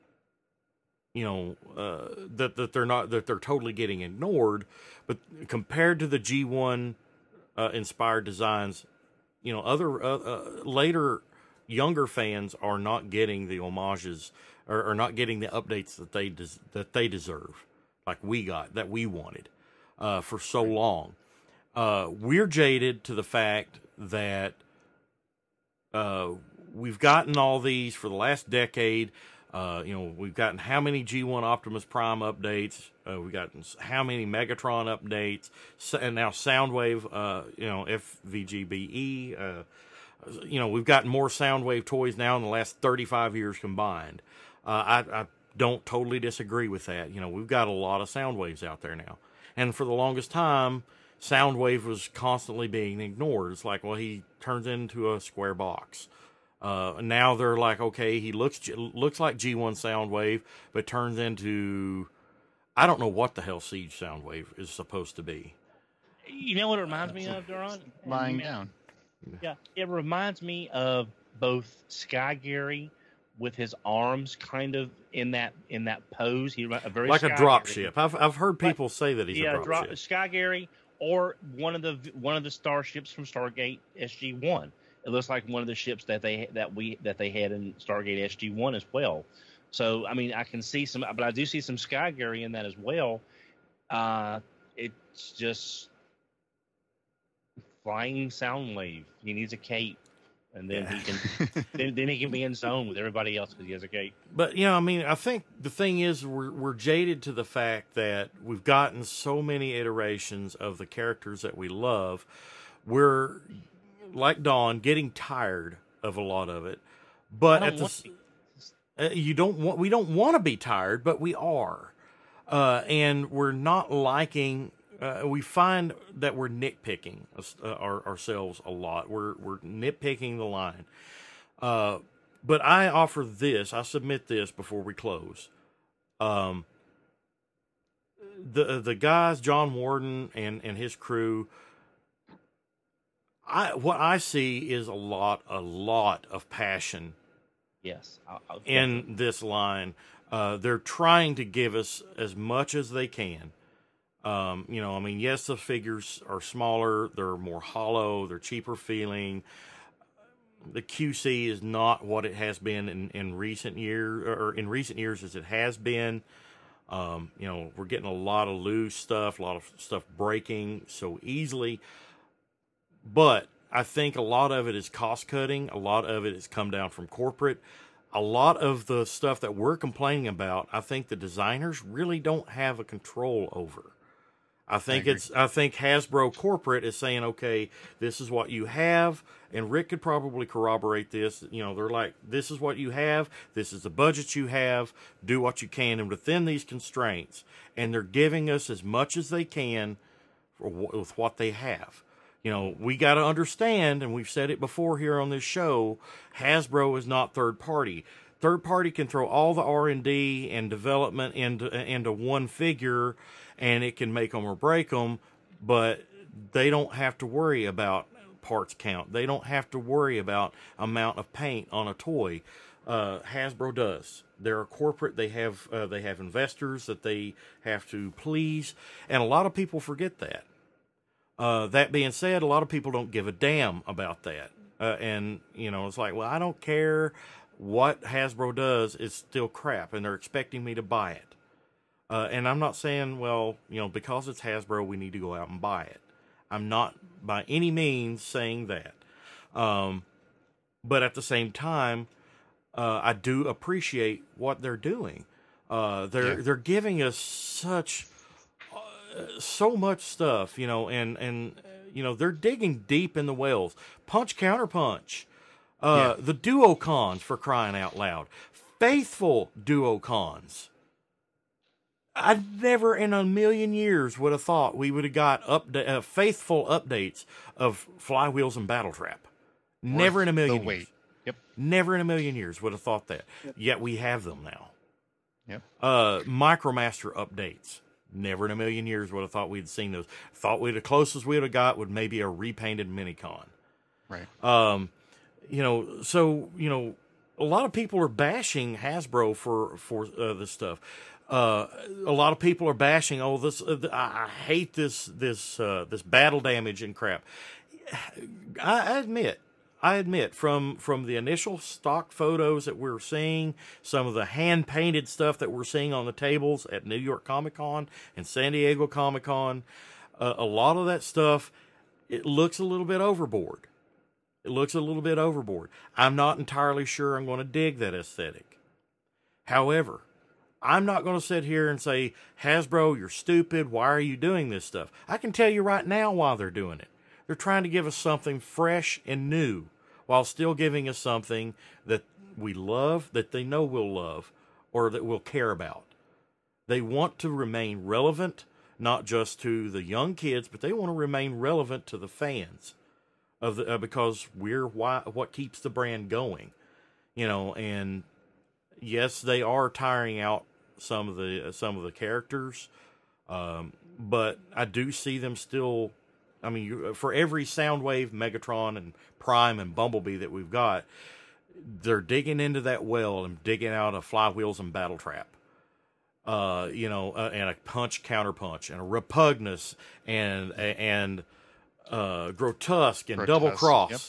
you know, uh, that that they're not that they're totally getting ignored, but compared to the G one uh, inspired designs, you know, other uh, uh, later younger fans are not getting the homages. Or, or not getting the updates that they des- that they deserve, like we got, that we wanted uh, for so long. Uh, we're jaded to the fact that uh, we've gotten all these for the last decade. Uh, you know, we've gotten how many G one Optimus Prime updates? Uh, we've gotten how many Megatron updates? So, and now Soundwave, uh, you know, F V G B E. Uh, you know, we've gotten more Soundwave toys now in the last thirty-five years combined. Uh, I, I don't totally disagree with that. You know, we've got a lot of Soundwaves out there now. And for the longest time, Soundwave was constantly being ignored. It's like, well, he turns into a square box. Uh, now they're like, okay, he looks looks like G one Soundwave, but turns into, I don't know what the hell Siege Soundwave is supposed to be. You know what it reminds me of, Duron? Lying down. Yeah, it reminds me of both Sky Gary with his arms kind of in that in that pose. He a very Like a Sky drop Gary. ship. I've I've heard people say that he's yeah, a drop, drop ship. Sky Gary or one of the one of the starships from Stargate S G one. It looks like one of the ships that they that we that they had in Stargate S G one as well. So I mean, I can see some, but I do see some Sky Gary in that as well. Uh, it's just flying Soundwave. He needs a cape. And then he can, then, then he can be in zone with everybody else because he has a cape. But you know, I mean, I think the thing is, we're we're jaded to the fact that we've gotten so many iterations of the characters that we love. We're like Dawn, getting tired of a lot of it. But I at don't the want s- to uh, you don't want we don't want to be tired, but we are, uh, and we're not liking. Uh, we find that we're nitpicking uh, our, ourselves a lot. We're we're nitpicking the line. Uh, but I offer this. I submit this before we close. Um, the the guys, John Warden and, and his crew. I what I see is a lot a lot of passion Yes. I'll, I'll, in this line. Uh, they're trying to give us as much as they can. Um, you know, I mean, yes, the figures are smaller, they're more hollow, they're cheaper feeling. The Q C is not what it has been in, in recent years, or in recent years as it has been. Um, you know, we're getting a lot of loose stuff, a lot of stuff breaking so easily. But I think a lot of it is cost cutting. A lot of it has come down from corporate. A lot of the stuff that we're complaining about, I think the designers really don't have a control over. I think I it's, I think Hasbro corporate is saying, okay, this is what you have. And Rick could probably corroborate this. You know, they're like, this is what you have. This is the budget you have. Do what you can. And within these constraints, and they're giving us as much as they can for, with what they have. You know, we got to understand, and we've said it before here on this show, Hasbro is not third party. Third party can throw all the R and D and development into, into one figure, and it can make them or break them, but they don't have to worry about parts count. They don't have to worry about amount of paint on a toy. Uh, Hasbro does. They're a corporate. They have uh, they have investors that they have to please, and a lot of people forget that. Uh, that being said, a lot of people don't give a damn about that. Uh, and, you know, it's like, well, I don't care what Hasbro does. It's still crap, and they're expecting me to buy it. Uh, and I'm not saying, well, you know, because it's Hasbro, we need to go out and buy it. I'm not by any means saying that. Um, but at the same time, uh, I do appreciate what they're doing. Uh, they're, Yeah. they're giving us such... so much stuff, you know, and, and, uh, you know, they're digging deep in the wells. Punch, counter punch. Uh, Yeah. the Duocons, for crying out loud. Faithful Duocons. I never in a million years would have thought we would have got upda- uh, faithful updates of Flywheels and Battletrap. Never in a million the years. wait. Yep. Never in a million years would have thought that. Yet we have them now. Yep. Uh, Micromaster updates. Never in a million years would have thought we'd seen those. Thought we'd the closest we'd have got would maybe a repainted Minicon. Right. Um, you know, so you know, a lot of people are bashing Hasbro for for uh, this stuff. Uh, a lot of people are bashing. Oh, this uh, I, I hate this this uh, this battle damage and crap. I, I admit. I admit, from, from the initial stock photos that we're seeing, some of the hand-painted stuff that we're seeing on the tables at New York Comic Con and San Diego Comic Con, uh, a lot of that stuff, it looks a little bit overboard. It looks a little bit overboard. I'm not entirely sure I'm going to dig that aesthetic. However, I'm not going to sit here and say, Hasbro, you're stupid. Why are you doing this stuff? I can tell you right now why they're doing it. They're trying to give us something fresh and new, while still giving us something that we love, that they know we'll love, or that we'll care about. They want to remain relevant, not just to the young kids, but they want to remain relevant to the fans, of the, uh, because we're why, what keeps the brand going. You know, and yes, they are tiring out some of the uh, some of the characters, um, but I do see them still. I mean, you, for every Soundwave, Megatron, and Prime, and Bumblebee that we've got, they're digging into that well and digging out a Flywheels and Battletrap. Uh, you know, uh, and a Punch, Counter Punch, and a Repugnus, and and uh, Grotesque, and Grotesque, Double Cross, yep.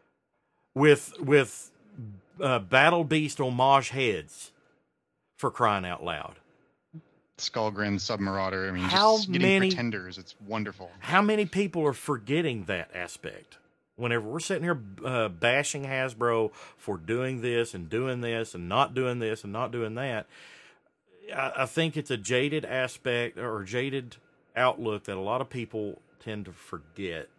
with with uh, Battle Beast homage heads, for crying out loud. Skullgrin, Submarauder. I mean, How just getting many- pretenders. It's wonderful. How many people are forgetting that aspect? Whenever we're sitting here uh, bashing Hasbro for doing this and doing this and not doing this and not doing that, I, I think it's a jaded aspect or jaded outlook that a lot of people tend to forget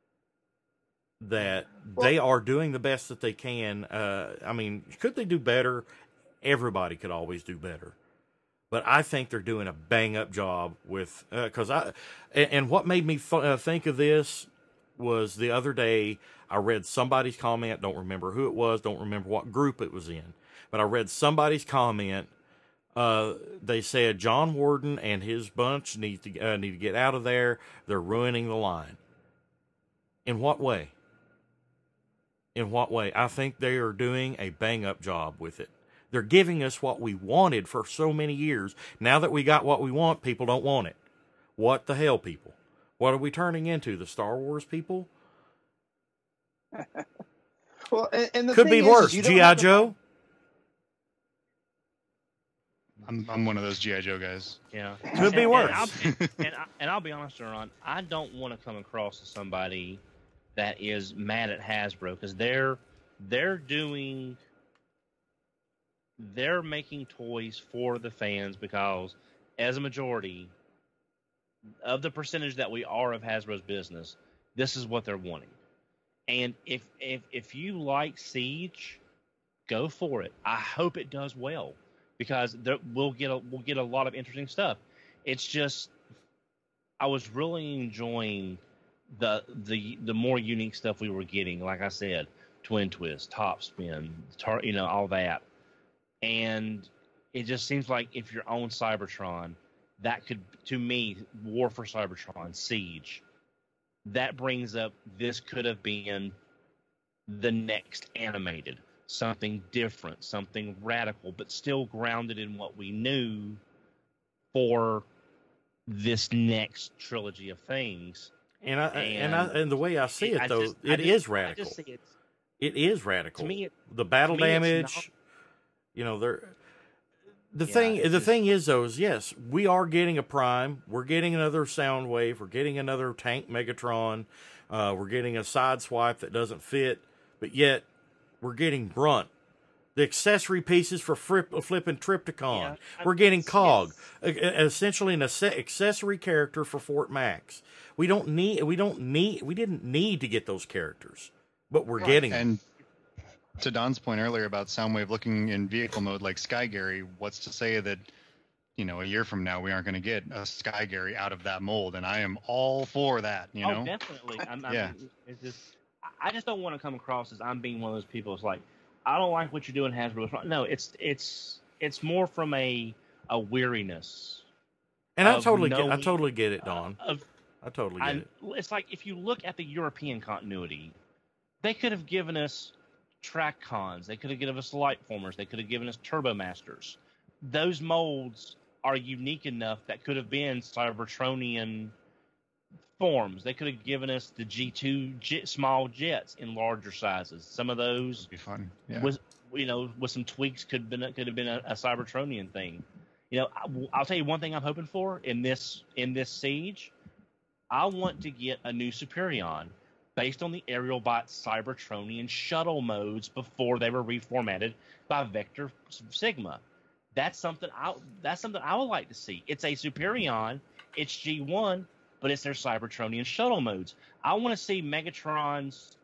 that they are doing the best that they can. Uh, I mean, could they do better? Everybody could always do better. But I think they're doing a bang-up job with, because uh, I, and, and what made me th- uh, think of this was the other day I read somebody's comment, don't remember who it was, don't remember what group it was in, but I read somebody's comment. Uh, they said John Warden and his bunch need to uh, need to get out of there. They're ruining the line. In what way? In what way? I think they are doing a bang-up job with it. They're giving us what we wanted for so many years. Now that we got what we want, people don't want it. What the hell, people? What are we turning into? The Star Wars people? Well, and, and the Could thing be is, worse. is you don't G I. have to- Joe? I'm I'm one of those G I Joe guys. Yeah, Could be And- worse. And I'll, and, I, and I'll be honest, Ron, I don't want to come across as somebody that is mad at Hasbro because they're they're doing they're making toys for the fans because as a majority of the percentage that we are of Hasbro's business, this is what they're wanting. And if if if you like Siege, go for it. I hope it does well because there, we'll get a we'll get a lot of interesting stuff. It's just I was really enjoying the the the more unique stuff we were getting. Like I said, Twin Twist, Top Spin, tar, you know, all that. And it just seems like if you're on Cybertron, that could, to me, War for Cybertron, Siege, that brings up this could have been the next animated, something different, something radical, but still grounded in what we knew for this next trilogy of things. And I and, I And and the way I see it, I though, just- I it just- is I radical. just see it's, It is radical. to me, it, the battle to me, it's damage, not- you know, there. The Yeah, thing, it's the just- thing is, though, is yes, we are getting a Prime. We're getting another Soundwave. We're getting another Tank Megatron. Uh, we're getting a Sideswipe that doesn't fit, but yet we're getting Brunt. The accessory pieces for flip, flipping Tripticon. Yeah, I- we're getting it's- Cog, it's- e- e- essentially an ace- accessory character for Fort Max. We don't need. We don't need. We didn't need to get those characters, but we're getting them. And to Don's point earlier about Soundwave looking in vehicle mode like Sky Gary, what's to say that, you know, a year from now we aren't going to get a Sky Gary out of that mold? And I am all for that, you know? Oh, definitely. I'm, I'm, Yeah. It's just, I just don't want to come across as I'm being one of those people. It's like, I don't like what you're doing, Hasbro. No, it's it's it's more from a a weariness. And I of totally, get, I knowing- totally get it, Don. Of, I totally get I'm, it. it's like if you look at the European continuity, they could have given us track cons. They could have given us light formers. They could have given us turbo masters. Those molds are unique enough that could have been Cybertronian forms. They could have given us the G two jet, small jets in larger sizes. Some of those It'd be fun. Yeah. was, you know, with some tweaks could have been could have been a, a Cybertronian thing. You know, I, I'll tell you one thing I'm hoping for in this in this siege. I want to get a new Superion based on the Aerial Bot Cybertronian shuttle modes before they were reformatted by Vector Sigma. That's something I that's something I would like to see. It's a Superion, it's G one, but it's their Cybertronian shuttle modes. I want to see Megatron's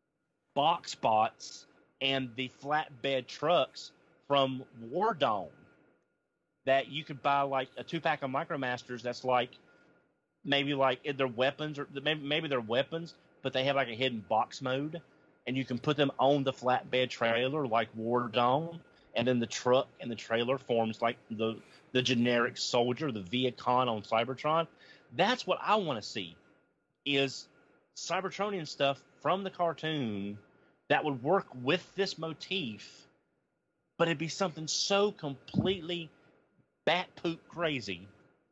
box bots and the flatbed trucks from War Dome that you could buy like a two pack of Micromasters that's like maybe like their weapons or maybe maybe they're weapons, but they have like a hidden box mode, and you can put them on the flatbed trailer like War Dome, and then the truck and the trailer forms like the the generic soldier, the Viacon on Cybertron. That's what I want to see, is Cybertronian stuff from the cartoon that would work with this motif, but it'd be something so completely bat poop crazy,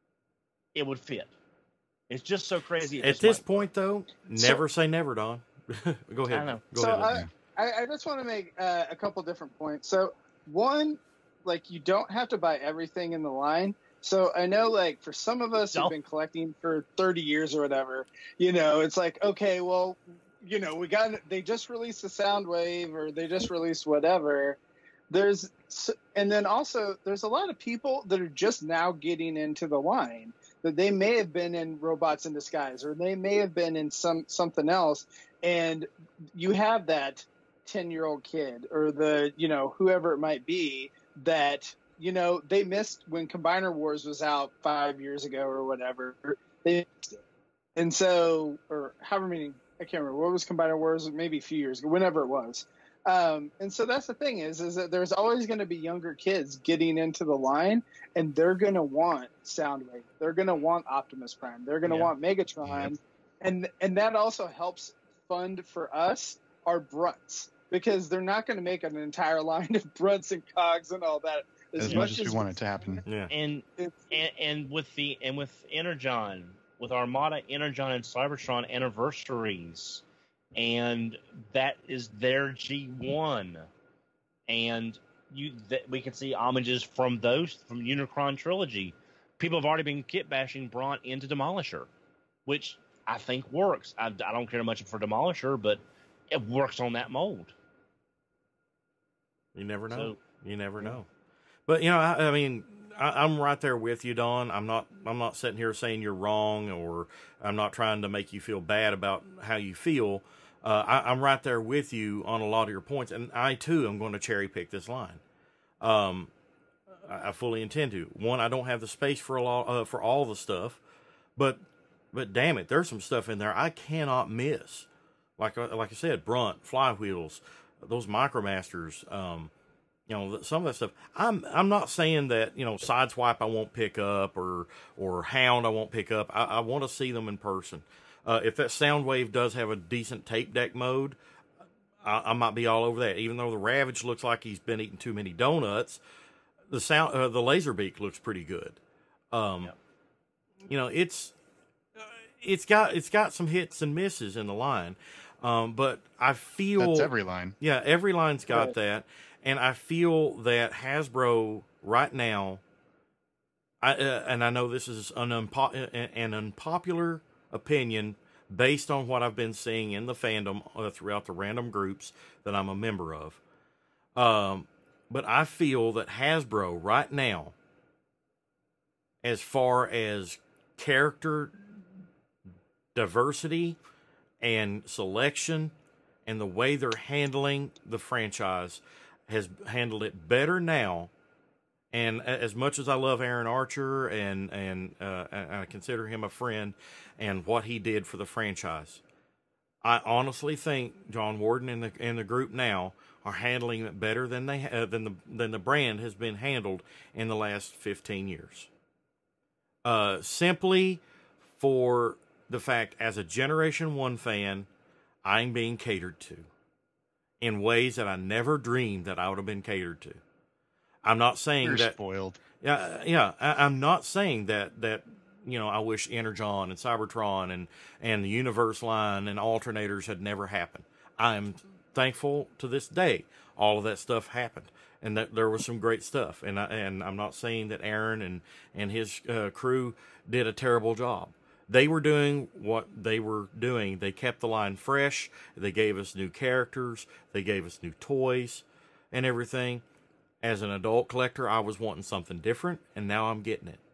it would fit. It's just so crazy. At just this might. point, though, never say never, Don. Go ahead. I know. Go so ahead. I, I, I just want to make uh, a couple different points. So one, like you don't have to buy everything in the line. So I know, like for some of us who've Don't. been collecting for thirty years or whatever, you know, it's like, okay, well, you know, we got they just released the Soundwave or they just released whatever. There's and then also there's a lot of people that are just now getting into the line, that they may have been in Robots in Disguise or they may have been in some something else, and you have that ten year old kid or the, you know, whoever it might be that, you know, they missed when Combiner Wars was out five years ago or whatever. They, and so, or however many, I can't remember, what was Combiner Wars? Maybe a few years ago, whenever it was. Um, and so that's the thing is, is that there's always going to be younger kids getting into the line, and they're going to want Soundwave. They're going to want Optimus Prime. They're going to Yeah. want Megatron. Yep. And, and that also helps fund for us our Brunts, because they're not going to make an entire line of Brunts and Cogs and all that. As much as we want it to happen. yeah. And It's, and, and with the and with Energon, with Armada, Energon, and Cybertron anniversaries, and that is their G one, and you that we can see homages from those from Unicron trilogy. People have already been kit bashing Braun into Demolisher, which I think works. I, I don't care much for Demolisher, but it works on that mold. You never know. So, you never know. But you know, I, I mean, I, I'm right there with you, Don. I'm not. I'm not sitting here saying you're wrong, or I'm not trying to make you feel bad about how you feel. Uh, I, I'm right there with you on a lot of your points, and I too am going to cherry pick this line. Um, I, I fully intend to. One, I don't have the space for a lot uh, for all the stuff, but but damn it, there's some stuff in there I cannot miss. Like like I said, Brunt, Flywheels, those Micromasters. Um, You know, some of that stuff. I'm I'm not saying that, you know, Sideswipe I won't pick up, or or Hound I won't pick up. I, I want to see them in person. Uh, if that Soundwave does have a decent tape deck mode, I, I might be all over that. Even though the Ravage looks like he's been eating too many donuts, the sound uh, the Laserbeak looks pretty good. Um, Yep. You know, it's it's got it's got some hits and misses in the line, um, but I feel That's every line. Yeah, every line's got Right. that. And I feel that Hasbro right now, I, uh, and I know this is an, unpo- an unpopular opinion based on what I've been seeing in the fandom uh, throughout the random groups that I'm a member of. Um, but I feel that Hasbro right now, as far as character diversity and selection and the way they're handling the franchise, has handled it better now. And as much as I love Aaron Archer and and uh, I consider him a friend and what he did for the franchise, I honestly think John Warden and the and the group now are handling it better than they uh, than the than the brand has been handled in the last fifteen years. Uh, simply for the fact, as a Generation One fan, I'm being catered to in ways that I never dreamed that I would have been catered to. I'm not saying You're that. spoiled. Yeah, yeah. I, I'm not saying that that you know I wish Energon and Cybertron and and the Universe line and alternators had never happened. I'm thankful to this day all of that stuff happened, and that there was some great stuff. And I, and I'm not saying that Aaron and and his uh, crew did a terrible job. They were doing what they were doing. They kept the line fresh. They gave us new characters. They gave us new toys and everything. As an adult collector, I was wanting something different, and now I'm getting it.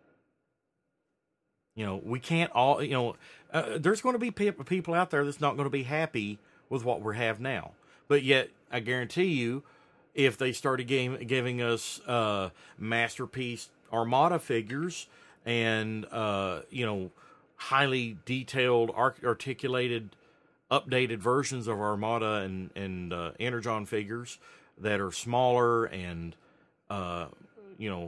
You know, we can't all, you know, uh, there's going to be pe- people out there that's not going to be happy with what we have now. But yet, I guarantee you, if they started game, giving us uh, Masterpiece Armada figures and, uh, you know, highly detailed, art- articulated, updated versions of Armada and, and uh, Energon figures that are smaller and, uh, you know,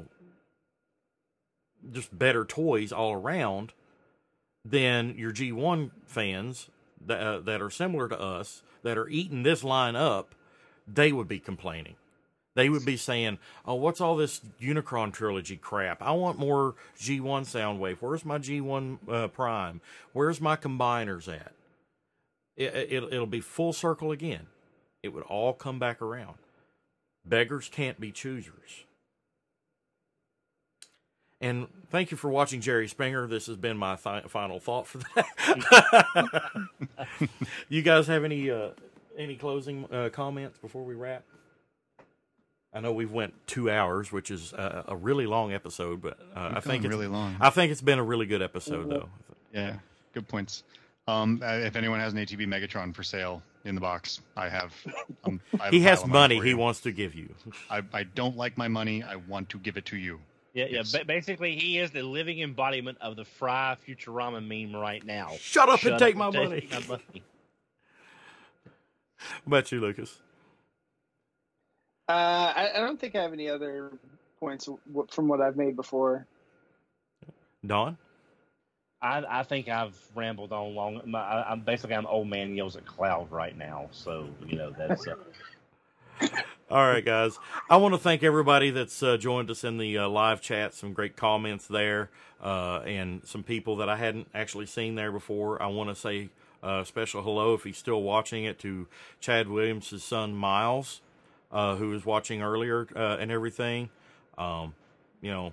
just better toys all around, then your G one fans that, uh, that are similar to us, that are eating this line up, they would be complaining. They would be saying, oh, what's all this Unicron trilogy crap? I want more G one Soundwave. Where's my G one uh, Prime? Where's my combiners at? It, it, it'll be full circle again. It would all come back around. Beggars can't be choosers. And thank you for watching Jerry Springer. This has been my th- final thought for that. You guys have any uh, any closing uh, comments before we wrap? I know we've went two hours, which is uh, a really long episode, but uh, I think it's really long. I think it's been a really good episode, though. Yeah, good points. Um, uh, if anyone has an A T B Megatron for sale in the box, I have. Um, I have He a has pile of money for he you. wants to give you. I, I don't like my money. I want to give it to you. Yeah, Yes. yeah. Ba- basically, he is the living embodiment of the Fry Futurama meme right now. Shut up and take my take money. my money. What about you, Lucas? Uh, I, I don't think I have any other points w- from what I've made before. Don? I, I think I've rambled on long. My, I, I'm basically I'm old man yells at cloud right now. So you know that's. Uh, All right, guys. I want to thank everybody that's uh, joined us in the uh, live chat. Some great comments there, uh, and some people that I hadn't actually seen there before. I want to say a uh, special hello, if he's still watching it, to Chad Williams' son, Miles. uh, who was watching earlier uh, and everything. Um, you know,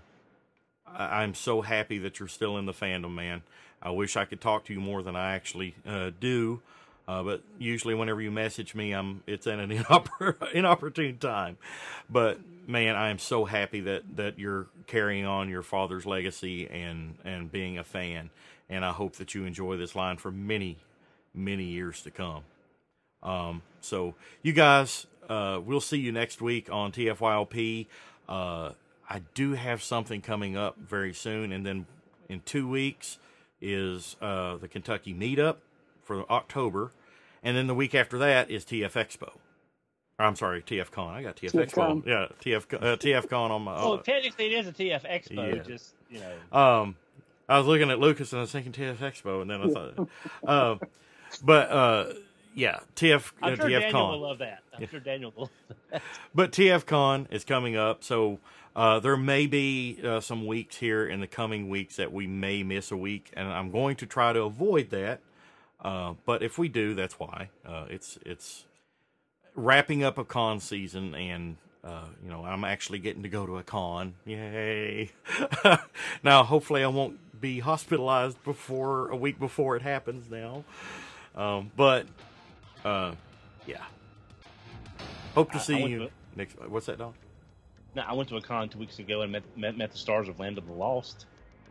I- I'm so happy that you're still in the fandom, man. I wish I could talk to you more than I actually uh, do. Uh, but usually whenever you message me, I'm it's at an inoppor- inopportune time. But, man, I am so happy that, that you're carrying on your father's legacy and, and being a fan. And I hope that you enjoy this line for many, many years to come. Um, so, you guys, uh, we'll see you next week on T F Y L P. Uh, I do have something coming up very soon. And then in two weeks is uh, the Kentucky Meetup for October, and then the week after that is T F Expo. I'm sorry, T F Con. I got T F Expo. Yeah, T F uh, T F Con on my. Well, Uh, technically it is a T F Expo. Yeah. Just you know. um, I was looking at Lucas and I was thinking T F Expo, and then I thought, uh, but uh, yeah, T F I'm uh, sure T F Daniel Con. will love that. I'm sure Daniel will. Love that. But T F Con is coming up, so uh, there may be uh, some weeks here in the coming weeks that we may miss a week, and I'm going to try to avoid that. Uh, but if we do, that's why. Uh, it's it's wrapping up a con season, and uh, you know I'm actually getting to go to a con. Yay! Now, hopefully, I won't be hospitalized before a week before it happens. Now, um, but uh, yeah. Hope to I- I see went you to- next. What's that, Don? No, I went to a con two weeks ago and met, met met the stars of Land of the Lost.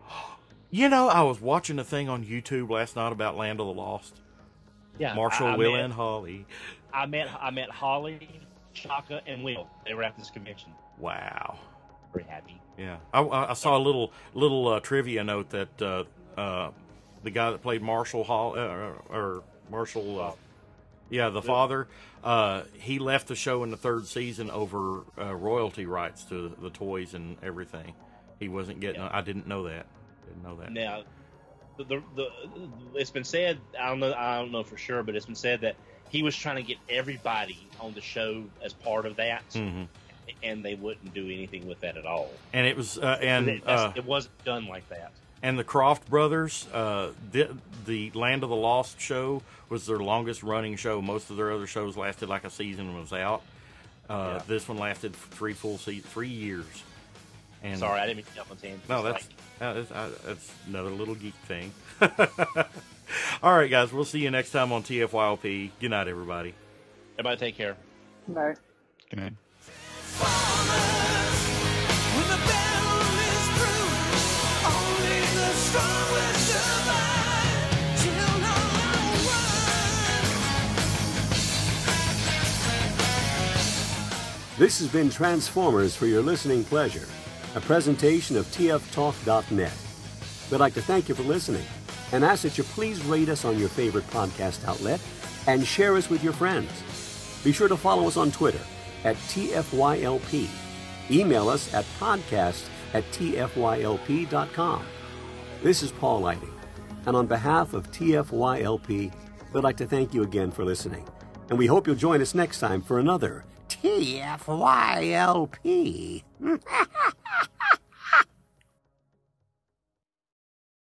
You know, I was watching a thing on YouTube last night about Land of the Lost. Yeah, Marshall, I, I Will, met, and Holly. I met I met Holly, Shaka, and Will. They were at this convention. Wow. Very happy. Yeah, I, I I saw a little little uh, trivia note that uh, uh, the guy that played Marshall Hall uh, or Marshall, uh, yeah, the father, uh, he left the show in the third season over uh, royalty rights to the toys and everything. He wasn't getting. Yeah. I didn't know that. Didn't know that. Now, the, the the it's been said. I don't know. I don't know for sure, but it's been said that he was trying to get everybody on the show as part of that, hmm and they wouldn't do anything with that at all. And it was uh, and It- that's- uh, it wasn't done like that. and the Croft brothers, uh, the, the Land of the Lost show was their longest running show. Most of their other shows lasted like a season and was out. Uh, Yeah. This one lasted three full se- three years. And Sorry, I didn't mean to jump on tangents. no, Like, that's uh, that's, uh, that's another little geek thing. All right, guys, we'll see you next time on T F Y L P. Good night, everybody. everybody take care. No. Good night. When the battle is through, only the strong will survive. Children on one. This has been Transformers for your listening pleasure, a presentation of T F talk dot net. We'd like to thank you for listening and ask that you please rate us on your favorite podcast outlet and share us with your friends. Be sure to follow us on Twitter at T F Y L P. Email us at podcast at T F Y L P dot com. This is Paul Lighting, and on behalf of T F Y L P, we'd like to thank you again for listening. And we hope you'll join us next time for another T F Y L P.